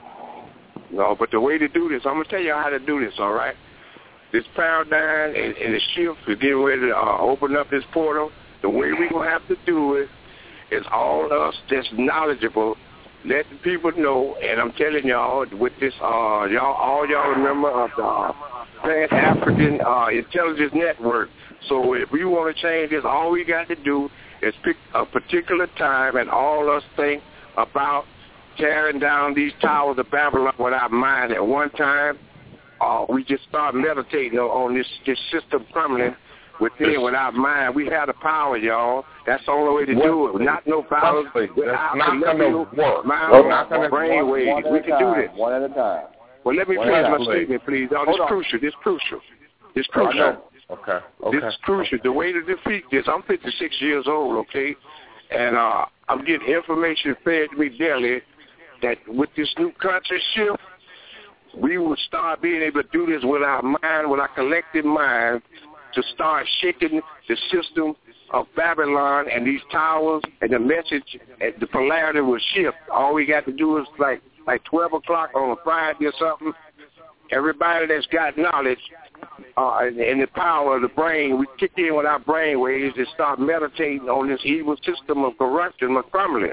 I: No, but the way to do this, I'm going to tell you how to do this, all right? This paradigm and the shift, we're getting ready to open up this portal. The way we're going to have to do it is all of us that's knowledgeable, let the people know, and I'm telling y'all, with this, all y'all remember of the Pan-African Intelligence Network. So if we want to change this, all we got to do is pick a particular time and all us think about tearing down these towers of Babylon with our mind at one time. We just start meditating on this system crumbling within with our mind. We have the power, y'all. That's the only way to do it. Not no power.
G: That's not going to work.
I: Brain waves. We can do this.
D: One at a time.
I: Well, let me finish my statement, please. This is crucial. This is crucial.
G: Okay.
I: This is crucial. The way to defeat this, I'm 56 years old, okay? And I'm getting information fed to me daily that with this new conscious shift, we will start being able to do this with our mind, with our collective mind, to start shaking the system of Babylon and these towers, and the message, the polarity will shift. All we got to do is like 12 o'clock on a Friday or something. Everybody that's got knowledge and the power of the brain, we kick in with our brain waves and start meditating on this evil system of corruption of crumbling.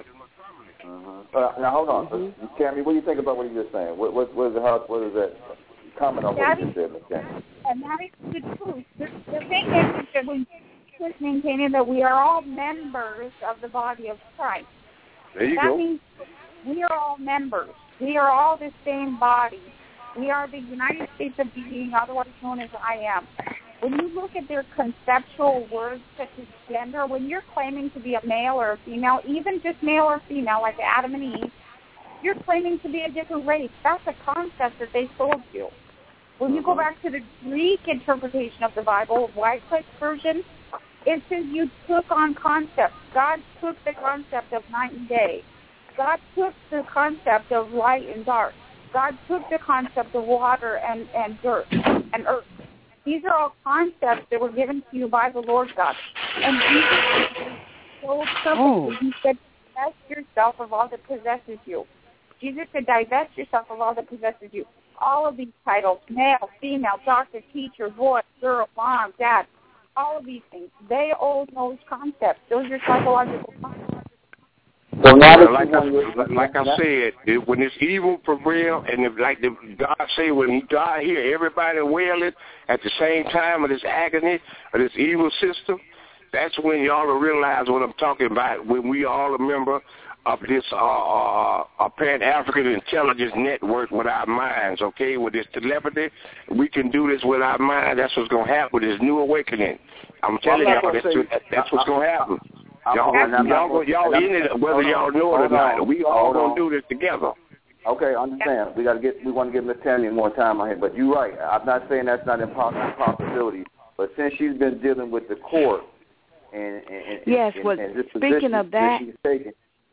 D: Now hold on, Tammy. What do you think about what you just saying? What is that? Comment on what you just said, Ms. Tammy.
E: And that is the truth. The thing is that we just maintaining that we are all members of the body of Christ.
I: There you
E: go. That means we are all members. We are all the same body. We are the United States of being, otherwise known as I am. When you look at their conceptual words such as gender, when you're claiming to be a male or a female, even just male or female, like Adam and Eve, you're claiming to be a different race. That's a concept that they sold you. When you go back to the Greek interpretation of the Bible, Wycliffe's version, it says you took on concepts. God took the concept of night and day. God took the concept of light and dark. God took the concept of water and dirt and earth. These are all concepts that were given to you by the Lord God. And Jesus told purpose. He said, divest yourself of all that possesses you. Jesus said, divest yourself of all that possesses you. All of these titles, male, female, doctor, teacher, boy, girl, mom, dad, all of these things, they own those concepts. Those are psychological concepts.
I: So like I said, when this evil prevail, and God say, when God hear everybody wailing at the same time of this agony of this evil system, that's when y'all will realize what I'm talking about. When we all a member of this Pan-African Intelligence Network with our minds, okay? With this telepathy, we can do this with our mind. That's what's going to happen with this new awakening. I'm telling y'all, that's what's going to happen. Y'all in it, whether y'all know it or not. We all going to do this together.
D: Okay, I understand. We want to give Miss Tammy more time on here, but you're right. I'm not saying that's not a possibility, but since she's been dealing with the court and this
A: speaking of that,
D: she's taking,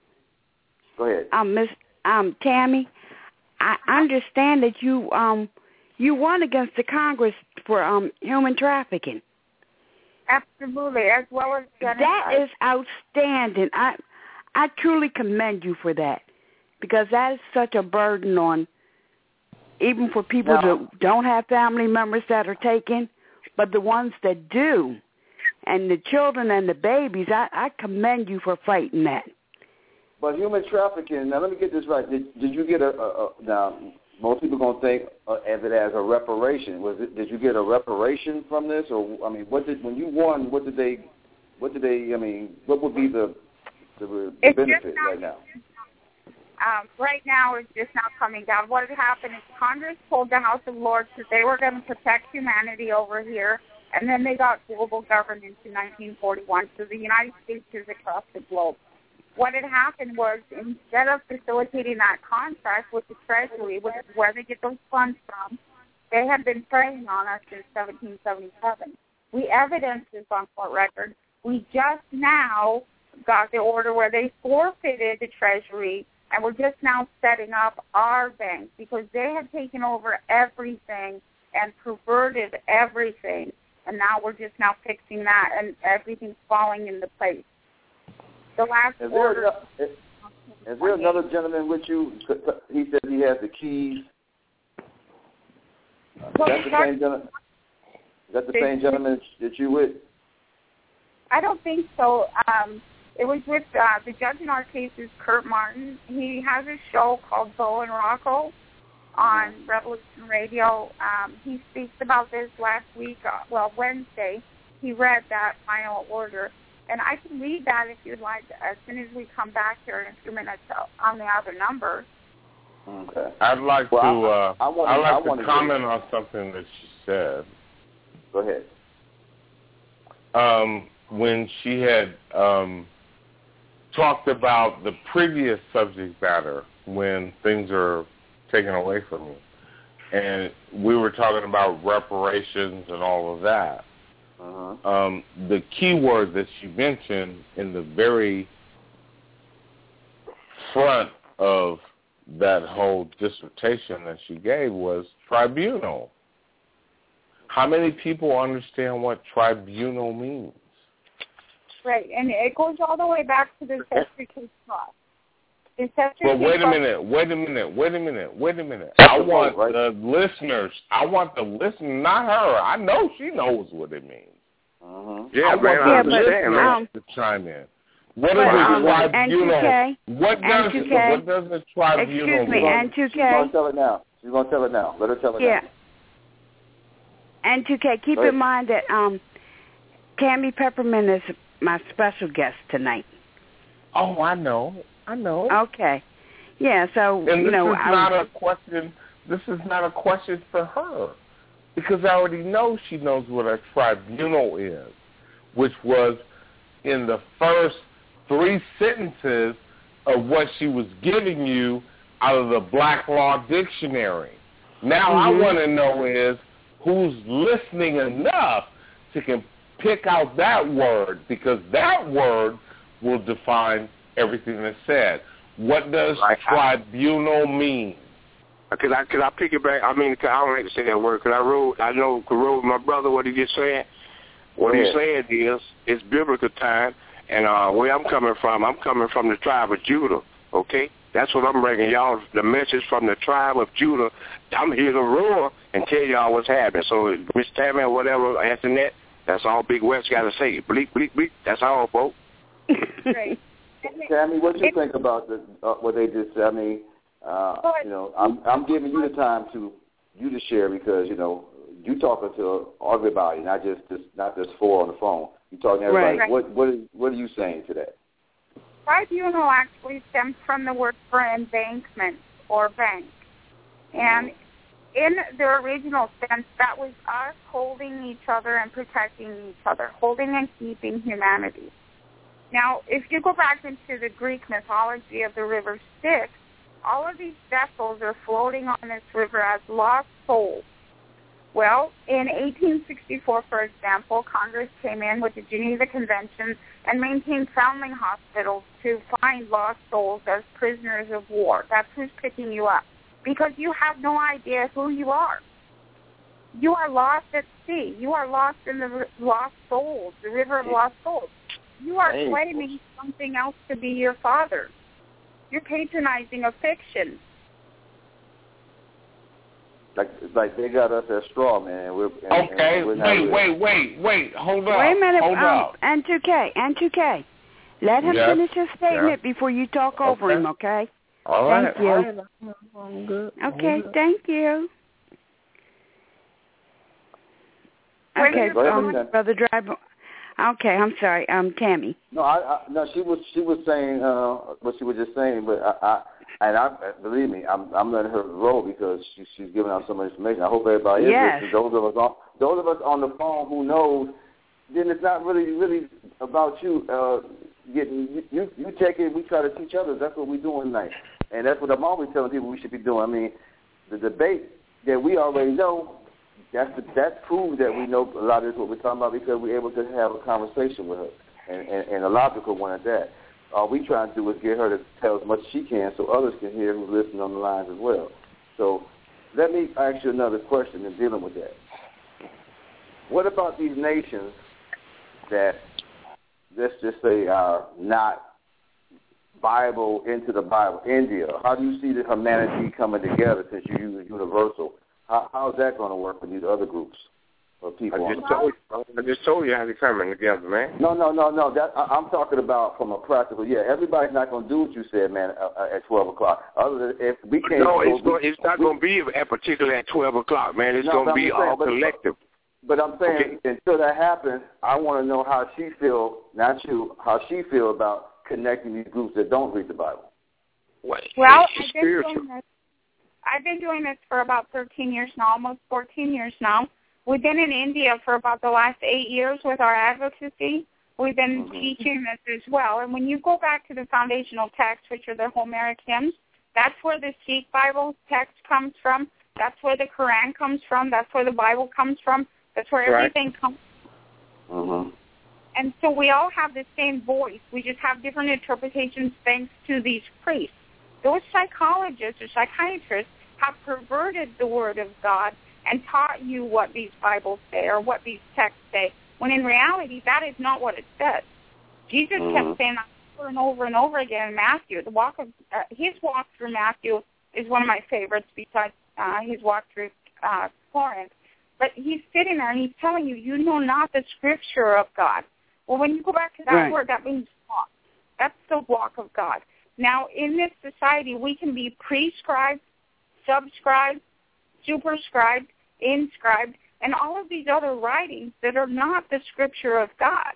D: go ahead.
A: Miss Tammy, I understand that you won against the Congress for human trafficking.
E: Absolutely, as well as genocide.
A: That is outstanding. I truly commend you for that, because that is such a burden on, even for people that don't have family members that are taken, but the ones that do, and the children and the babies. I commend you for fighting that.
D: But human trafficking. Now, let me get this right. Did you get now? most people gonna think of it as a reparation. Did you get a reparation from this, or when you won? What would be the benefit right now?
E: Right now, it's just now coming down. What had happened is Congress told the House of Lords that they were going to protect humanity over here, and then they got global governance in 1941. So the United States is across the globe. What had happened was, instead of facilitating that contract with the Treasury, which is where they get those funds from, they had been preying on us since 1777. We evidenced this on court record. We just now got the order where they forfeited the Treasury, and we're just now setting up our bank because they had taken over everything and perverted everything, and now we're just now fixing that, and everything's falling into place. The last order. Is
D: there another gentleman with you? He said he has the keys.
E: Well,
D: is that the same gentleman that you with?
E: I don't think so. It was with the judge in our case is Kurt Martin. He has a show called Bo and Rocco on Revolution Radio. He speaks about this last week, Wednesday. He read that final order. And I can read that if you'd like as soon as we come back here in a few minutes on the other number.
D: Okay.
G: I'd like to comment on something that she said.
D: Go ahead.
G: When she had talked about the previous subject matter when things are taken away from you, and we were talking about reparations and all of that. The key word that she mentioned in the very front of that whole dissertation that she gave was tribunal. How many people understand what tribunal means?
E: Right, and it goes all the way back to the Chesapeake Trust.
G: But wait a minute. I want the listeners, not her. I know she knows what it means.
I: Yeah, man, I understand.
G: To chime in. What is a tribunal? What does a tribunal mean?
D: She's going to tell it now. Let her tell it now.
A: And 2K, keep in mind that Tammy Peppermint is my special guest tonight.
G: Oh, I know.
A: Okay. Yeah, so,
G: and this is not a question for her, because I already know she knows what a tribunal is, which was in the first 3 sentences of what she was giving you out of the Black Law Dictionary. Now I want to know is who's listening enough to pick out that word, because that word will define everything that's said. What does tribunal mean?
I: Could I pick it back? I don't like to say that word, because I know my brother what he just said. What he said is, it's biblical time, and where I'm coming from the tribe of Judah, okay? That's what I'm bringing y'all, the message from the tribe of Judah. I'm here to roar and tell y'all what's happening. So, Miss Tammy or whatever, Antoinette, that's all Big West got to say. Bleep, bleep, bleep. That's all, folks.
E: Right.
D: Tammy, what do you think about what they just said? I'm giving you the time to share, because you talking to everybody, not just 4 on the phone. You talking to everybody.
E: Right.
D: What are you saying to that?
E: Tribunal actually stems from the word for embankment or bank, and in the original sense, that was us holding each other and protecting each other, holding and keeping humanity. Now, if you go back into the Greek mythology of the river Styx, all of these vessels are floating on this river as lost souls. Well, in 1864, for example, Congress came in with the Geneva Convention and maintained foundling hospitals to find lost souls as prisoners of war. That's who's picking you up, because you have no idea who you are. You are lost at sea. You are lost in the lost souls, the river of lost souls. You are claiming something else to be your father. You're patronizing a fiction.
D: Like they got us as straw man. Wait,
G: hold up.
A: Wait a minute,
G: hold up.
A: And 2K. Let him finish his statement before you talk over him, okay?
G: All right.
A: Thank you.
G: All right. I'm good.
A: Okay, thank you. Okay, Brother Driver. Okay, I'm sorry. Tammy.
D: No, no. She was saying what she was just saying, but I believe me, I'm letting her roll because she's giving out so much information. I hope everybody is listening. Those of us on the phone who knows, then it's not really about you. You take it. We try to teach others. That's what we're doing tonight, and that's what I'm always telling people we should be doing. I mean, the debate that we already know. That proves that we know a lot of this what we're talking about because we're able to have a conversation with her, and a logical one at that. All we trying to do is get her to tell as much as she can so others can hear who's listening on the lines as well. So let me ask you another question in dealing with that. What about these nations that, let's just say, are not Bible into the Bible? India, how do you see the humanity coming together since you use universal? How's that going to work with these other groups of people?
I: I just told you how they're coming together, man.
D: No. I'm talking about from a practical. Yeah, everybody's not going to do what you said, man, at 12 o'clock. Other than if we can't.
I: No, it's not going to be particularly at 12 o'clock, man. It's going to be all collective.
D: But I'm saying until that happens, I want to know how she feel, not you, how she feel about connecting these groups that don't read the Bible.
E: Well, I've been doing this for about 13 years now, almost 14 years now. We've been in India for about the last 8 years with our advocacy. We've been teaching this as well. And when you go back to the foundational texts, which are the Homeric hymns, that's where the Sikh Bible text comes from. That's where the Quran comes from. That's where the Bible comes from. That's where everything comes from. And so we all have the same voice. We just have different interpretations thanks to these priests. Those psychologists or psychiatrists have perverted the Word of God and taught you what these Bibles say or what these texts say, when in reality that is not what it says. Jesus kept saying that over and over and over again in Matthew. His walk through Matthew is one of my favorites besides his walk through Corinth. But he's sitting there and he's telling you, you know not the Scripture of God. Well, when you go back to that word, that means walk. That's the walk of God. Now, in this society, we can be prescribed, subscribed, superscribed, inscribed, and all of these other writings that are not the Scripture of God.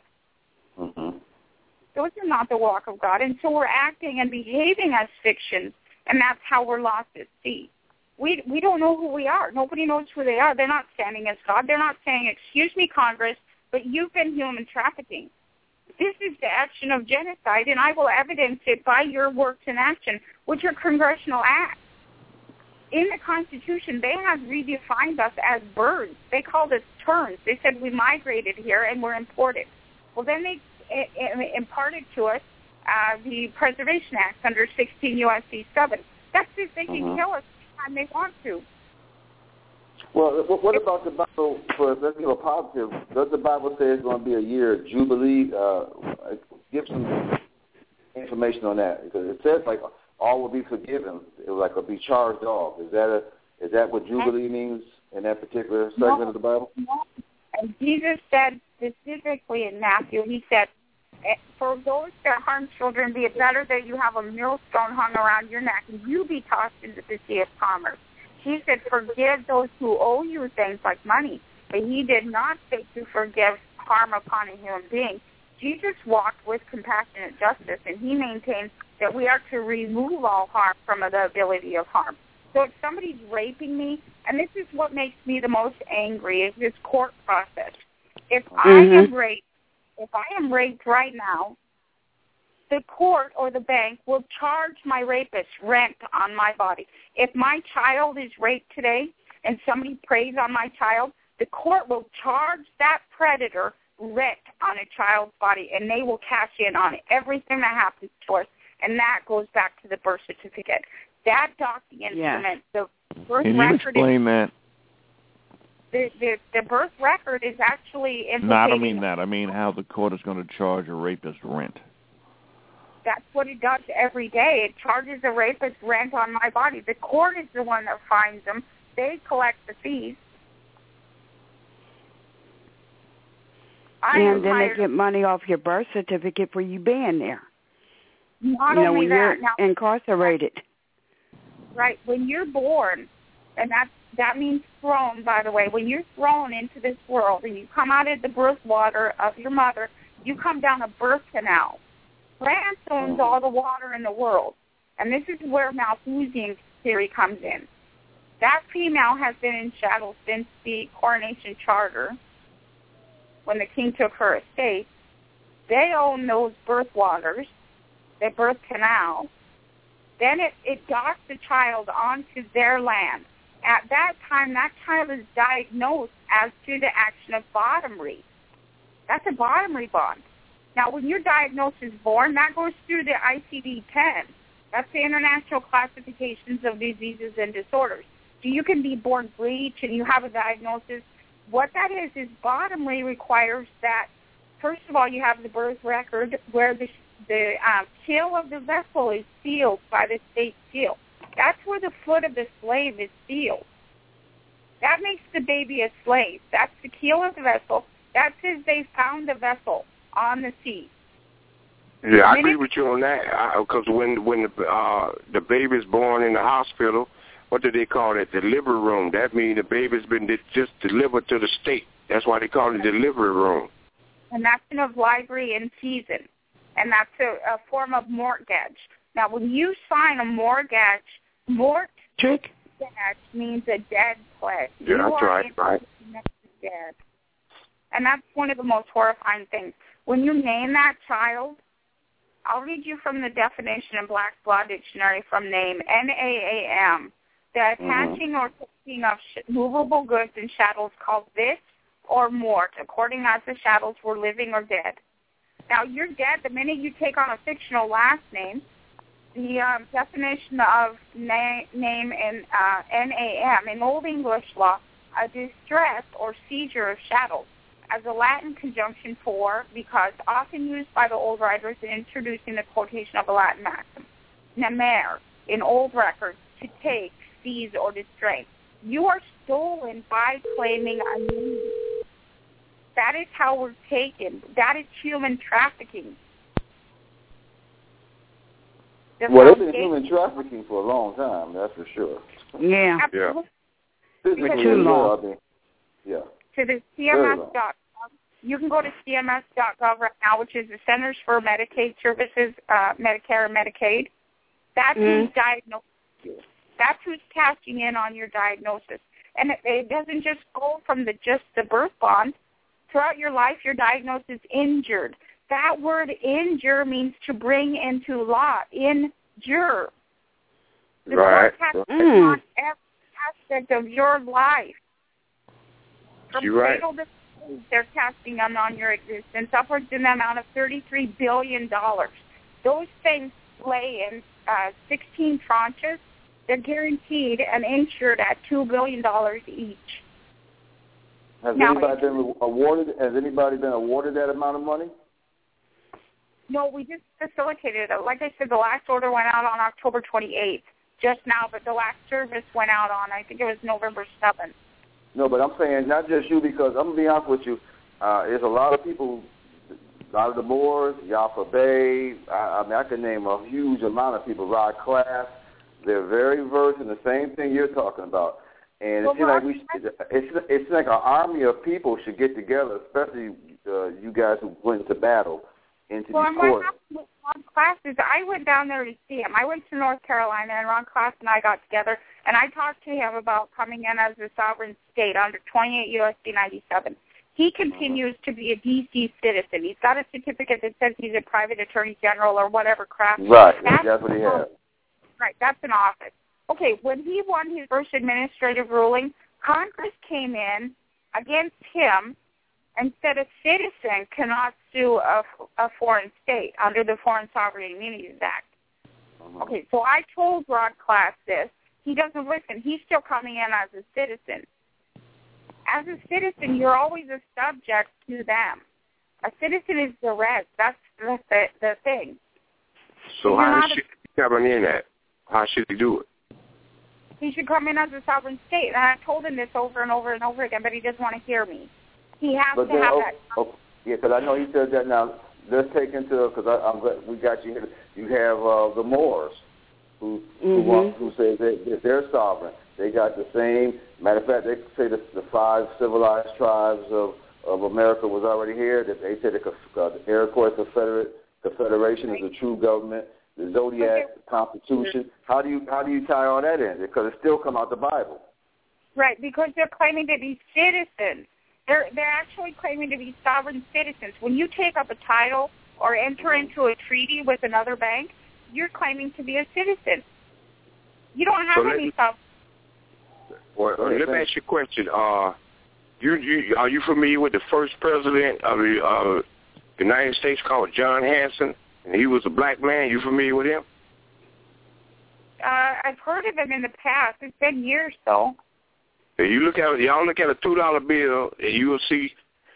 E: Those are not the walk of God. And so we're acting and behaving as fictions, and that's how we're lost at sea. We don't know who we are. Nobody knows who they are. They're not standing as God. They're not saying, excuse me, Congress, but you've been human trafficking. This is the action of genocide, and I will evidence it by your works in action, which are congressional acts. In the Constitution, they have redefined us as birds. They called us terns. They said we migrated here and were imported. Well, then they imparted to us the Preservation Act under 16 U.S.C. 7. That's if they can kill us anytime they want to.
D: Well, what about the Bible? Let's give a positive. Does the Bible say it's going to be a year of Jubilee? Give some information on that, because it says like all will be forgiven. It will like be charged off. Is that what Jubilee means in that particular segment of the Bible?
E: No. And Jesus said specifically in Matthew, he said, for those that harm children, be it better that you have a millstone hung around your neck and you be tossed into the sea of commerce. He said, forgive those who owe you things like money. But he did not say to forgive harm upon a human being. Jesus walked with compassionate justice, and he maintained that we are to remove all harm from the ability of harm. So if somebody's raping me, and this is what makes me the most angry, is this court process. If I am raped right now, the court or the bank will charge my rapist rent on my body. If my child is raped today and somebody preys on my child, the court will charge that predator rent on a child's body, and they will cash in on everything that happens to us, and that goes back to the birth certificate. That docking instrument, the birth
H: Can
E: record.
H: You explain that?
E: The birth record is actually implicating.
H: No, I don't mean that. I mean how the court is going to charge a rapist rent.
E: That's what it does every day. It charges a rapist rent on my body. The court is the one that fines them. They collect the fees.
A: And then they get money off your birth certificate for you being there.
E: Not only
A: when
E: that,
A: you're incarcerated.
E: right? When you're born, and that means thrown, by the way, when you're thrown into this world and you come out of the birth water of your mother, you come down a birth canal. France owns all the water in the world, and this is where Malthusian theory comes in. That female has been in shadow since the coronation charter, when the king took her estate. They own those birth waters, the birth canal. Then it docks the child onto their land. At that time, that child is diagnosed as to the action of bottomry. That's a bottomry bond. Now, when your diagnosis is born, that goes through the ICD-10. That's the International Classifications of Diseases and Disorders. So you can be born breech and you have a diagnosis. What that is bottomry requires that, first of all, you have the birth record where the keel of the vessel is sealed by the state seal. That's where the foot of the slave is sealed. That makes the baby a slave. That's the keel of the vessel. That says they found the vessel on the sea.
I: Yeah, I agree with you on that. Because when the baby's born in the hospital, what do they call it? Delivery room. That means the baby's been just delivered to the state. That's why they call it delivery room.
E: And that's in a library in season. And that's a form of mortgage. Now, when you sign a mortgage means a dead pledge.
I: Yeah, that's right.
E: Dead. And that's one of the most horrifying things. When you name that child, I'll read you from the definition in Black's Law Dictionary from name, NAAM. The attaching or taking of movable goods and chattels called this or mort, according as the chattels were living or dead. Now, you're dead the minute you take on a fictional last name. The definition of name in NAM, in Old English law, a distress or seizure of chattels, as a Latin conjunction for, because often used by the old writers in introducing the quotation of a Latin maxim. Nemere, in old records, to take, seize, or distrain. You are stolen by claiming a name. That is how we're taken. That is human trafficking.
D: Well, they've been human trafficking for a long time, that's for sure.
A: Yeah.
E: Absolutely.
D: Physically,
A: too long.
D: Yeah.
E: To the CMS.gov. You can go to CMS.gov right now, which is the Centers for Medicaid Services, Medicare and Medicaid. That's who's diagnosing you. That's who's cashing in on your diagnosis. And it doesn't just go from just the birth bond. Throughout your life, your diagnosis is injured. That word injure means to bring into law. Injure. The court has on every aspect of your life. From cradle to grave, they're casting them on your existence, upwards in the amount of $33 billion. Those things lay in 16 tranches. They're guaranteed and insured at $2 billion each.
D: Has anybody been awarded that amount of money?
E: No, we just facilitated it. Like I said, the last order went out on October 28th, just now, but the last service went out on, I think it was November 7th.
D: No, but I'm saying not just you, because I'm going to be honest with you, there's a lot of people, a lot of the Moors, Yaffa Bay, I can name a huge amount of people, Rod Class. They're very versed in the same thing you're talking about. And it seems like an army of people should get together, especially you guys who went into battle, into these courts.
E: Ron Class I went down there to see him. I went to North Carolina, and Ron Class and I got together, and I talked to him about coming in as a sovereign state under 28 U.S.C. 97. He continues to be a D.C. citizen. He's got a certificate that says he's a private attorney general or whatever crap.
D: Right, that's what he has.
E: Right, that's an office. Okay, when he won his first administrative ruling, Congress came in against him and said a citizen cannot sue a foreign state under the Foreign Sovereign Immunities Act. Okay, so I told Rod Class this. He doesn't listen. He's still coming in as a citizen. As a citizen, you're always a subject to them. A citizen is the res. That's the thing.
I: So how should he come in at? How should he do it?
E: He should come in as a sovereign state. And I told him this over and over and over again, but he doesn't want to hear me. He has to have that.
D: Yeah, because I know he said that. Now, let's take into, because we got you here. You have the Moors. who say that they're sovereign. They got the same. Matter of fact, they say the 5 civilized tribes of America was already here. That they say the Iroquois Confederation is a true government. The Zodiac Constitution. How do you tie all that in? Because it still come out the Bible.
E: Right, because they're claiming to be citizens. They're actually claiming to be sovereign citizens. When you take up a title or enter into a treaty with another bank, you're claiming to be a citizen. You don't have any sovereignty.
I: Let me ask you a question. Are you familiar with the first president of the United States called John Hanson? And he was a black man. You familiar with him?
E: I've heard of him in the past. It's been years, though.
I: If you look at y'all look at a $2 bill, and you will see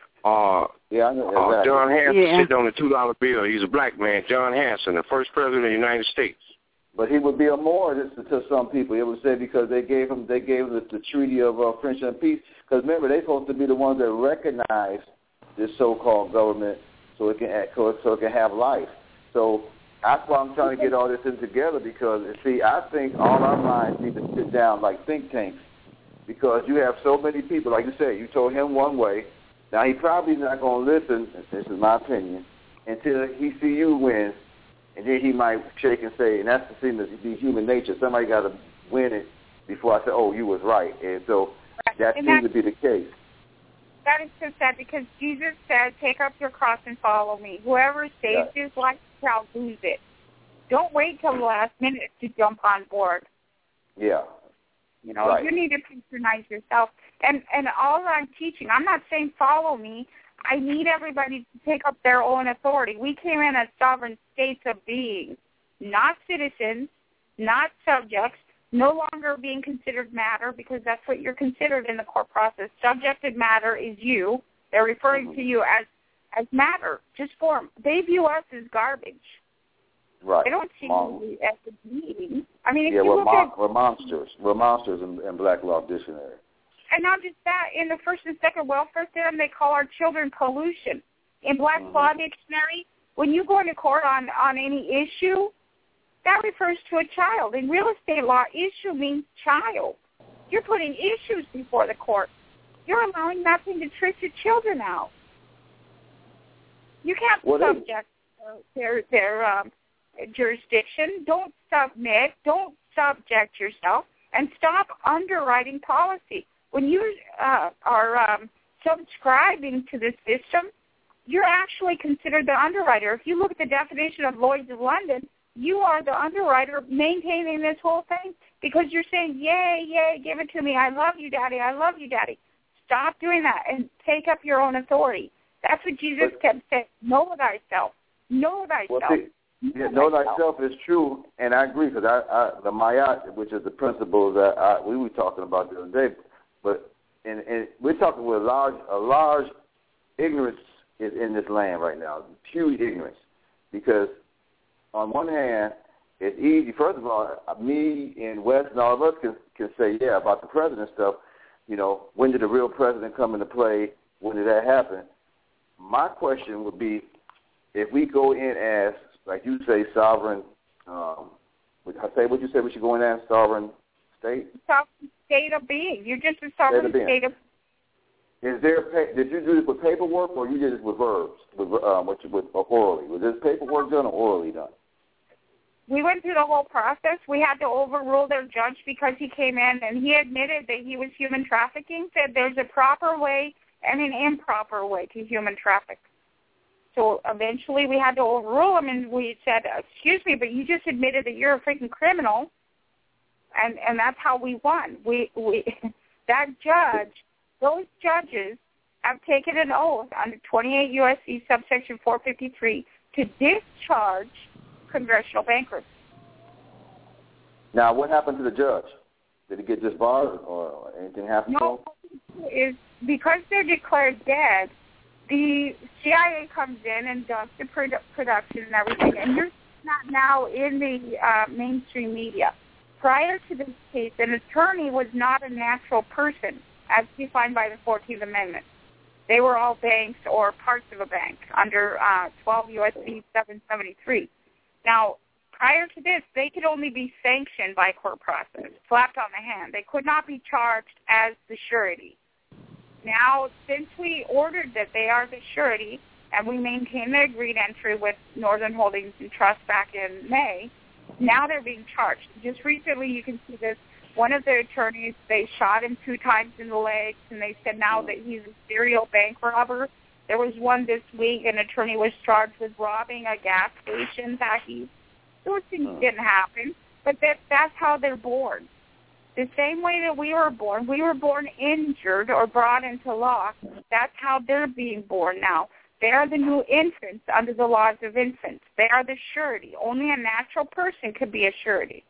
I: John Hanson sitting on the $2 bill. He's a black man, John Hanson, the first president of the United States.
D: But he would be a Moor to some people. It would say because they gave him the Treaty of Friendship and Peace. Because remember, they're supposed to be the ones that recognize this so-called government so it can have life. So that's why I'm trying to get all this in together because, see, I think all our minds need to sit down like think tanks because you have so many people. Like you said, you told him one way. Now, he probably not going to listen, this is my opinion, until he see you win. And then he might shake and say, and that's the thing that be human nature. Somebody got to win it before I say, oh, you was right. And so that seems to be the case.
E: That is so sad because Jesus said, take up your cross and follow me. Whoever saves his life shall lose it. Don't wait till the last minute to jump on board.
D: Yeah.
E: You know, you need to patronize yourself. And all I'm teaching, I'm not saying follow me. I need everybody to take up their own authority. We came in as sovereign states of being, not citizens, not subjects, no longer being considered matter because that's what you're considered in the court process. Subjected matter is you. They're referring to you as matter, just form. They view us as garbage.
D: Right.
E: They don't see you as a being. I mean, if you look at...
D: we're monsters. We're monsters in Black Law Dictionary.
E: And not just that, in the first and second welfare theorem, they call our children pollution. In Black Law Dictionary, when you go into court on any issue, that refers to a child. In real estate law, issue means child. You're putting issues before the court. You're allowing nothing to trick your children out. You can't subject their jurisdiction. Don't submit. Don't subject yourself. And stop underwriting policy. When you are subscribing to the system, you're actually considered the underwriter. If you look at the definition of Lloyd's of London, you are the underwriter maintaining this whole thing because you're saying, yay, yay, give it to me. I love you, Daddy. I love you, Daddy. Stop doing that and take up your own authority. That's what Jesus kept saying. Know thyself. Know thyself.
D: Know thyself is true, and I agree because the Mayat, which is the principles that we were talking about the other day, but and we're talking with a large ignorance is in this land right now, huge ignorance, because on one hand, it's easy. First of all, me and Wes and all of us can say, yeah, about the president stuff. You know, when did the real president come into play? When did that happen? My question would be, if we go in as, like you say, sovereign, what you say we should go in as sovereign state?
E: Sovereign state of being. You're just a sovereign state of being.
D: Did you do this with paperwork or you did this with verbs, with orally? Was this paperwork done or orally done?
E: We went through the whole process. We had to overrule their judge because he came in and he admitted that he was human trafficking, said there's a proper way and an improper way to human traffic. So eventually we had to overrule him, and we said, excuse me, but you just admitted that you're a freaking criminal, and that's how we won. That judge, those judges have taken an oath under 28 U.S.C. subsection 453 to discharge congressional bankruptcy.
D: Now, what happened to the judge? Did he get disbarred or anything happen to him?
E: No, is because they're declared dead, the CIA comes in and does the production and everything, and you're not now in the mainstream media. Prior to this case, an attorney was not a natural person, as defined by the 14th Amendment. They were all banks or parts of a bank under 12 U.S.C. 773. Now, prior to this, they could only be sanctioned by court process, slapped on the hand. They could not be charged as the surety. Now, since we ordered that they are the surety, and we maintained the agreed entry with Northern Holdings and Trust back in May, now they're being charged. Just recently, you can see this. One of the attorneys, they shot him 2 times in the legs, and they said now that he's a serial bank robber. There was one this week, an attorney was charged with robbing a gas station back east. Those things didn't happen, but that's how they're born. The same way that we were born injured or brought into law. That's how they're being born now. They are the new infants under the laws of infants. They are the surety. Only a natural person could be a surety.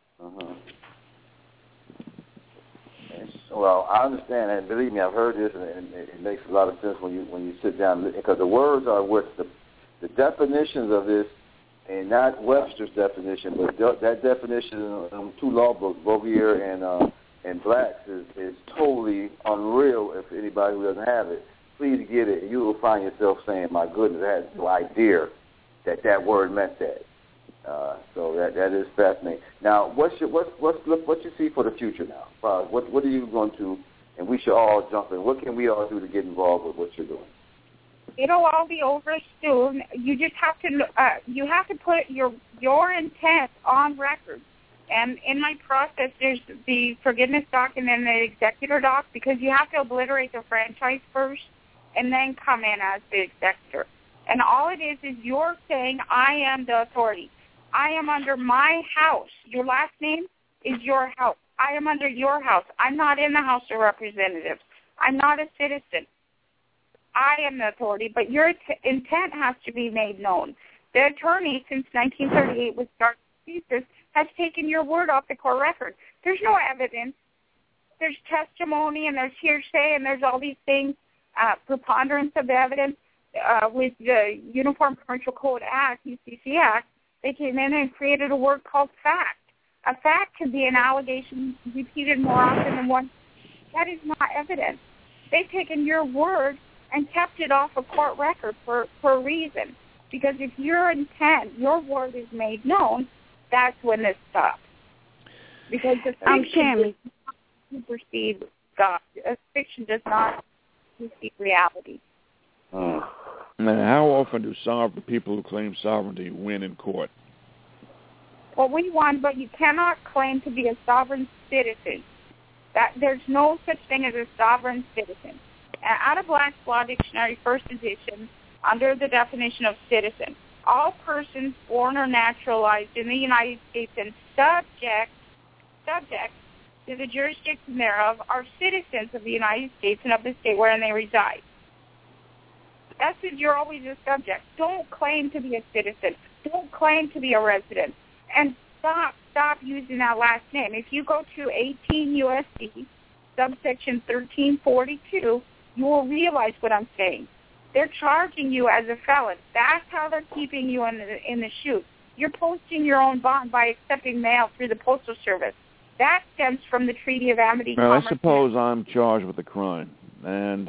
F: Well, I understand, and believe me, I've heard this, and it makes a lot of sense when you sit down, because the words are what the definitions of this, and not Webster's definition, but that definition of 2 law books, Bogier and Blacks, is totally unreal. If anybody who doesn't have it, please get it. You will find yourself saying, "My goodness, I had no idea that word meant that." So that is fascinating. Now, what you see for the future now? What are you going to? And we should all jump in. What can we all do to get involved with what you're doing?
E: It'll all be over soon. You just have to put your intent on record. And in my process, there's the forgiveness doc and then the executor doc, because you have to obliterate the franchise first and then come in as the executor. And all it is you're saying, I am the authority. I am under my house. Your last name is your house. I am under your house. I'm not in the House of Representatives. I'm not a citizen. I am the authority, but your intent has to be made known. The attorney, since 1938 with Darcy Thesis, has taken your word off the court record. There's no evidence. There's testimony, and there's hearsay, and there's all these things, preponderance of the evidence. With the Uniform Commercial Code Act, UCC Act, they came in and created a word called fact. A fact can be an allegation repeated more often than once. That is not evidence. They've taken your word and kept it off a court record for a reason. Because if your intent, your word is made known, that's when this stops. Because the fiction supersedes God. Fiction does not supersede reality.
H: Now, how often do people who claim sovereignty win in court?
E: Well, we won, but you cannot claim to be a sovereign citizen. There's no such thing as a sovereign citizen. Out of Black's Law Dictionary, first edition, under the definition of citizen, all persons born or naturalized in the United States and subject to the jurisdiction thereof are citizens of the United States and of the state wherein they reside. That says you're always a subject. Don't claim to be a citizen. Don't claim to be a resident. And stop using that last name. If you go to 18 U.S.C. subsection 1342, you will realize what I'm saying. They're charging you as a felon. That's how they're keeping you in the chute. You're posting your own bond by accepting mail through the Postal Service. That stems from the Treaty of Amity.
H: Well, I suppose I'm charged with a crime. And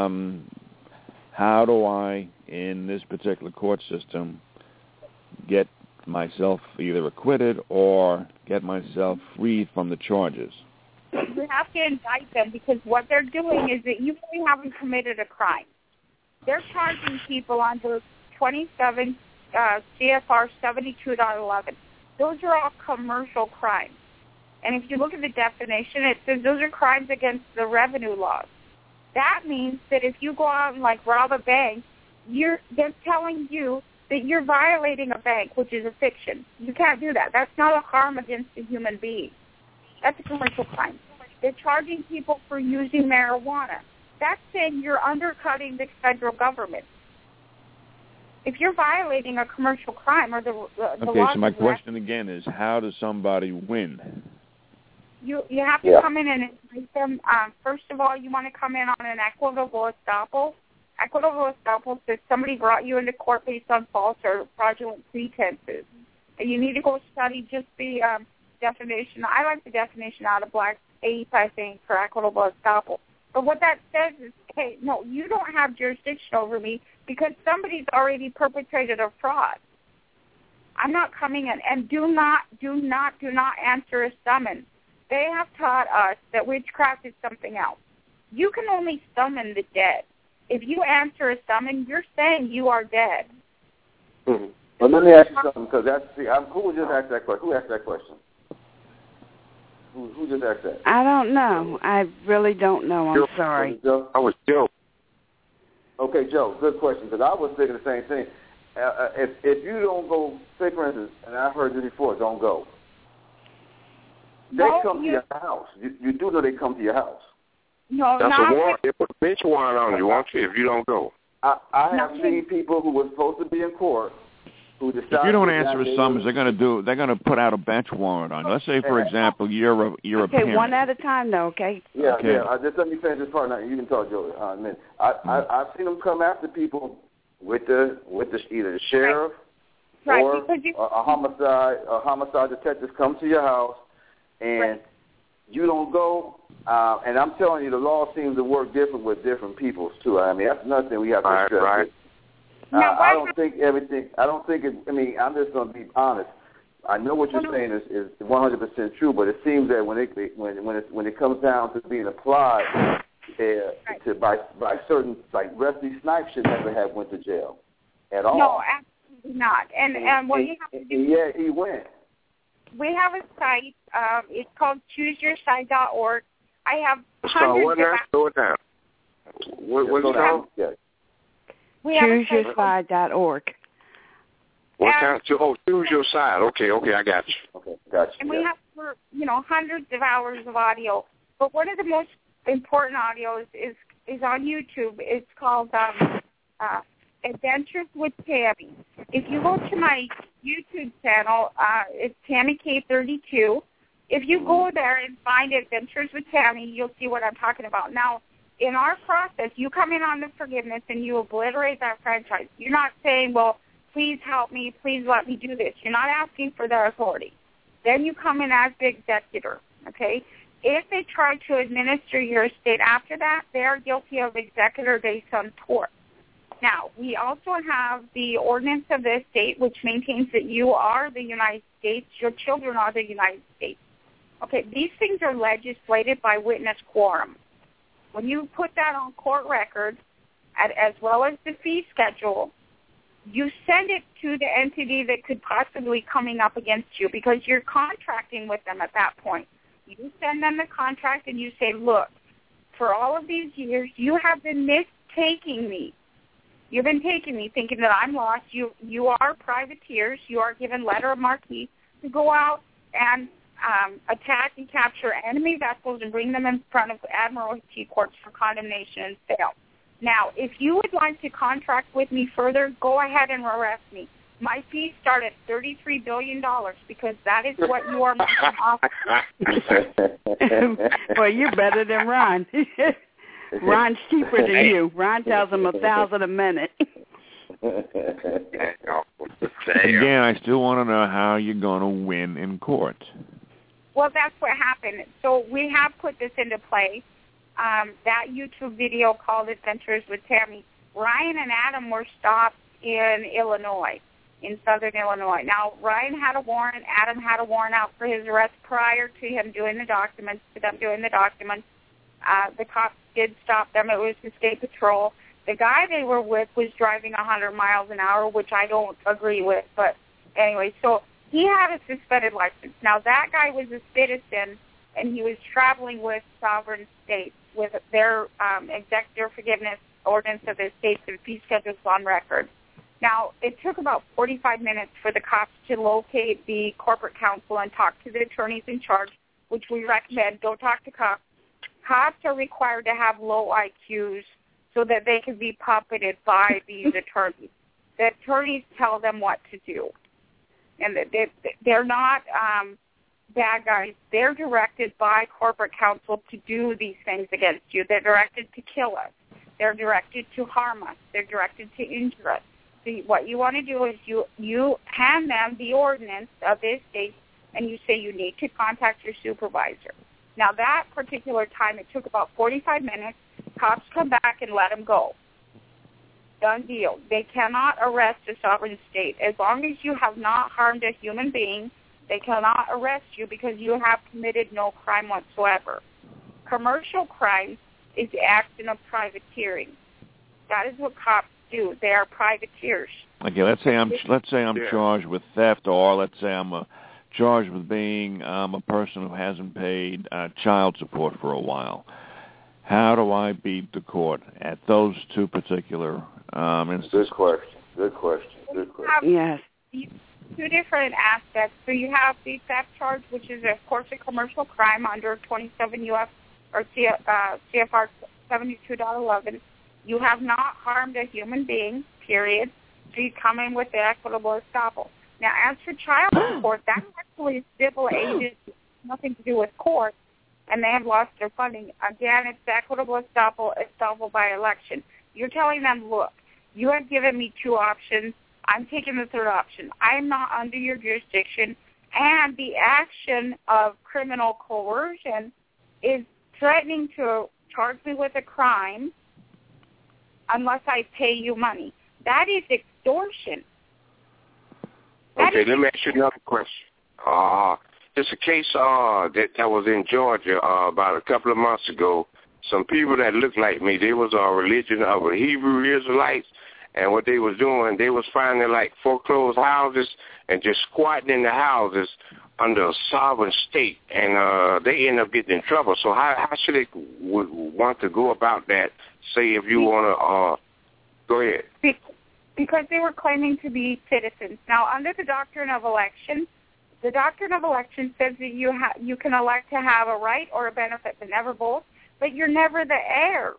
H: how do I, in this particular court system, get myself either acquitted or get myself freed from the charges?
E: You have to indict them, because what they're doing is that you really haven't committed a crime. They're charging people under 27 CFR 72.11. Those are all commercial crimes. And if you look at the definition, it says those are crimes against the revenue laws. That means that if you go out and rob a bank, they're telling you that you're violating a bank, which is a fiction. You can't do that. That's not a harm against a human being. That's a commercial crime. They're charging people for using marijuana. That's saying you're undercutting the federal government. If you're violating a commercial crime or the law...
H: So my question again is, how does somebody win?
E: You have to come in and invite them. First of all, you want to come in on an equitable estoppel. Equitable estoppel says somebody brought you into court based on false or fraudulent pretenses. And you need to go study just the definition. I like the definition out of Black's 8, I think, for equitable estoppel. But what that says is, hey, no, you don't have jurisdiction over me because somebody's already perpetrated a fraud. I'm not coming in. And do not answer a summons. They have taught us that witchcraft is something else. You can only summon the dead. If you answer a summon, you're saying you are dead.
F: Mm-hmm. Well, let me ask you something, because who just asked that question? Who asked that question? Who just asked that?
A: I don't know. I really don't know. I'm sorry.
F: Joe?
I: I was Joe.
F: Okay, Joe, good question, because I was thinking the same thing. If you don't go, say for instance, and I heard this before, don't go. They come to your house. You do know they come to your house.
E: No,
I: that's
E: not
I: a warrant. They put a bench warrant on you, won't you, if you don't go?
F: I have seen people who were supposed to be in court who decided.
H: If you don't answer a summons, they're going to put out a bench warrant on you. Let's say, for example, you're a
A: okay,
H: parent.
A: one at a time, though. Okay.
F: Yeah,
H: okay.
F: yeah. Just let me finish this part. Now you can talk, Joe. In a minute. I've seen them come after people with either the sheriff or a homicide detectives come to your house, and you don't go. And I'm telling you, the law seems to work different with different peoples too. I mean, that's another thing we have to stress.
I: Right.
F: I don't think everything. I don't think it. I mean, I'm just going to be honest. I know what you're saying is 100% true, but it seems that when it comes down to being applied by certain, like Wesley Snipes should never have went to jail at all.
E: No, absolutely not. And what you have to do.
F: Yeah, he went.
E: We have a site. It's called ChooseYourSide.org. I have hundreds of.
I: Slow it down. What is it called?
F: Yeah.
A: ChooseYourSide.org.
I: What kind? Choose Your Side. Okay, I got you.
F: Okay, got you.
E: And we have, hundreds of hours of audio. But one of the most important audios is on YouTube. It's called Adventures with Tammy. If you go to my YouTube channel, it's Tammy K32. If you go there and find Adventures with Tammy, you'll see what I'm talking about. Now, in our process, you come in on the forgiveness and you obliterate that franchise. You're not saying, well, please help me, please let me do this. You're not asking for their authority. Then you come in as the executor, okay? If they try to administer your estate after that, they are guilty of executor de tort. Now, we also have the ordinance of the estate, which maintains that you are the United States, your children are the United States. Okay, these things are legislated by witness quorum. When you put that on court record, as well as the fee schedule, you send it to the entity that could possibly coming up against you because you're contracting with them at that point. You send them the contract and you say, look, for all of these years, you have been mistaking me. You've been taking me thinking that I'm lost. You are privateers. You are given letter of marque to go out and attack and capture enemy vessels and bring them in front of admiralty courts for condemnation and sale. Now, if you would like to contract with me further, go ahead and arrest me. My fees start at $33 billion because that is what you are making off.
A: Well, you're better than Ron. Ron's cheaper than you. Ron tells him $1,000 a minute.
H: Again, I still want to know how you're going to win in court.
E: Well, that's what happened. So we have put this into play. That YouTube video called Adventures with Tammy, Ryan and Adam were stopped in Illinois, in southern Illinois. Now, Ryan had a warrant. Adam had a warrant out for his arrest prior to him doing the documents, The cops did stop them. It was the state patrol. The guy they were with was driving 100 miles an hour, which I don't agree with. But anyway, so he had a suspended license. Now, that guy was a citizen, and he was traveling with sovereign states with their executive forgiveness ordinance of the states and fee schedules on record. Now, it took about 45 minutes for the cops to locate the corporate counsel and talk to the attorneys in charge, which we recommend. Don't talk to cops. Cops are required to have low IQs so that they can be puppeted by these attorneys. The attorneys tell them what to do. And they're not bad guys. They're directed by corporate counsel to do these things against you. They're directed to kill us. They're directed to harm us. They're directed to injure us. So what you want to do is you hand them the ordinance of this state, and you say you need to contact your supervisor. Now, that particular time, it took about 45 minutes. Cops come back and let him go. Done deal. They cannot arrest a sovereign state. As long as you have not harmed a human being, they cannot arrest you because you have committed no crime whatsoever. Commercial crime is acting of privateering. That is what cops do. They are privateers.
H: Okay, let's say I'm charged with theft, or let's say I'm charged with being a person who hasn't paid child support for a while. How do I beat the court at those two particular instances?
F: Good question.
A: Yes.
E: Two different aspects. So you have the theft charge, which is, of course, a commercial crime under 27 U.S. or CFR 72.11. You have not harmed a human being, period. So you come in with the equitable estoppel. Now, as for child support, that's actually civil agency, nothing to do with court, and they have lost their funding. Again, it's equitable estoppel by election. You're telling them, look, you have given me two options. I'm taking the third option. I'm not under your jurisdiction, and the action of criminal coercion is threatening to charge me with a crime unless I pay you money. That is extortion.
I: Okay, let me ask you another question. It's a case that was in Georgia about a couple of months ago. Some people that looked like me, they was a religion of the Hebrew Israelites, and what they was doing, they was finding like foreclosed houses and just squatting in the houses under a sovereign state, and they end up getting in trouble. So how should they want to go about that? Say if you want to go ahead.
E: Because they were claiming to be citizens. Now, under the doctrine of election, the doctrine of election says that you can elect to have a right or a benefit, but never both, but you're never the heir.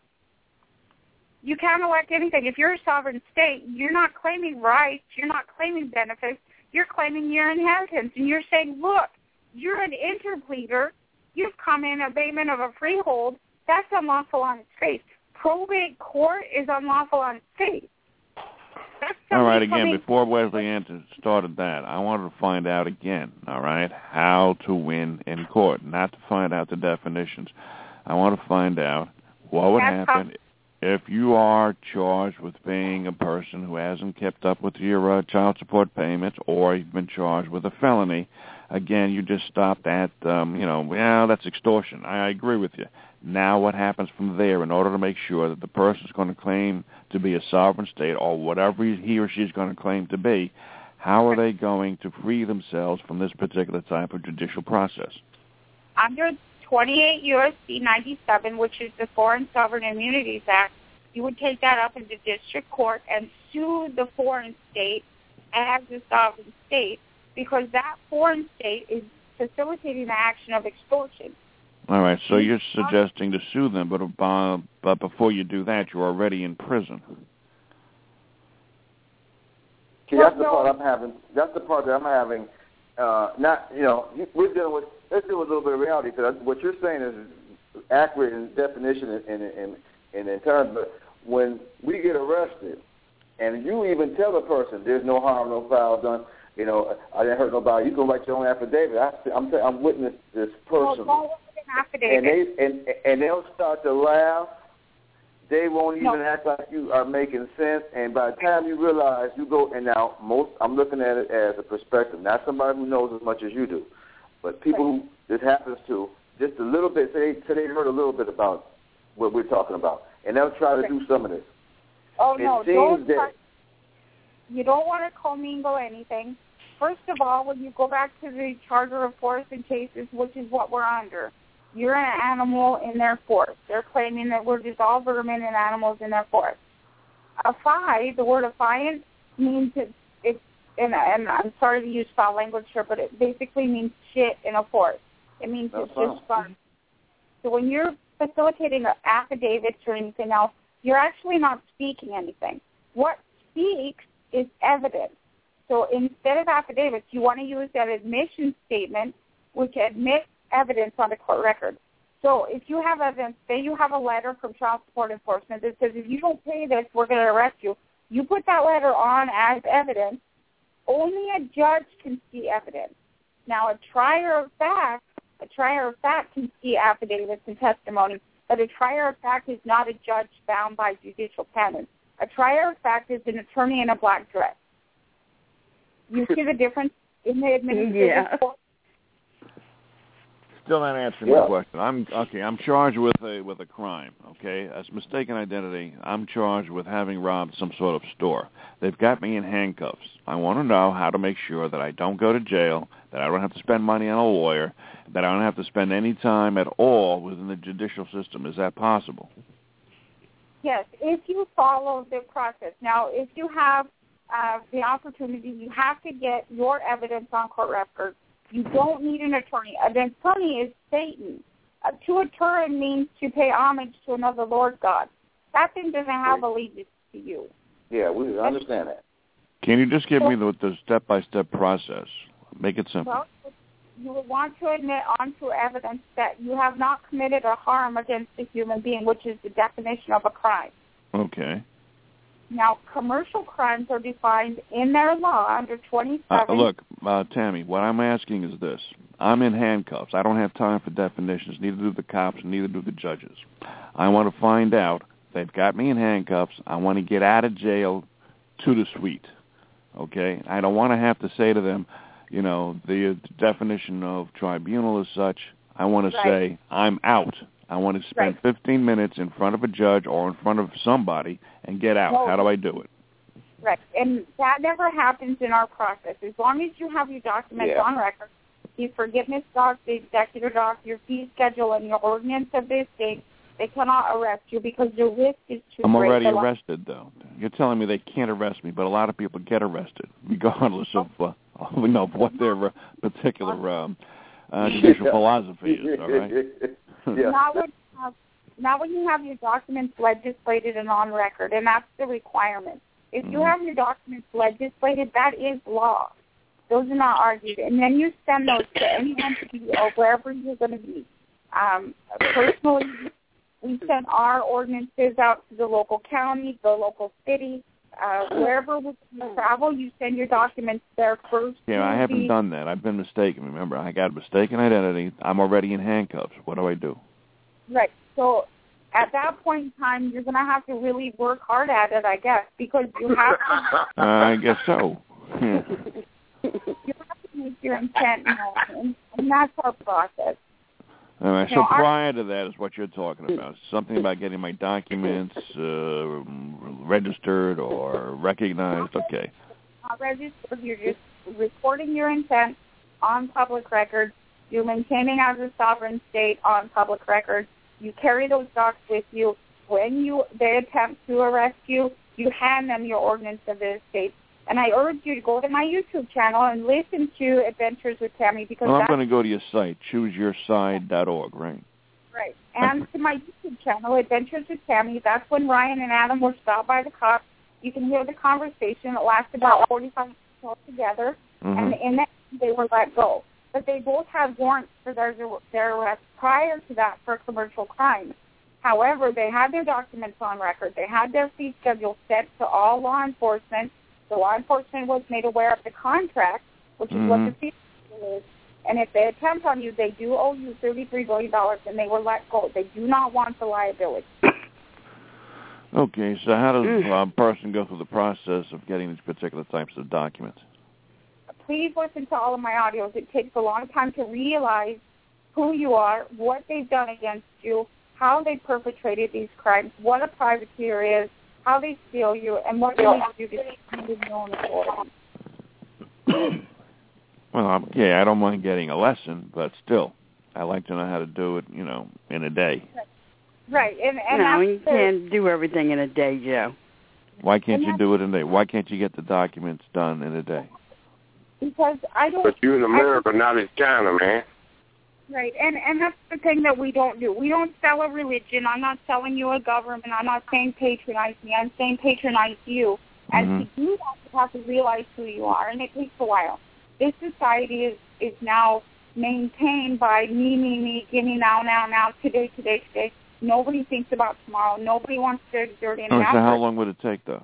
E: You can't elect anything. If you're a sovereign state, you're not claiming rights, you're not claiming benefits, you're claiming your inheritance, and you're saying, look, you're an interpleader, you've come in abatement of a freehold, that's unlawful on its face. Probate court is unlawful on its face.
H: All right, again, before Wesley Ann started that, I wanted to find out again, all right, how to win in court, not to find out the definitions. I want to find out what would happen if you are charged with being a person who hasn't kept up with your child support payments, or you've been charged with a felony. Again, you just stopped at, well, that's extortion. I agree with you. Now what happens from there in order to make sure that the person is going to claim to be a sovereign state or whatever he or she is going to claim to be, how are they going to free themselves from this particular type of judicial process?
E: Under 28 U.S.C. 97, which is the Foreign Sovereign Immunities Act, you would take that up into district court and sue the foreign state as a sovereign state because that foreign state is facilitating the action of extortion.
H: All right, so you're suggesting to sue them, but before you do that, you're already in prison.
F: See, that's the part I'm having. That's the part that I'm having. We're dealing with. Let's deal with a little bit of reality, because what you're saying is accurate in definition and in terms. But when we get arrested, and you even tell the person there's no harm, no foul done. I didn't hurt nobody. You can write your own affidavit. I'm witness this person. And they'll start to laugh. They won't even act like you are making sense. And by the time you realize, you go, and now I'm looking at it as a perspective, not somebody who knows as much as you do, but people who this happens to just a little bit, so they heard a little bit about what we're talking about, and they'll try to do some of this.
E: Oh, no, you don't want to commingle anything. First of all, when you go back to the Charter of Forests and Chases, which is what we're under, you're an animal in their forest. They're claiming that we're just all vermin and animals in their forest. Affi, the word affiant means and I'm sorry to use foul language here, but it basically means shit in a forest. It means it's just fun. So when you're facilitating affidavits or anything else, you're actually not speaking anything. What speaks is evidence. So instead of affidavits, you want to use that admission statement, which admits evidence on the court record. So if you have evidence, say you have a letter from Child Support Enforcement that says if you don't pay this, we're going to arrest you. You put that letter on as evidence. Only a judge can see evidence. Now, a trier of fact can see affidavits and testimony, but a trier of fact is not a judge bound by judicial canons. A trier of fact is an attorney in a black dress. You see the difference in the administrative court?
H: Still not answering my question. I'm charged with a crime. Okay, as mistaken identity. I'm charged with having robbed some sort of store. They've got me in handcuffs. I want to know how to make sure that I don't go to jail, that I don't have to spend money on a lawyer, that I don't have to spend any time at all within the judicial system. Is that possible?
E: Yes, if you follow the process. Now, if you have the opportunity, you have to get your evidence on court record. You don't need an attorney. An attorney is Satan. To attorney means to pay homage to another Lord God. That thing doesn't have allegiance to you.
F: Yeah, we understand that.
H: Can you just give me the step-by-step process? Make it simple.
E: Well, you would want to admit onto evidence that you have not committed a harm against a human being, which is the definition of a crime.
H: Okay.
E: Now, commercial crimes are defined in their law under 27.
H: Look, Tammy, what I'm asking is this. I'm in handcuffs. I don't have time for definitions. Neither do the cops, and neither do the judges. I want to find out. They've got me in handcuffs. I want to get out of jail to the suite. Okay? I don't want to have to say to them, you know, the definition of tribunal is such. I want to say, I'm out. I want to spend 15 minutes in front of a judge or in front of somebody and get out. How do I do it?
E: Right. And that never happens in our process. As long as you have your documents on record, your forgiveness docs, the executor docs, your fee schedule, and your ordinance of the estate, they cannot arrest you because the risk is too great.
H: I'm already arrested, though. You're telling me they can't arrest me, but a lot of people get arrested, regardless of what their particular judicial philosophy is, all right?
E: Not when you have your documents legislated and on record, and that's the requirement. If you have your documents legislated, that is law. Those are not argued. And then you send those to any entity or wherever you're going to be. Personally, we send our ordinances out to the local county, the local city. Wherever we travel, you send your documents there first.
H: Yeah, I haven't done that. I've been mistaken. Remember, I got a mistaken identity. I'm already in handcuffs. What do I do? Right.
E: So at that point in time, you're going to have to really work hard at it, I guess, because you have to.
H: I guess so.
E: You have to make your intent known, and that's our process.
H: All right, so prior to that is what you're talking about. Something about getting my documents registered or recognized. Okay.
E: Not registered. You're just recording your intent on public record. You're maintaining as a sovereign state on public record. You carry those docs with you. When they attempt to arrest you, you hand them your ordinance of the estate. And I urge you to go to my YouTube channel and listen to Adventures with Tammy because
H: I'm going to go to your site, chooseyourside.org, right?
E: Right. And to my YouTube channel, Adventures with Tammy, that's when Ryan and Adam were stopped by the cops. You can hear the conversation. It lasted about 45 minutes altogether. And in that, they were let go. But they both had warrants for their arrest prior to that for commercial crimes. However, they had their documents on record. They had their fee schedule set to all law enforcement. The law enforcement was made aware of the contract, which is what the fee schedule is. And if they attempt on you, they do owe you $33 billion, and they were let go. They do not want the liability.
H: Okay, so how does a person go through the process of getting these particular types of documents?
E: Please listen to all of my audios. It takes a long time to realize who you are, what they've done against you, how they perpetrated these crimes, what a privateer is, how they steal you, and what you need to do to be known for.
H: Well, I don't mind getting a lesson, but still, I like to know how to do it, in a day.
E: Right, and
A: you can't do everything in a day, Joe.
H: Why can't you do it in a day? Why can't you get the documents done in a day?
E: Because I don't.
I: But you're in America, not in China, man.
E: Right, and that's the thing that we don't do. We don't sell a religion. I'm not selling you a government. I'm not saying patronize me. I'm saying patronize you. And to do that, you have to realize who you are, and it takes a while. This society is now maintained by me, gimme, now, today. Nobody thinks about tomorrow. Nobody wants to exert any effort.
H: So how long would it take, though?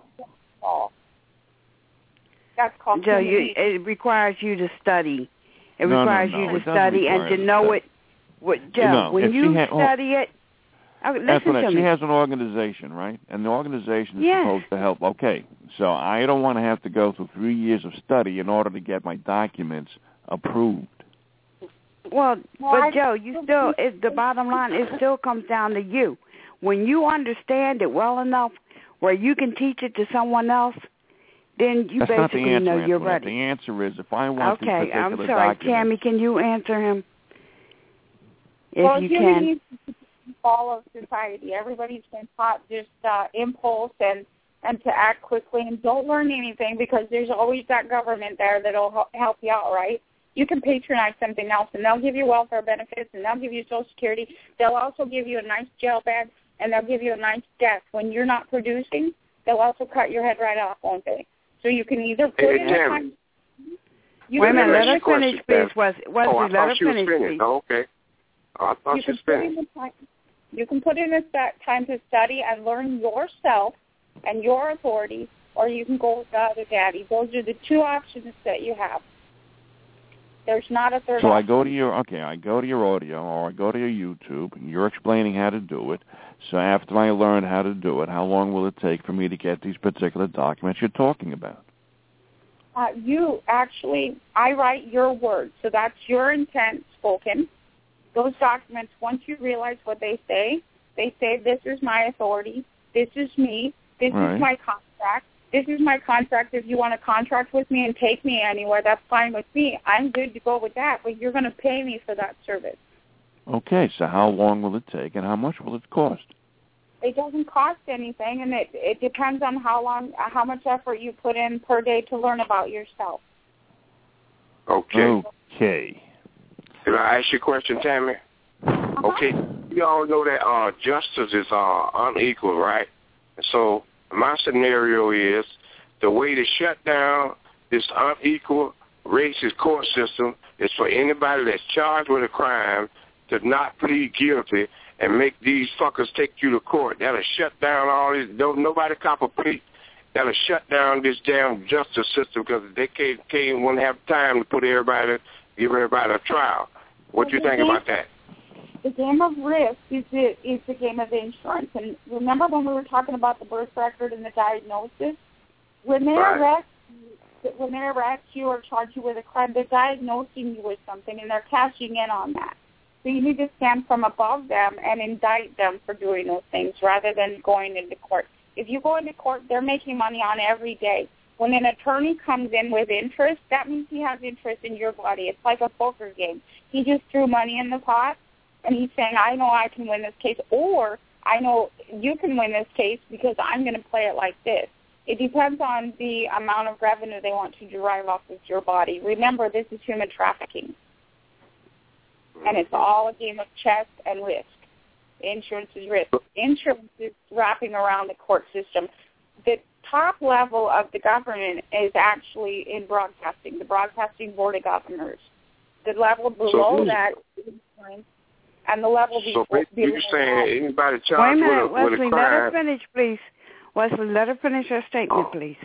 E: That's called
A: Joe, it requires you to study. It requires you to study and to know it. Joe, when you study it,
H: She has an organization, right? And the organization is supposed to help. Okay, so I don't want to have to go through 3 years of study in order to get my documents approved.
A: Well, but Joe, you still, the bottom line, it still comes down to you. When you understand it well enough where you can teach it to someone else, then you basically know you're ready.
H: The answer is if I want these particular
A: I'm sorry,
H: documents.
A: Tammy, can you answer him?
E: Well,
A: you can.
E: Needs to follow society. Everybody's been taught just impulse and to act quickly and don't learn anything because there's always that government there that'll help you out, right? You can patronize something else, and they'll give you welfare benefits, and they'll give you Social Security. They'll also give you a nice jail bag, and they'll give you a nice death. When you're not producing, they'll also cut your head right off, won't they? So you can either put in a time...
A: Wait a minute, let her finish, please. Wesley, let her finish, please.
I: Oh, okay. I thought she was finished.
E: You can put in a time to study and learn yourself and your authority, or you can go with the other daddy. Those are the two options that you have. There's not a third option.
H: I go to your audio or I go to your YouTube, and you're explaining how to do it. So after I learn how to do it, how long will it take for me to get these particular documents you're talking about?
E: I write your words, so that's your intent spoken. Those documents, once you realize what they say, this is my authority, this is me, this is my contract. This is my contract. If you want to contract with me and take me anywhere, that's fine with me. I'm good to go with that, but you're going to pay me for that service.
H: Okay, so how long will it take and how much will it cost?
E: It doesn't cost anything, and it depends on how much effort you put in per day to learn about yourself.
I: Okay. Can I ask you a question, Tammy? Okay. You all know that justice is unequal, right? So my scenario is the way to shut down this unequal racist court system is for anybody that's charged with a crime to not plead guilty and make these fuckers take you to court. That'll shut down all this. Don't nobody cop a plea. That'll shut down this damn justice system because they won't have time to give everybody a trial. What do you think about that?
E: The game of risk is the game of insurance. And remember when we were talking about the birth record and the diagnosis? When they arrest you or charge you with a crime, they're diagnosing you with something and they're cashing in on that. So you need to stand from above them and indict them for doing those things rather than going into court. If you go into court, they're making money on every day. When an attorney comes in with interest, that means he has interest in your body. It's like a poker game. He just threw money in the pot, and he's saying, I know I can win this case, or I know you can win this case because I'm going to play it like this. It depends on the amount of revenue they want to derive off of your body. Remember, this is human trafficking, and it's all a game of chess and risk. Insurance is risk. Insurance is wrapping around the court system. The top level of the government is actually in broadcasting, the Broadcasting Board of Governors. The level below that is insurance, and the level below that. So
I: you're saying anybody charged with a crime...
A: Wait a minute, Wesley, let her finish, please. Wesley, let her finish her statement, please.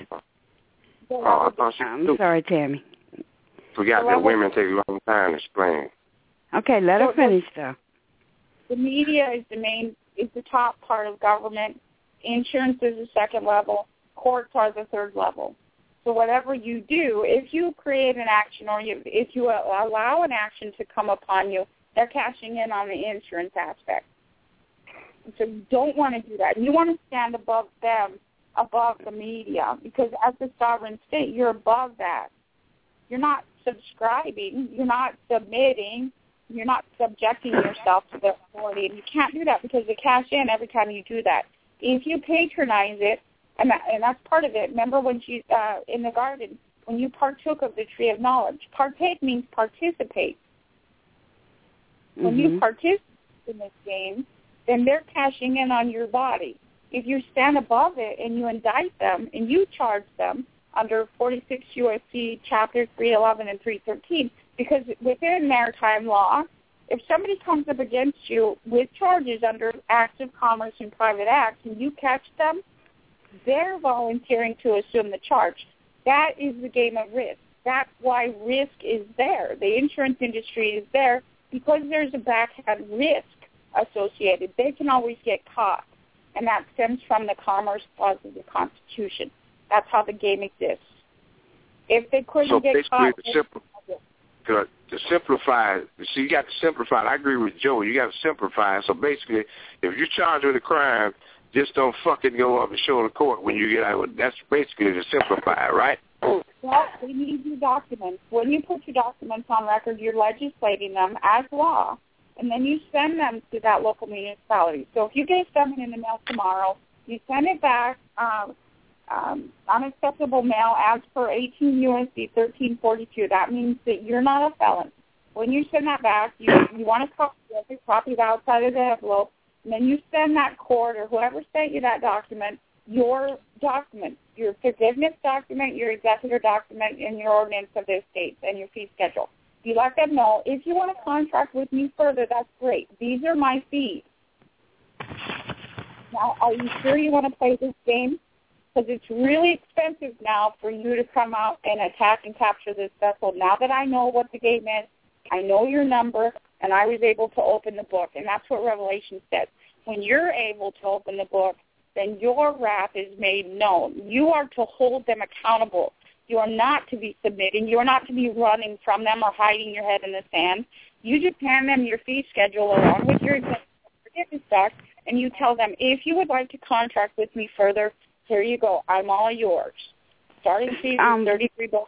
A: I'm sorry, Tammy.
I: Forgot that women take a long time to explain.
A: Okay, let her finish, though.
E: The media is the top part of government. Insurance is the second level. Courts are the third level. So whatever you do, if you create an action or if you allow an action to come upon you, they're cashing in on the insurance aspect. So you don't want to do that. You want to stand above them, above the media, because as a sovereign state, you're above that. You're not subscribing. You're not submitting. You're not subjecting yourself to their authority. And you can't do that because they cash in every time you do that. If you patronize it, and that's part of it. Remember when she's in the garden, when you partook of the tree of knowledge. Partake means participate. When you participate in this game, then they're cashing in on your body. If you stand above it and you indict them and you charge them under 46 U.S.C. Chapter 311 and 313, because within maritime law, if somebody comes up against you with charges under acts of commerce and private acts and you catch them, they're volunteering to assume the charge. That is the game of risk. That's why risk is there. The insurance industry is there because there's a backhand risk associated. They can always get caught, and that stems from the Commerce Clause of the Constitution. That's how the game exists. If they couldn't get caught...
I: To simplify, see, you got to simplify. I agree with Joe. You got to simplify. So basically, if you're charged with a crime, just don't fucking go up and show the court when you get out. That's basically to simplify, right?
E: Well, we need your documents. When you put your documents on record, you're legislating them as law, and then you send them to that local municipality. So if you get something in the mail tomorrow, you send it back, unacceptable mail as per 18 U.S.C. 1342. That means that you're not a felon. When you send that back, you want to copy it outside of the envelope, and then you send that court or whoever sent you that document, your forgiveness document, your executor document, and your ordinance of the state and your fee schedule. You let them know, if you want to contract with me further, that's great. These are my fees. Now, are you sure you want to play this game? Because it's really expensive now for you to come out and attack and capture this vessel. Now that I know what the game is, I know your number, and I was able to open the book. And that's what Revelation says. When you're able to open the book, then your wrath is made known. You are to hold them accountable. You are not to be submitting. You are not to be running from them or hiding your head in the sand. You just hand them your fee schedule along with your forgiveness doc, and you tell them, if you would like to contract with me further, here you go. I'm all yours. Starting fees is $33.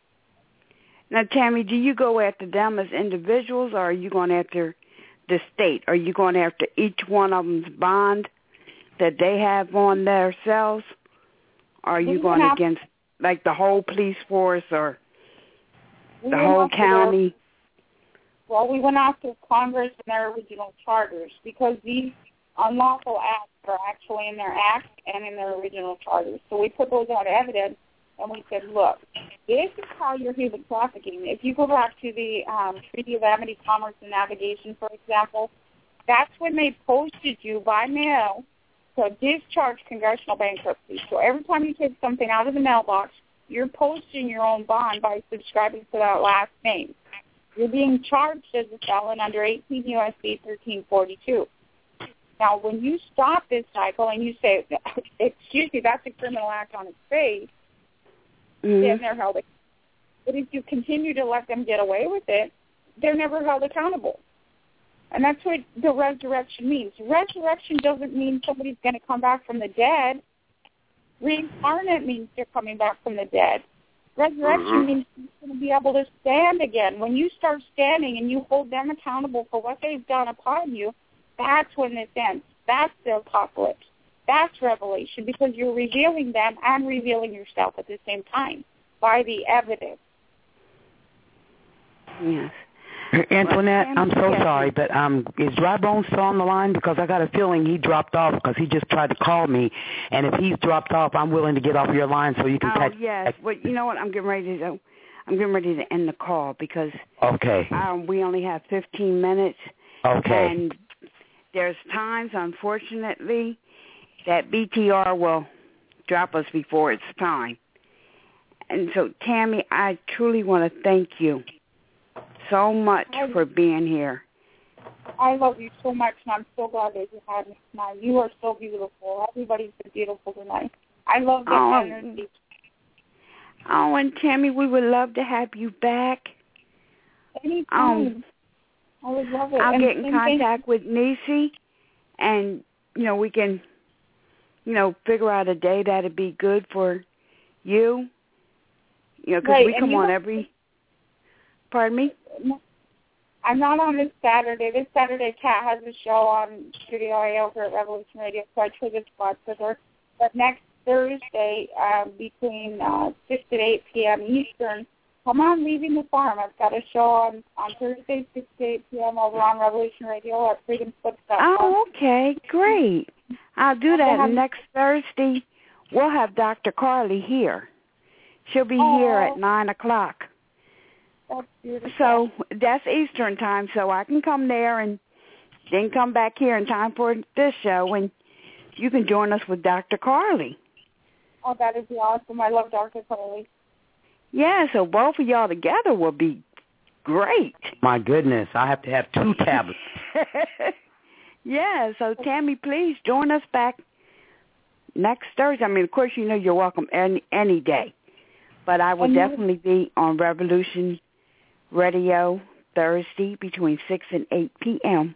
A: Now, Tammy, do you go after them as individuals, or are you going after the state? Are you going after each one of them's bond that they have on themselves? Or are you going against, like, the whole police force or the whole county?
E: Well, we went after Congress and their original charters because these unlawful acts are actually in their acts and in their original charters. So we put those on evidence, and we said, look, this is how you're human trafficking. If you go back to the Treaty of Amity, Commerce, and Navigation, for example, that's when they posted you by mail to discharge congressional bankruptcy. So every time you take something out of the mailbox, you're posting your own bond by subscribing to that last name. You're being charged as a felon under 18 U.S.C. 1342. Now, when you stop this cycle and you say, excuse me, that's a criminal act on its face, then they're held accountable. But if you continue to let them get away with it, they're never held accountable. And that's what the resurrection means. Resurrection doesn't mean somebody's going to come back from the dead. Reincarnate means they're coming back from the dead. Resurrection means you're going to be able to stand again. When you start standing and you hold them accountable for what they've done upon you, that's when this ends. That's the apocalypse. That's revelation, because you're revealing them and revealing yourself at the same time by the evidence.
A: Yes.
K: Antoinette, I'm so sorry, but is Dry Bones still on the line? Because I got a feeling he dropped off because he just tried to call me. And if he's dropped off, I'm willing to get off your line so you can catch.
A: Oh, yes. Well, you know what? I'm getting ready to end the call because we only have 15 minutes.
K: Okay.
A: And there's times, unfortunately, that BTR will drop us before it's time. And so, Tammy, I truly want to thank you so much for being here.
E: I love you so much, and I'm so glad that you had me tonight. You are so beautiful. Everybody's been beautiful tonight. I love the energy.
A: Oh, and Tammy, we would love to have you back.
E: Anytime. I would love it.
A: I'll get in contact with Nisi, and, we can, figure out a day that'd be good for you. Because we come on every... Pardon me?
E: I'm not on this Saturday. This Saturday, Kat has a show on Studio A over at Revolution Radio, so I traded spots with her. But next Thursday, between 6 and 8 p.m. Eastern, come on, Leaving the Farm. I've got a show on Thursday, 6 to 8 p.m. over on Revolution Radio at freedomslips.com.
A: Oh, okay. Great. I'll do that. Next Thursday, we'll have Dr. Carly here. She'll be here at 9 o'clock.
E: That's beautiful.
A: So that's Eastern time, so I can come there and then come back here in time for this show, and you can join us with Dr. Carly.
E: Oh, that is awesome. I love Dr. Carly.
A: Yeah, so both of y'all together will be great.
K: My goodness, I have to have 2 tablets.
A: Yeah, so Tammy, please join us back next Thursday. I mean, of course, you know you're welcome any day. But I will definitely be on Revolution Radio Thursday between 6 and 8 p.m.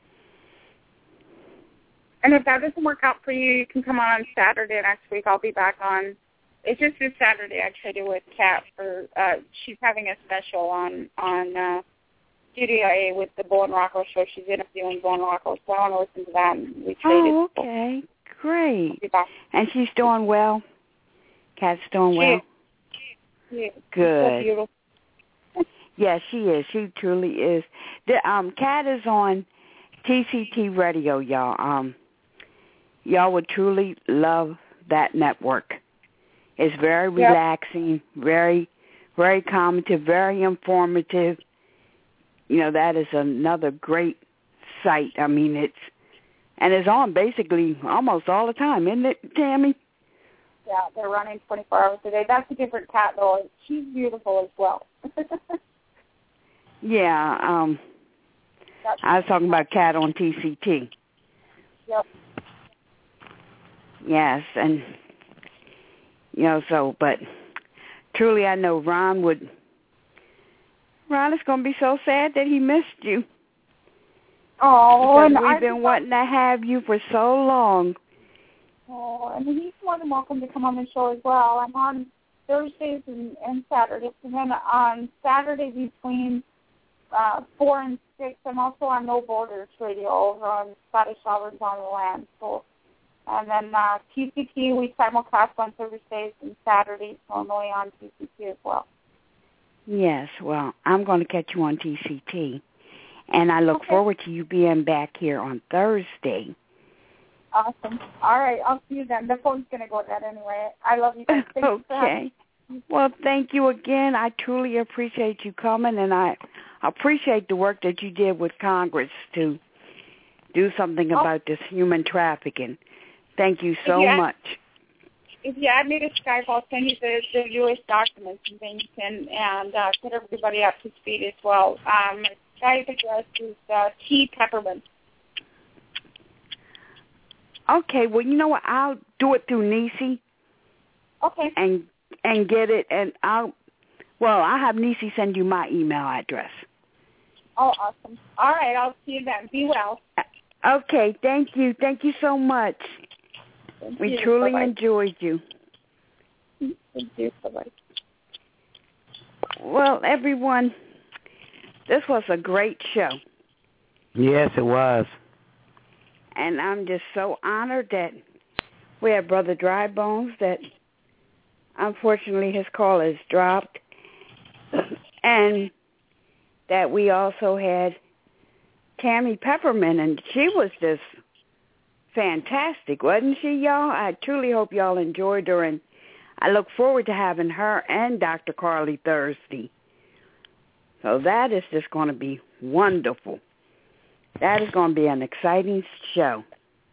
E: And if that doesn't work out for you, you can come on Saturday next week. I'll be back on. It's just this Saturday I traded with Kat for. She's having a special on Studio A with the Bo and Rocco show. She's interviewing Bo and Rocco, so I want to listen to that. And we traded.
A: Oh, okay, great. And she's doing well. Kat's doing well.
E: Yeah,
A: good.
E: So beautiful.
A: Yeah, she is. She truly is. The Kat is on TCT Radio, y'all. Y'all would truly love that network. It's very relaxing, very, very commentative, very informative. You know, that is another great site. I mean, it's on basically almost all the time, isn't it, Tammy?
E: Yeah, they're running 24 hours a day. That's a different Kat, though. She's beautiful as well.
A: Yeah, I was talking about Kat on TCT.
E: Yep.
A: Yes, and, you know, so, but truly I know Ron is going to be so sad that he missed you.
E: Oh,
A: because we've been wanting to have you for so long.
E: Oh, and he's more than welcome to come on the show as well. I'm on Thursdays and Saturdays, and then on Saturday between 4 and 6, I'm also on No Borders Radio over on Scottish Sovereigns on the Land. So, and then TCT, we simulcast on Thursdays and Saturdays, normally on TCT as well.
A: Yes, well, I'm going to catch you on TCT, and I look forward to you being back here on Thursday.
E: Awesome. All right, I'll see you then. The phone's going to go dead anyway. I love you guys.
A: Okay. Well, thank you again. I truly appreciate you coming, and I appreciate the work that you did with Congress to do something about this human trafficking. Thank you so much.
E: If you add me to Skype, I'll send you the U.S. documents and things and get everybody up to speed as well. My Skype address is T. Pepperman.
A: Okay, well, you know what? I'll do it through Nisi.
E: Okay.
A: And get it, and I'll have Nisi send you my email address.
E: Oh, awesome. All right, I'll see you then. Be well.
A: Okay, thank you. Thank you so much. We truly enjoyed you.
E: Thank you. Bye-bye.
A: Well, everyone, this was a great show.
K: Yes, it was.
A: And I'm just so honored that we have Brother Dry Bones that unfortunately his call is dropped. And that we also had Tammy Pepperman, and she was just fantastic, wasn't she, y'all? I truly hope y'all enjoyed her, and I look forward to having her and Dr. Carly Thursday. So that is just going to be wonderful. That is going to be an exciting show.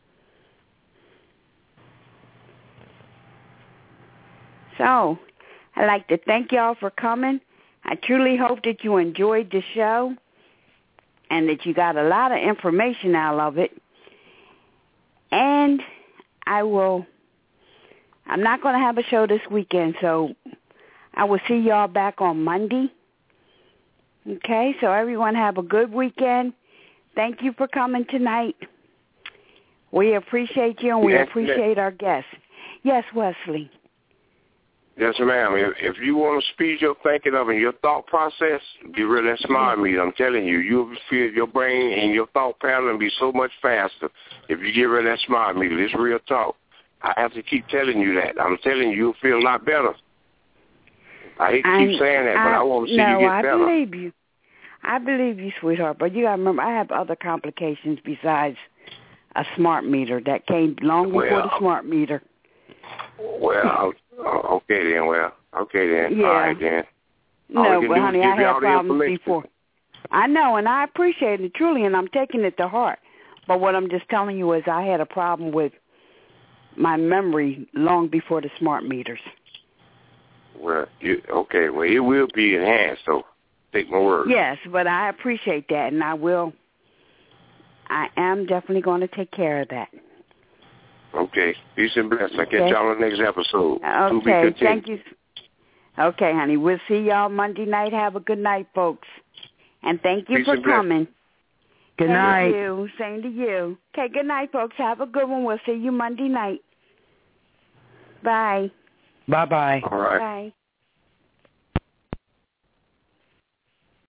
A: So I'd like to thank y'all for coming. I truly hope that you enjoyed the show and that you got a lot of information out of it. And I'm not going to have a show this weekend, so I will see y'all back on Monday. Okay, so everyone have a good weekend. Thank you for coming tonight. We appreciate you, and we appreciate our guests. Yes, Wesley.
I: Yes, ma'am. If you want to speed your thinking up and your thought process, get rid of that smart meter. I'm telling you, you'll feel your brain and your thought pattern will be so much faster if you get rid of that smart meter. It's real talk. I have to keep telling you that. I'm telling you, you'll feel a lot better. I hate to keep saying that, but I want to see you get better.
A: No, I believe you. I believe you, sweetheart. But you got to remember, I have other complications besides a smart meter that came long before the smart meter.
I: Well, okay then.
A: Yeah.
I: All right then.
A: No, but honey, I had problems before. I know, and I appreciate it truly, and I'm taking it to heart. But what I'm just telling you is I had a problem with my memory long before the smart meters.
I: Well, well, it will be enhanced, so take my word.
A: Yes, but I appreciate that, and I will I am definitely going to take care of that.
I: Okay. Peace and bless. I'll catch y'all on the next episode.
A: Okay. Thank you. Okay, honey. We'll see y'all Monday night. Have a good night, folks. And thank you
I: Peace
A: for coming.
K: Good night.
A: Same to you. Okay, good night, folks. Have a good one. We'll see you Monday night. Bye.
K: Bye-bye.
I: All right.
A: Bye.